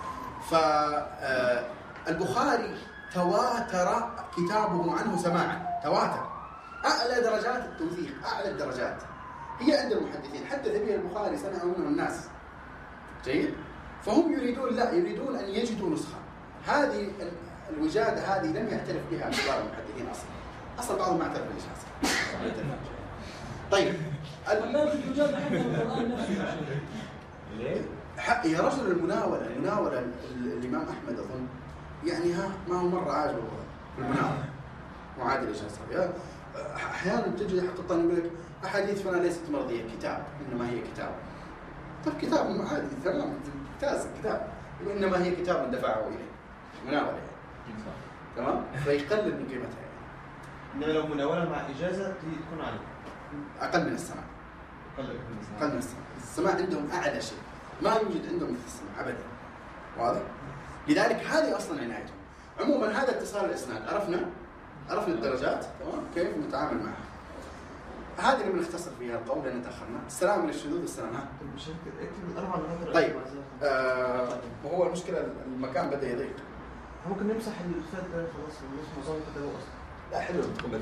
فالبخاري تواتر كتابه عنه سماعا، تواتر. أعلى درجات التوثيق، أعلى الدرجات هي عند المحدثين. حدث به البخاري سمعه منه الناس. جيد. فهم يريدون أن يجدوا نسخة. هذه الوجادة هذه لم يعترف بها كبار المحدثين أصلا بعضهم ما اعترف بالإجازة. طيب لا في الوجادة حتى القرآن نفسه. ليه؟ يا رجل المناولة الإمام أحمد أظن يعني ما هو مرة عاجبه المناولة معادل الإجازة. أحيانا تجي حق الطالب يقول لك أحاديث فلان ليست مرضية، كتاب إنما هي كتاب. طب كتاب عادي تمام، ممتاز كتاب، وإنما هي كتاب دفعه إليه مناولة يعني. تمام؟ فيقلل من قيمتها يعني. انما لو مناوله مع اجازه تكون عليه أقل من السماع. أقل من السماع. السماع عندهم أعلى شيء، ما يوجد عندهم مثل السماع أبدا. واضح؟ لذلك هذه أصلا عنايتهم. عموما هذا اتصال الإسناد، عرفنا الدرجات، تمام؟ كيف نتعامل معها. هذه اللي بنختصر فيها القول لأن تأخرنا. السلام من الشذوذ والسلام. مش اكتب الاربع نقاط. طيب وهو المشكلة المكان بدأ يضيق. ممكن نمسح الفات ده خلاص مش مظام كده اصلا. لا حلو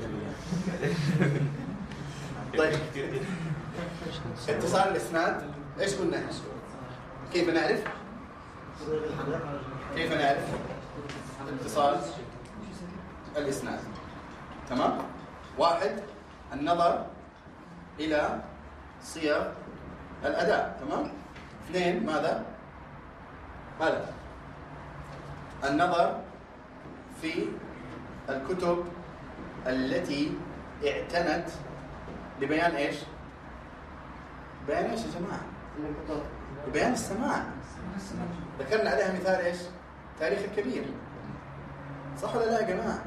طيب اتصال الإسناد إيش قلنا؟ كيف نعرف اتصال الإسناد؟ تمام؟ 1 النظر إلى صيغ الأداء، تمام؟ 2 ماذا؟ النظر في الكتب التي اعتنت لبيان ايش؟ بيان ايش يا جماعة؟ بيان السماع. ذكرنا عليها مثال ايش؟ تاريخ الكبير. صح ولا لا يا جماعة؟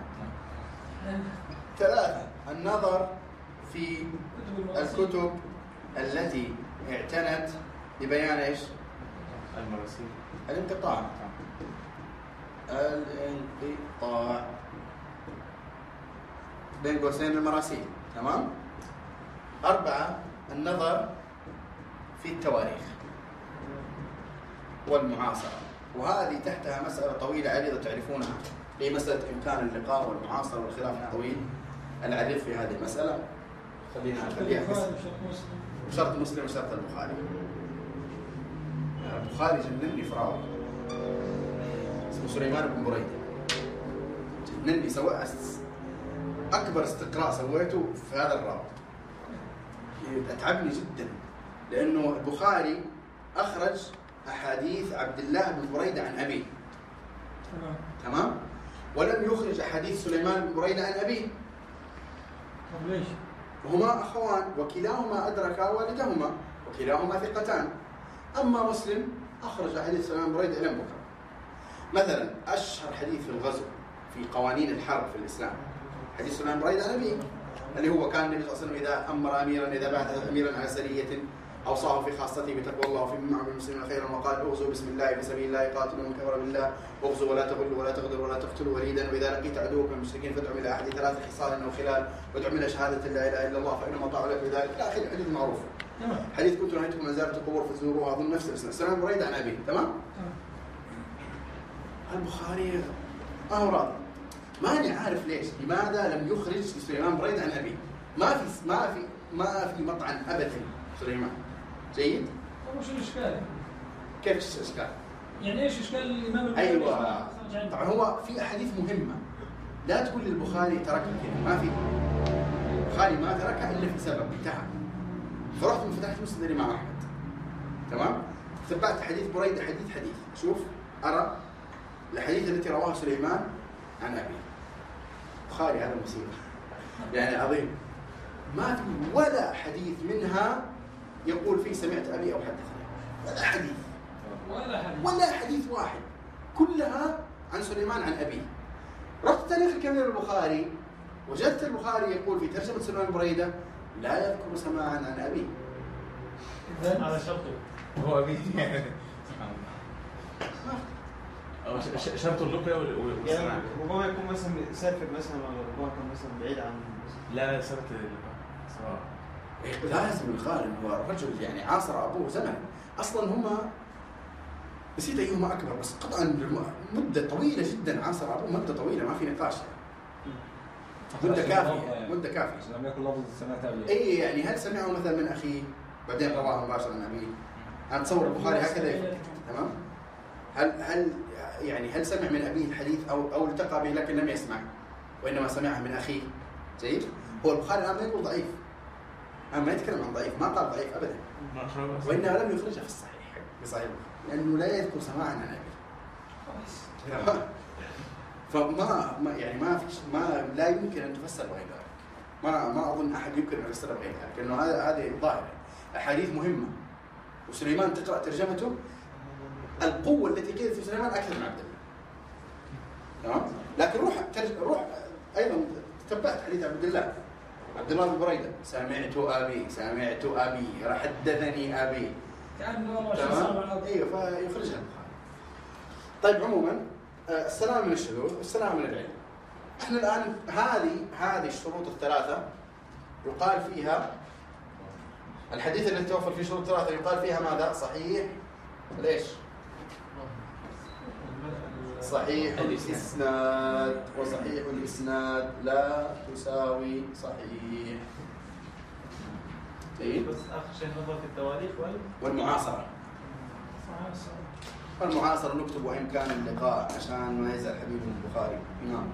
3 النظر في الكتب التي اعتنت لبيان ايش؟ المراسيل. الانقطاع بين قوسين المراسيل، تمام؟ 4 النظر في التواريخ والمعاصرة، وهذه تحتها مسألة طويلة عريضة تعرفونها، هي مسألة إمكان اللقاء والمعاصرة والخلاف الطويل العريض في هذه المسألة. خلينا شرط مسلم وشرط البخاري. البخاري جنني فراوي اسمه سليمان بن بريدة، جنني. أكبر استقراء سويته في هذا الراوي، أتعبني جدا لأنه البخاري أخرج أحاديث عبد الله بن بريدة عن أبيه، تمام؟ ولم يخرج أحاديث سليمان بن بريدة عن أبيه. طب ليش؟ وهما أخوان وكلاهما أدركا والدهما وكلاهما ثقتان. أما مسلم أخرج حديث سليمان بن بريدة إلى بكرة. مثلا أشهر حديث في الغزو في قوانين الحرب في الإسلام حديث سليمان بن بريدة عن أبيه، اللي هو كان النبي صلى الله عليه وسلم إذا أمر أميرا، إذا بعث أميرا على سرية أوصاه في خاصته بتقوى الله وفي معه المسلمين خيرا وقال اغزوا بسم الله في سبيل الله قاتلوا من كفر بالله واغزوا ولا تغلوا ولا تغدروا ولا تقتلوا وليدا وإذا لقيت عدوك من المشركين فادعوا إلى أحد 3 خصال أو خلال وادعوا إلى شهادة لا إله إلا الله فإنما طاعوا لك بذلك إلى آخر الحديث المعروف. حديث كنت نهيتكم عن زيارة القبور فزوروها أظن نفس الإسناد سليمان بن بريدة عن أبيه، تمام؟ البخاري راضي، ماني عارف ليش لماذا لم يخرج سليمان بن بريدة عن أبيه. ما في مطعن أبدا سليمان. جيد؟ وش الإشكال؟ كيف الإشكال؟ يعني إيش إشكال الإمام البخاري؟ أيوة طبعا هو في أحاديث مهمة لا تقول للبخاري تركها كذا، ما في. البخاري ما تركها إلا في سبب انتهى. فرحت من فتحت مسند الإمام أحمد، تمام؟ تبعت حديث بريدة حديث شوف أرى الحديث التي رواه سليمان عن أبيه. البخاري هذا مصيبة يعني عظيم، ما في ولا حديث منها يقول فيه سمعت أبي أو حدثني، ولا حديث واحد، كلها عن سليمان عن أبيه. رحت تاريخ الكبير البخاري وجدت البخاري يقول في ترجمة سليمان بريدة لا يذكر سماعا عن أبيه. إذن على شرطه هو أبيه شرط اللقية والسماع. يعني ربما يكون مثلا سافر مثلا ولا ربما كان مثلا بعيد عن لا سنة اللقاء لازم الغالب هو رجل يعني عاصر أبوه زمن. أصلا هما نسيت أيهما أكبر، بس قطعا مدة طويلة جدا عاصر أبوه، مدة طويلة ما في نقاش، مدة كافية عشان لم يكن لفظ سمعت أبيه. أي يعني هل سمعه مثلا من أخيه بعدين رواه مباشرة عن أبيه؟ أنا أتصور البخاري هكذا يفكر، تمام؟ هل سمع من أبيه الحديث أو التقى به لكن لم يسمع وإنما سمعه من أخيه؟ جيد؟ هو البخاري الآن ما يقول ضعيف، ما يتكلم عن ضعيف، ما قال ضعيف أبدا، وإنما لم يخرجه في صحيح لأنه لا يذكر سماعا عن أبيه. فما يعني ما لا يمكن أن تفسر بغير ذلك. ما أظن أحد يمكن أن يفسر بغير ذلك، لأنه هذه ظاهرة أحاديث مهمة. وسليمان تقرأ ترجمته القوة التي قيلت في سليمان أكثر من عبد الله. تمام؟ لكن روح أيضا تتبعت حديث عبد الله بن بريدة، سمعت أبي حدثني أبي. كأنه تمام؟ ايوه فيخرجها البخاري. طيب عموما السلام من الشذوذ والسلام من العلة. احنا الآن هذه الشروط الثلاثة يقال فيها الحديث الذي توفر فيه شروط ثلاثة يقال فيها ماذا؟ صحيح ليش؟ صحيح الإسناد، وصحيح الإسناد لا تساوي صحيح. طيب بس آخر شيء نظر في التواريخ والمعاصرة. المعاصرة نكتب وإن كان اللقاء عشان ما يزعل حبيبنا البخاري. نعم.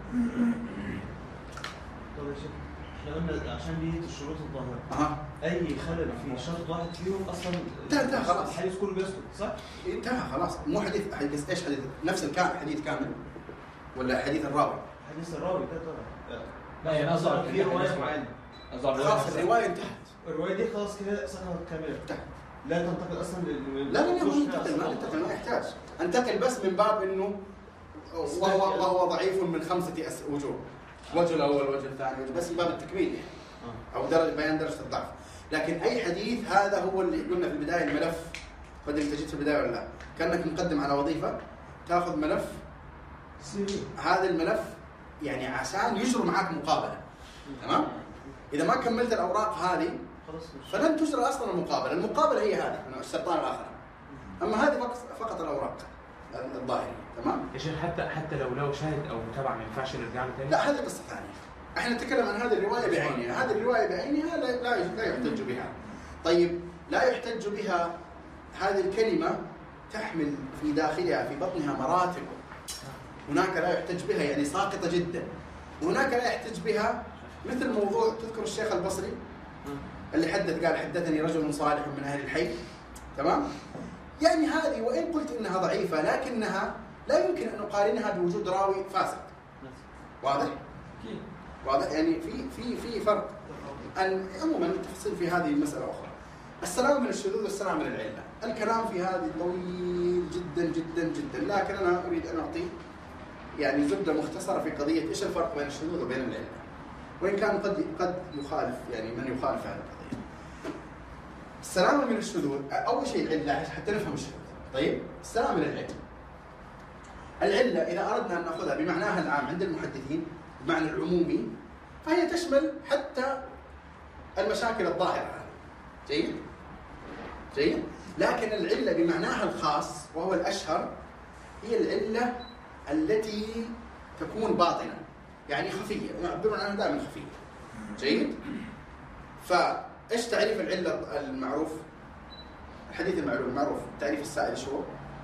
طيب يا شيخ احنا قلنا عشان دي الشروط الظاهرة أي خلل في شرط واحد فيهم أصلا انتهى خلاص. الحديث كله بيسكت صح؟ انتهى خلاص. مو حديث ايش حديث؟ نفس حديث كامل ولا حديث الراوي؟ حديث الراوي ده طبعا. لا يعني أصلا في رواية معينة. خلاص الرواية انتهت. الرواية دي خلاص كده سقطت كاملة. لا تنتقل أصلا لا ما يحتاج. انتقل بس من باب إنه وهو ضعيف من 5 وجوه. وجه الأول وجه الثاني بس من باب التكميل يعني. أو بيان درجة الضعف. لكن أي حديث هذا هو اللي قلنا في البداية الملف. قد أنت جيت في البداية ولا لا؟ كأنك مقدم على وظيفة تأخذ ملف هذا الملف يعني عشان يجروا معاك مقابلة. تمام؟ إذا ما كملت الأوراق هذه فلن تجرى أصلا المقابلة هي هذه السرطان الآخر. أما هذه فقط الأوراق الظاهرية. تمام؟ يا شيخ حتى لو شاهد أو متابعة ما ينفعش نرجع له تاني؟ لا هذه قصة ثانية. احنا نتكلم عن هذه الرواية بعينها. هذه الرواية بعينها لا يحتج بها. طيب لا يحتج بها. هذه الكلمة تحمل في داخلها في بطنها مراتب. هناك لا يحتج بها يعني ساقطة جدا. وهناك لا يحتج بها مثل موضوع تذكر الشيخ البصري اللي قال حدثني رجل صالح من أهل الحي. تمام؟ يعني هذه وإن قلت إنها ضعيفة لكنها لا يمكن أن نقارنها بوجود راوي فاسد. واضح يعني في فرق. عموما التفصيل في هذه المسألة أخرى. السلام من الشذوذ والسلام من العلة. الكلام في هذه طويل جدا جدا جدا، لكن أنا أريد أن أعطي يعني زبدة مختصرة في قضية إيش الفرق بين الشذوذ وبين العلة، وإن كان قد يخالف يعني من يخالف هذه القضية. السلام من الشذوذ أول شيء العلة حتى نفهم الشذوذ. طيب السلام من العلة. العلة إذا أردنا أن نأخذها بمعناها العام عند المحدثين بمعنى العمومي فهي تشمل حتى المشاكل الظاهرة. جيد. لكن العلة بمعناها الخاص وهو الأشهر هي العلة التي تكون باطنة يعني خفية، يعبرون عنها دائما خفية. جيد. فإيش تعريف العلة المعروف؟ الحديث المعروف تعريف السائل شو؟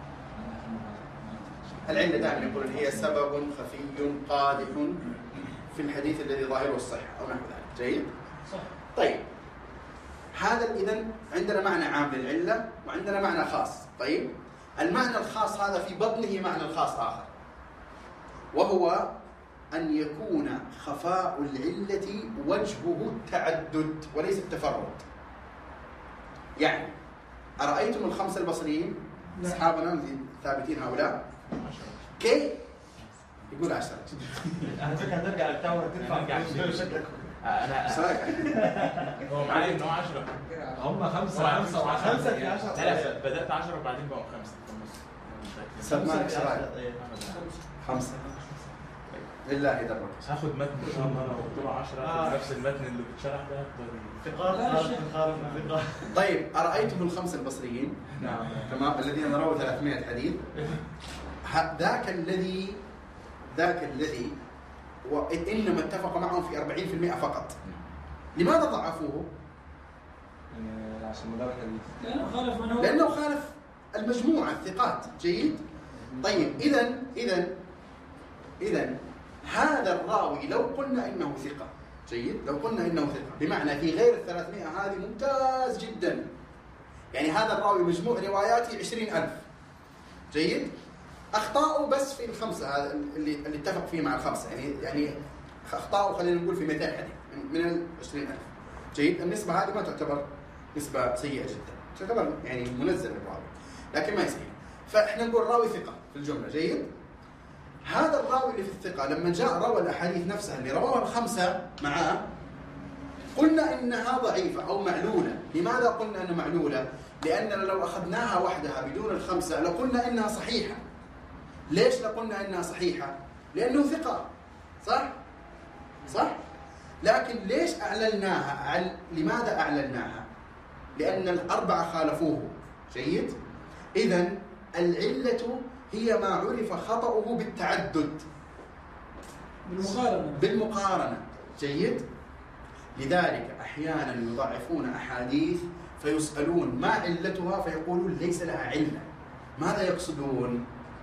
العلة دائما يقولون هي سبب خفي قادح في الحديث الذي ظاهره الصحة أو نحو ذلك. جيد؟ صح. طيب هذا إذن عندنا معنى عام للعلة وعندنا معنى خاص. طيب المعنى الخاص هذا في بطنه معنى خاص آخر، وهو أن يكون خفاء العلة وجهه التعدد وليس التفرد. يعني أرأيتم الخمسة البصريين أصحابنا الثابتين هؤلاء كي يقول 10. على فكرة هترجع للتاور هترفع شكلك. هو معايا إنه 10. هم 5 في 10. لا بدأت 10 وبعدين بقوا 5 في النص. سلمان 5 لله درك. هاخد متن ان شاء الله انا قلت له 10 نفس المتن اللي بيتشرح ده. طيب أرأيتم الخمسة البصريين؟ نعم. تمام. الذين رووا 300 حديث. ذاك الذي وإنما اتفق معهم في 40% فقط. لماذا ضعفوه؟ عشان مدار الحديث. لأنه خالف المجموعة الثقات. جيد. طيب إذن هذا الراوي لو قلنا إنه ثقة. جيد. لو قلنا إنه ثقة بمعنى في غير 300 هذه ممتاز جدا. يعني هذا الراوي مجموع رواياته 20,000. جيد. أخطاؤه بس في الخمسة هذا اللي اتفق فيه مع الخمسة يعني أخطاؤه خلينا نقول في 200 حديث من 20,000. جيد. النسبة هذه ما تعتبر نسبة سيئة جدا، تعتبر يعني منزل الراوي لكن ما يصير. فإحنا نقول راوي ثقة في الجملة. جيد. هذا الراوي اللي في الثقة لما جاء روى الأحاديث نفسها اللي رواها الخمسة معاه قلنا إنها ضعيفة أو معلولة. لماذا قلنا أنها معلولة؟ لأننا لو أخذناها وحدها بدون الخمسة لقلنا إنها صحيحة. ليش لقلنا إنها صحيحة؟ لأنه ثقة. صح؟ لكن ليش أعلناها؟ لماذا أعلناها؟ لأن الأربعة خالفوه. جيد؟ إذن العلة هي ما عرف خطأه بالتعدد بالمقارنة. جيد؟ لذلك أحيانا يضعفون أحاديث فيسألون ما علتها فيقولون ليس لها علة. ماذا يقصدون؟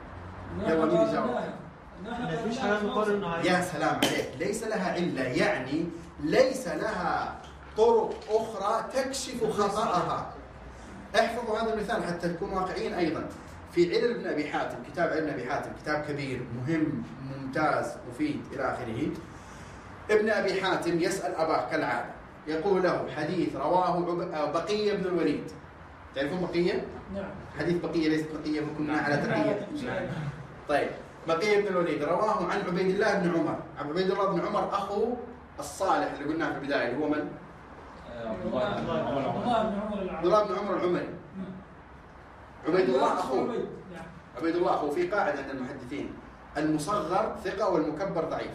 يا سلام عليك. ليس لها علة يعني ليس لها طرق أخرى تكشف خطأها. احفظوا هذا المثال حتى تكونوا واقعيين. أيضا في علل ابن أبي حاتم، كتاب علل ابن أبي حاتم كتاب كبير مهم ممتاز مفيد إلى آخره. ابن أبي حاتم يسأل أباه كالعادة، يقول له حديث رواه بقية بن الوليد. تعرفون بقية؟ نعم. حديث بقية ليست بقية كنا على تقية. طيب بقية بن الوليد رواه عن عبيد الله بن عمر. عبيد الله بن عمر أخو الصالح اللي قلناه في البداية اللي هو من؟ عبد الله بن عمر العمري. عبيد الله أخوه. عبيد الله أخوه. في قاعدة عند المحدثين المصغر ثقة والمكبر ضعيف.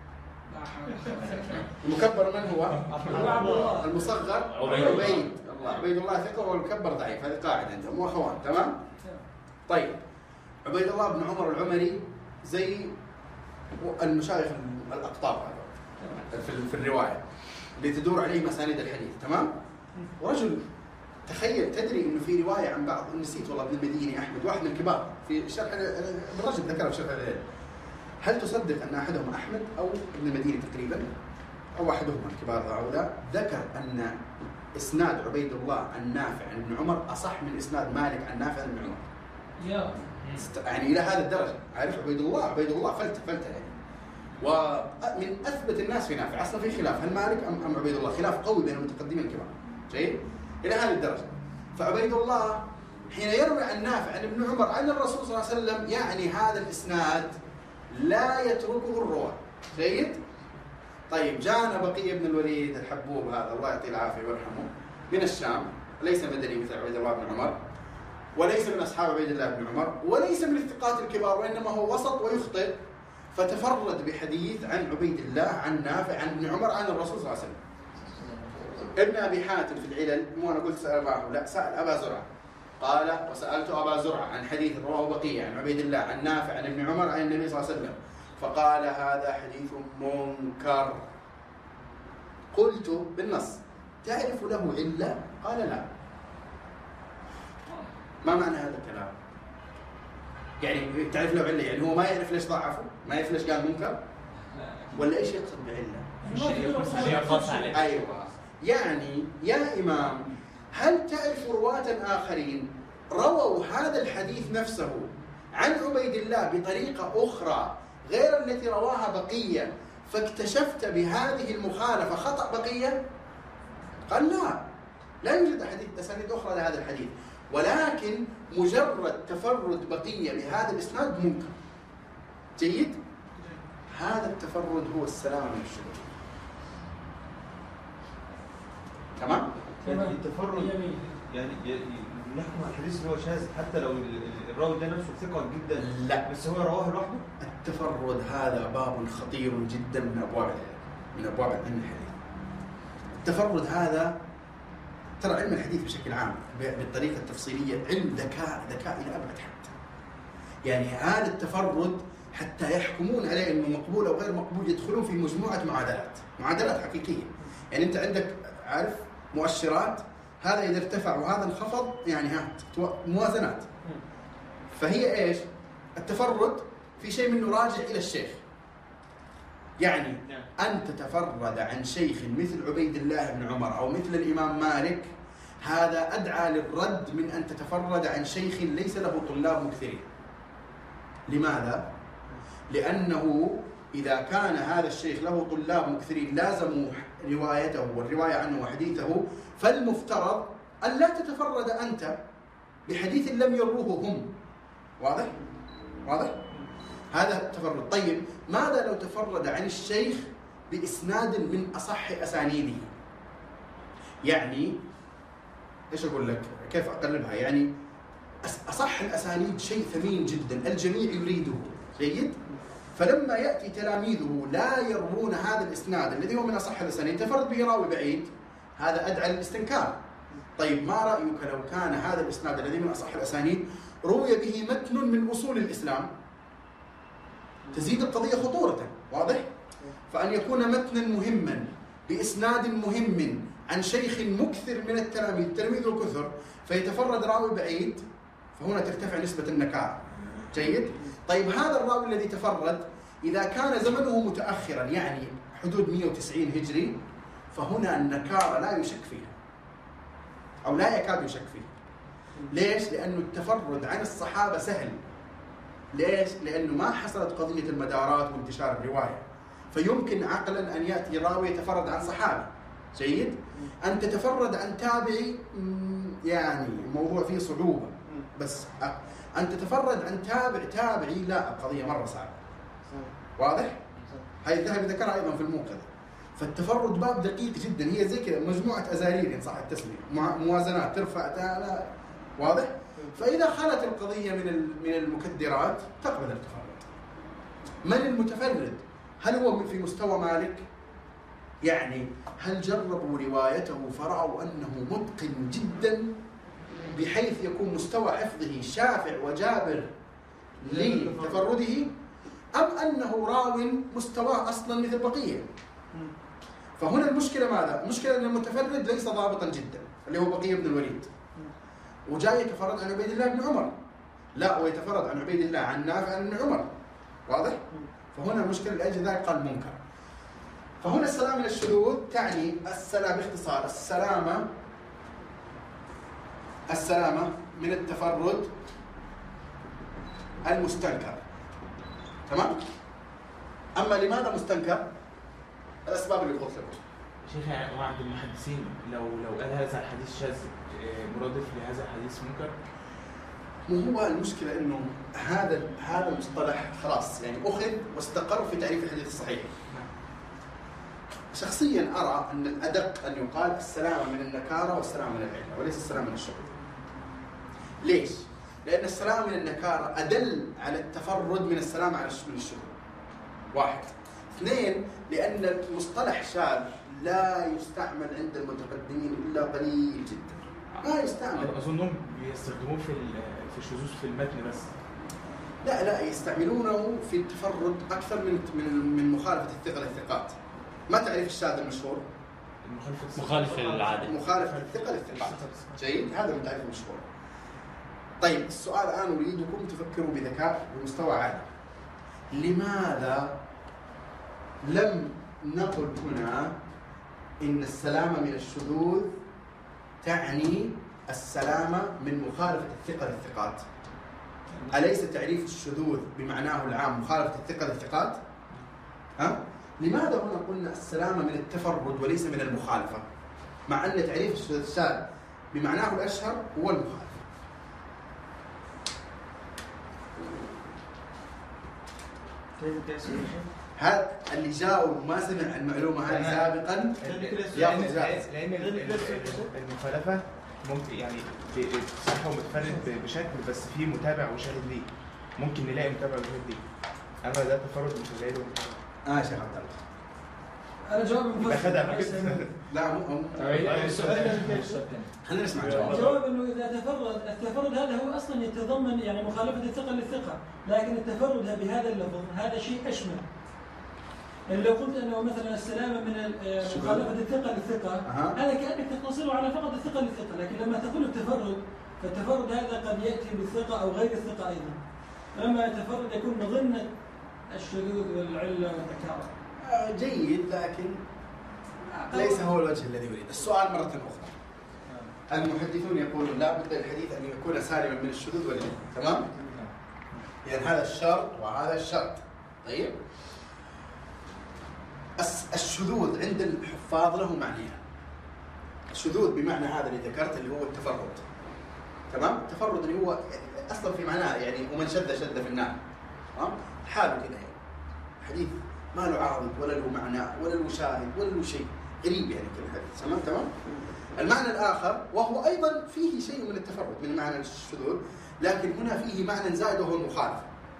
المكبر من هو؟ المصغر عبيد. عبيد الله ثقة والمكبر ضعيف. هذه قاعدة عندهم وأخوان. تمام؟ طيب عبيد الله بن عمر العمري زي المشايخ الأقطاب في الرواية اللي تدور عليه مساند الحديث. تمام؟ ورجل تخيل تدري انه في روايه عن بعض، نسيت والله، ابن المديني احمد واحد من الكبار في شرح الرجل ذكره في شرح الليل. هل تصدق ان احدهم احمد او ابن المديني تقريبا او احدهما الكبار هؤلاء ذكر ان اسناد عبيد الله عن نافع عن ابن عمر اصح من اسناد مالك عن نافع عن ابن عمر. يعني الى هذا الدرجه. عارف عبيد الله فلته يعني. ومن اثبت الناس في نافع. اصلا في خلاف هل مالك ام عبيد الله، خلاف قوي بين المتقدمين الكبار. جيد؟ إلى هذه الدرجة. فعبيد الله حين يروي عن نافع عن ابن عمر عن الرسول صلى الله عليه وسلم يعني هذا الإسناد لا يتركه الرواة. جيد؟ طيب جاءنا بقية بن الوليد الحبوب هذا الله يعطيه العافية ويرحمه من الشام، ليس مدني مثل عبيد الله بن عمر، وليس من أصحاب عبيد الله بن عمر، وليس من الثقات الكبار، وإنما هو وسط ويخطئ. فتفرد بحديث عن عبيد الله عن نافع عن ابن عمر عن الرسول صلى الله عليه وسلم. ابن أبي حاتم في العلل، مو أنا قلت سأل أباه، لا سأل أبا زرعة. قال وسألت أبا زرعة عن حديث رواه بقية عن عبيد الله عن نافع عن ابن عمر عن النبي صلى الله عليه وسلم فقال هذا حديث منكر. قلت بالنص تعرف له علة؟ قال لا. ما معنى هذا الكلام؟ يعني تعرف له علة يعني هو ما يعرف ليش ضعفه؟ ما يعرف ليش قال منكر؟ ولا إيش يقصد بعلة؟ أيوة. يعني يا إمام هل تعرف رواة آخرين رووا هذا الحديث نفسه عن عبيد الله بطريقة أخرى غير التي رواها بقية فاكتشفت بهذه المخالفة خطأ بقية؟ قال لا يوجد أسانيد أخرى لهذا الحديث، ولكن مجرد تفرد بقية بهذا الإسناد منكر. جيد؟ هذا التفرد هو السلامة من الشرك. تمام؟ يعني التفرد يعني نحكم على الحديث اللي هو شاذ حتى لو الراوي ده نفسه ثقة جدا، لا بس هو رواه لوحده. التفرد هذا باب خطير جدا من أبواب علم الحديث. التفرد هذا ترى علم الحديث بشكل عام بالطريقة التفصيلية علم ذكاء إلى أبعد حد. يعني هذا التفرد حتى يحكمون عليه إنه مقبول أو غير مقبول يدخلون في مجموعة معادلات حقيقية. يعني أنت عندك عارف مؤشرات، هذا إذا ارتفع وهذا انخفض يعني موازنات. فهي إيش؟ التفرد في شيء منه راجع إلى الشيخ. يعني أن تتفرد عن شيخ مثل عبيد الله بن عمر أو مثل الإمام مالك هذا أدعى للرد من أن تتفرد عن شيخ ليس له طلاب مكثرين. لماذا؟ لأنه إذا كان هذا الشيخ له طلاب مكثرين لازموا روايته والرواية عنه وحديثه، فالمفترض أن لا تتفرد أنت بحديث لم يروه هم، واضح؟ واضح؟ هذا التفرد. طيب ماذا لو تفرد عن الشيخ بإسناد من أصح أسانيده؟ يعني إيش أقول لك؟ كيف أقلبها؟ يعني أصح الأسانيد شيء ثمين جدا الجميع يريده، جيد؟ فلما يأتي تلاميذه لا يروون هذا الإسناد الذي هو من أصح الأسانيد، تفرد به راوي بعيد، هذا أدعى للاستنكار. طيب ما رأيك لو كان هذا الإسناد الذي من أصح الأسانيد روي به متن من أصول الإسلام؟ تزيد القضية خطورة، واضح؟ فأن يكون متنا مهما بإسناد مهم عن شيخ مكثر من التلاميذ، تلاميذ الكثر، فيتفرد راوي بعيد، فهنا ترتفع نسبة النكارة، جيد؟ طيب هذا الراوي الذي تفرد إذا كان زمنه متأخرا يعني حدود 190 هجري، فهنا النكارة لا يشك فيها أو لا يكاد يشك فيها. ليش؟ لأنه التفرد عن الصحابة سهل. ليش؟ لأنه ما حصلت قضية المدارات وانتشار الرواية، فيمكن عقلا أن يأتي راوي يتفرد عن صحابي، جيد؟ أن تتفرد عن تابعي يعني موضوع فيه صعوبة، بس أن تتفرد عن تابعي لا، القضية مرة صعبة، واضح؟ هاي الذهبي ذكرها أيضا في الموقظة. فالتفرد باب دقيق جدا، هي زي كذا مجموعة أزارير إن صح التسمية، موازنات ترفع تعالى، واضح؟ فإذا خلت القضية من المكدرات تقبل التفرد. من المتفرد؟ هل هو في مستوى مالك؟ يعني هل جربوا روايته فرأوا أنه متقن جدا بحيث يكون مستوى حفظه شافع وجابر لتفرده، أم أنه راو مستواه أصلا مثل بقية؟ فهنا المشكلة ماذا؟ المشكلة أن المتفرد ليس ضابطا جدا اللي هو بقية بن الوليد، وجاي يتفرد عن عبيد الله بن عمر، لا ويتفرد عن عبيد الله عن نافع عن ابن عمر، واضح؟ فهنا المشكلة لأجل ذلك قال منكر. فهنا السلامة من الشذوذ تعني السلامة باختصار السلامة من التفرد المستنكر، تمام؟ أما لماذا مستنكر؟ الأسباب اللي قلت لكم. شيخ يعني عند المحدثين لو قال هذا الحديث شاذ مرادف لهذا الحديث منكر؟ مو هو المشكلة إنه هذا المصطلح خلاص يعني أخذ واستقر في تعريف الحديث الصحيح. شخصيا أرى أن الأدق أن يقال السلامة من النكارة والسلامة من العلة وليس السلامة من الشذوذ. ليش؟ لأن السلامة من النكارة أدل على التفرد من السلامة من الشذوذ. واحد. اثنين، لأن المصطلح شاذ لا يستعمل عند المتقدمين إلا قليل جدا. ما يستعمل. أظنهم بيستخدموه في الشذوذ في المتن بس. لا يستعملونه في التفرد أكثر من مخالفة الثقة للثقات. ما تعرف الشاذ المشهور؟ مخالف للعادة. مخالفة الثقة للثقات. جيد، هذا من تعريف المشهور. طيب السؤال الآن أريدكم تفكروا بذكاء بمستوى عالي. لماذا لم نقل هنا إن السلامة من الشذوذ تعني السلامة من مخالفة الثقة للثقات؟ أليس تعريف الشذوذ بمعناه العام مخالفة الثقة للثقات؟ ها؟ لماذا هنا قلنا السلامة من التفرد وليس من المخالفة؟ مع أن تعريف الشاذ بمعناه الأشهر هو المخالفة. هذا اللي جاء وما سمع المعلومة هذه سابقا ياخذ جائزة. لأن المخالفة ممكن يعني صح ومتفرد بشكل بس فيه متابع وشاهد ليه، ممكن نلاقي متابع وشاهد ليه، أما ده تفرد مش هنلاقي له متابع. شيخ عبد الله أنا جواب مفصل. لا مو خلينا نسمع جواب إنه إذا التفرد هذا هو أصلا يتضمن يعني مخالفة الثقة للثقة، لكن التفرد بهذا اللفظ هذا شيء أشمل. يعني لو قلت أنه مثلا السلامة من مخالفة الثقة للثقة هذا كأنك تقتصره على فقط الثقة للثقة، لكن لما تقول التفرد فالتفرد هذا قد يأتي بالثقة أو غير الثقة أيضا. لما التفرد يكون ضمن الشذوذ والعلة والنكارة. جيد، لكن ليس هو الوجه الذي يريد. السؤال مرة أخرى، المحدثون يقولون لا بد للحديث أن يكون سالما من الشذوذ والعلة، تمام؟ يعني هذا الشرط وهذا الشرط. طيب الشذوذ عند الحفاظ له معنيان. الشذوذ بمعنى هذا اللي ذكرت اللي هو التفرد، تمام؟ التفرد اللي هو اصلا في معناه يعني ومن شذ شذ في النار. تمام؟ حاله كذا يعني. حديث ما له عارض ولا له معنى ولا له شاهد ولا له شيء، غريب يعني كل حديث. تمام؟ المعنى الآخر وهو أيضا فيه شيء من التفرد من معنى الشذوذ، لكن هنا فيه معنى زائد وهو المخالفة.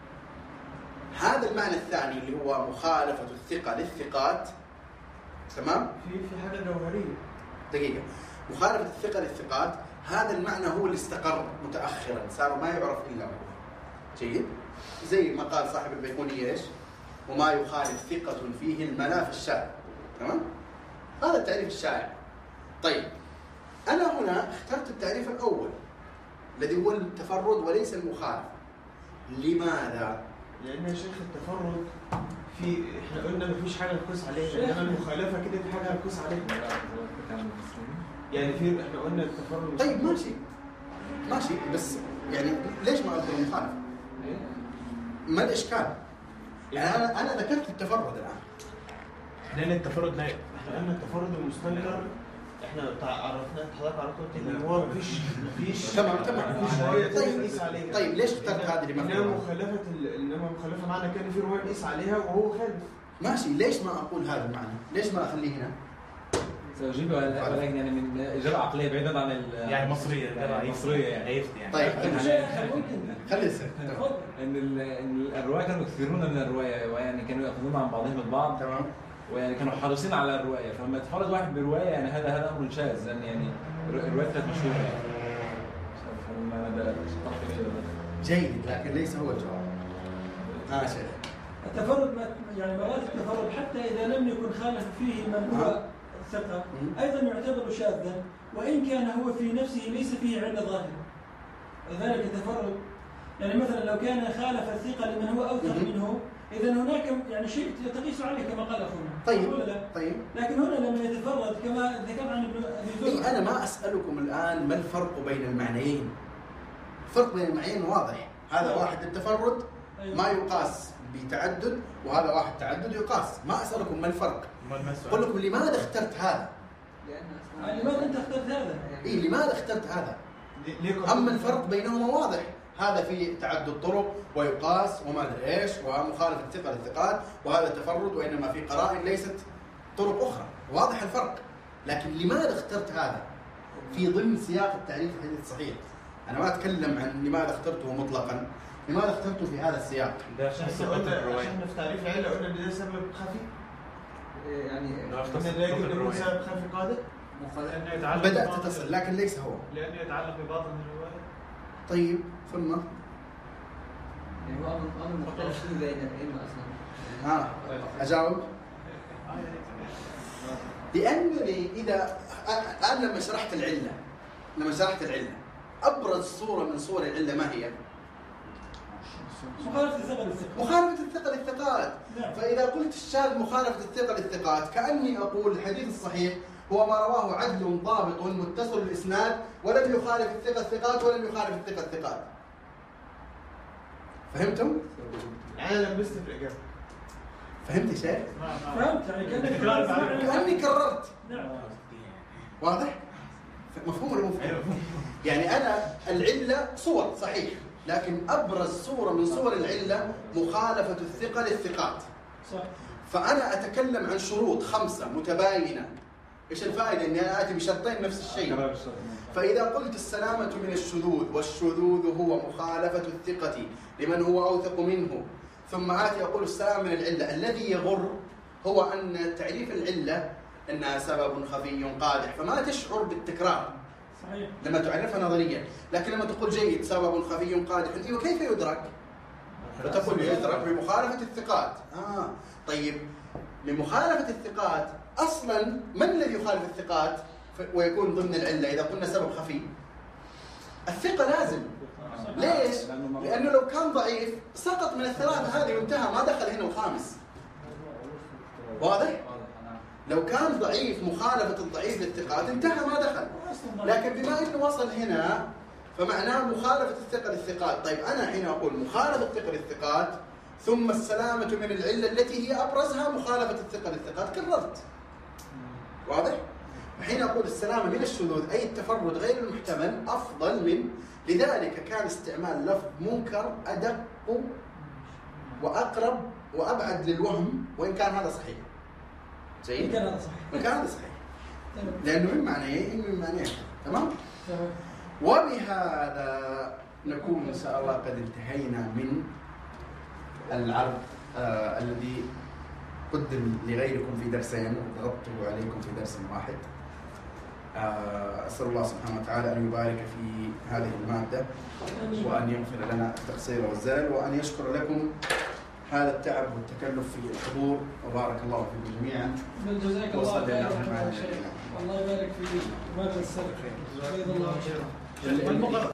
هذا المعنى الثاني اللي هو مخالفة الثقة للثقات. تمام؟ في حاجة جوهرية. دقيقة. مخالفة الثقة للثقات هذا المعنى هو اللي استقر متأخرا، صار ما يعرف إلا هو. جيد؟ زي ما قال صاحب البيقونية إيش؟ وما يخالف ثقة فيه الملا في الشارع. تمام؟ هذا التعريف الشائع. طيب أنا هنا اخترت التعريف الأول الذي هو التفرد وليس المخالفة. لماذا؟ لأن يا شيخ التفرد في احنا قلنا مفيش حاجة نقيس عليها، إنما المخالفة كده في حاجة نقيس عليها. يعني في احنا قلنا التفرد. طيب ماشي بس يعني ليش ما أذكر المخالفة؟ ما الإشكال؟ يعني أنا ذكرت التفرد الآن. لأن التفرد لا احنا قلنا التفرد المستنكر احنا عرفنا حضرتك عرفت ان هو مفيش تمام مفيش روايه نقيس عليها. طيب ليش اخترت هذه اللي انما مخالفه معنى كان في روايه نقيس عليها وهو خالف. ماشي، ليش ما اقول هذا المعنى؟ ليش ما اخليه هنا؟ سأجيبها ولكن يعني من إجابة عقلية بعيدا عن يعني مصرية يعني. طيب خلي يصير. إن الرواية كانوا يكثرون من الرواية، ويعني كانوا يأخذون عن بعضهم البعض. تمام. ويعني كانوا حريصين على الرواية، فلما يتفرد واحد برواية يعني هذا أمر شاذ، لأن يعني الرواية كانت مشهورة يعني. جيد، لكن ليس هو الجواب. شيخ. التفرد يعني مرات التفرد حتى إذا لم يكن خالف فيه من هو ثقة أيضا يعتبر شاذا، وإن كان هو في نفسه ليس فيه علة ظاهرة. لذلك التفرد يعني مثلا لو كان خالف الثقة لمن هو أوثق منه، إذا هناك يعني شيء تقيس عليه كما قال أخونا. طيب. لكن هنا لما يتفرد كما ذكر عن ابن أبي زرع. أنا ما أسألكم الآن ما الفرق بين المعنيين. الفرق بين المعنيين واضح. هذا واحد التفرد ما يقاس بتعدد، وهذا واحد تعدد يقاس. ما أسألكم ما الفرق. أقول لكم لماذا اخترت هذا؟ لماذا أنت اخترت هذا؟ لماذا اخترت هذا؟ أما الفرق بينهما واضح. هذا فيه تعدد طرق ويقاس وما ادري ايش ومخالفه الثقه للثقات، وهذا تفرد وانما في قرائن ليست طرق اخرى. واضح الفرق. لكن لماذا اخترت هذا في ضمن سياق التعريف الحديث الصحيح؟ انا ما اتكلم عن لماذا اخترته مطلقا، لماذا اخترته في هذا السياق؟ ده عشان في تعريف العله قلنا ان ده سبب خفي، يعني ان سبب خفي قادر بدات تصل لكن ليس هو، لانه يتعلق بباطن الروايه. طيب ثم يعني هو أمر مختلف فيه بين الأئمة أصلا. أجاوب؟ لأنني إذا الآن لما شرحت العلة أبرز صورة من صور العلة ما هي؟ مخالفة الثقة للثقات. فإذا قلت الشاذ مخالفة الثقة للثقات كأني أقول الحديث الصحيح هو ما رواه عدل ضابط متصل الإسناد ولم يخالف الثقة الثقات ولم يخالف الثقة الثقات. فهمتم؟ أنا لبست في الإجابة. فهمت يا شيخ؟ فهمت يعني كأني كررت. نعم. واضح؟ مفهوم ولا مفهوم؟ يعني أنا العلة صور صحيح، لكن أبرز صورة من صور العلة مخالفة الثقة للثقات. صح. فأنا أتكلم عن شروط 5 متباينة. إيش الفائدة إني أنا آتي بشرطين نفس الشيء؟ فإذا قلت السلامة من الشذوذ، والشذوذ هو مخالفة الثقة لمن هو أوثق منه، ثم آتي أقول السلامة من العلة، الذي يغر هو أن تعريف العلة أنها سبب خفي قادح، فما تشعر بالتكرار. صحيح. لما تعرفها نظريا، لكن لما تقول جيد سبب خفي قادح، أيوه كيف يدرك؟ فتقول يدرك بمخالفة الثقات. طيب لمخالفة الثقات أصلا من الذي يخالف الثقات ويكون ضمن العلة إذا قلنا سبب خفي؟ الثقة لازم. ليش؟ لأنه لو كان ضعيف سقط من الثلاثة هذه وانتهى، ما دخل هنا الخامس. واضح؟ لو كان ضعيف مخالفة الضعيف للثقات انتهى ما دخل. لكن بما أنه وصل هنا فمعناه مخالفة الثقة للثقات. طيب أنا حين أقول مخالفة الثقة للثقات ثم السلامة من العلة التي هي أبرزها مخالفة الثقة للثقات كررت. واضح؟ حين أقول السلامة من الشذوذ أي التفرد غير المحتمل أفضل من، لذلك كان استعمال لفظ منكر أدق وأقرب وأبعد للوهم، وإن كان هذا صحيح. إن كان هذا صحيح. وإن كان هذا صحيح. لأنه من معنيين من معنيين. تمام؟ تمام. وبهذا نكون إن شاء الله قد انتهينا من العرض الذي قدم لغيركم في درسين وضغطته عليكم في درس واحد. أسأل الله سبحانه وتعالى أن يبارك في هذه المادة وأن يغفر لنا التقصير والزلل وأن يشكر لكم هذا التعب والتكلف في الحضور، وبارك الله فيكم جميعا. جزاك الله خيرا. الله يبارك فيك. ما تنسى. جزاك الله خيرا.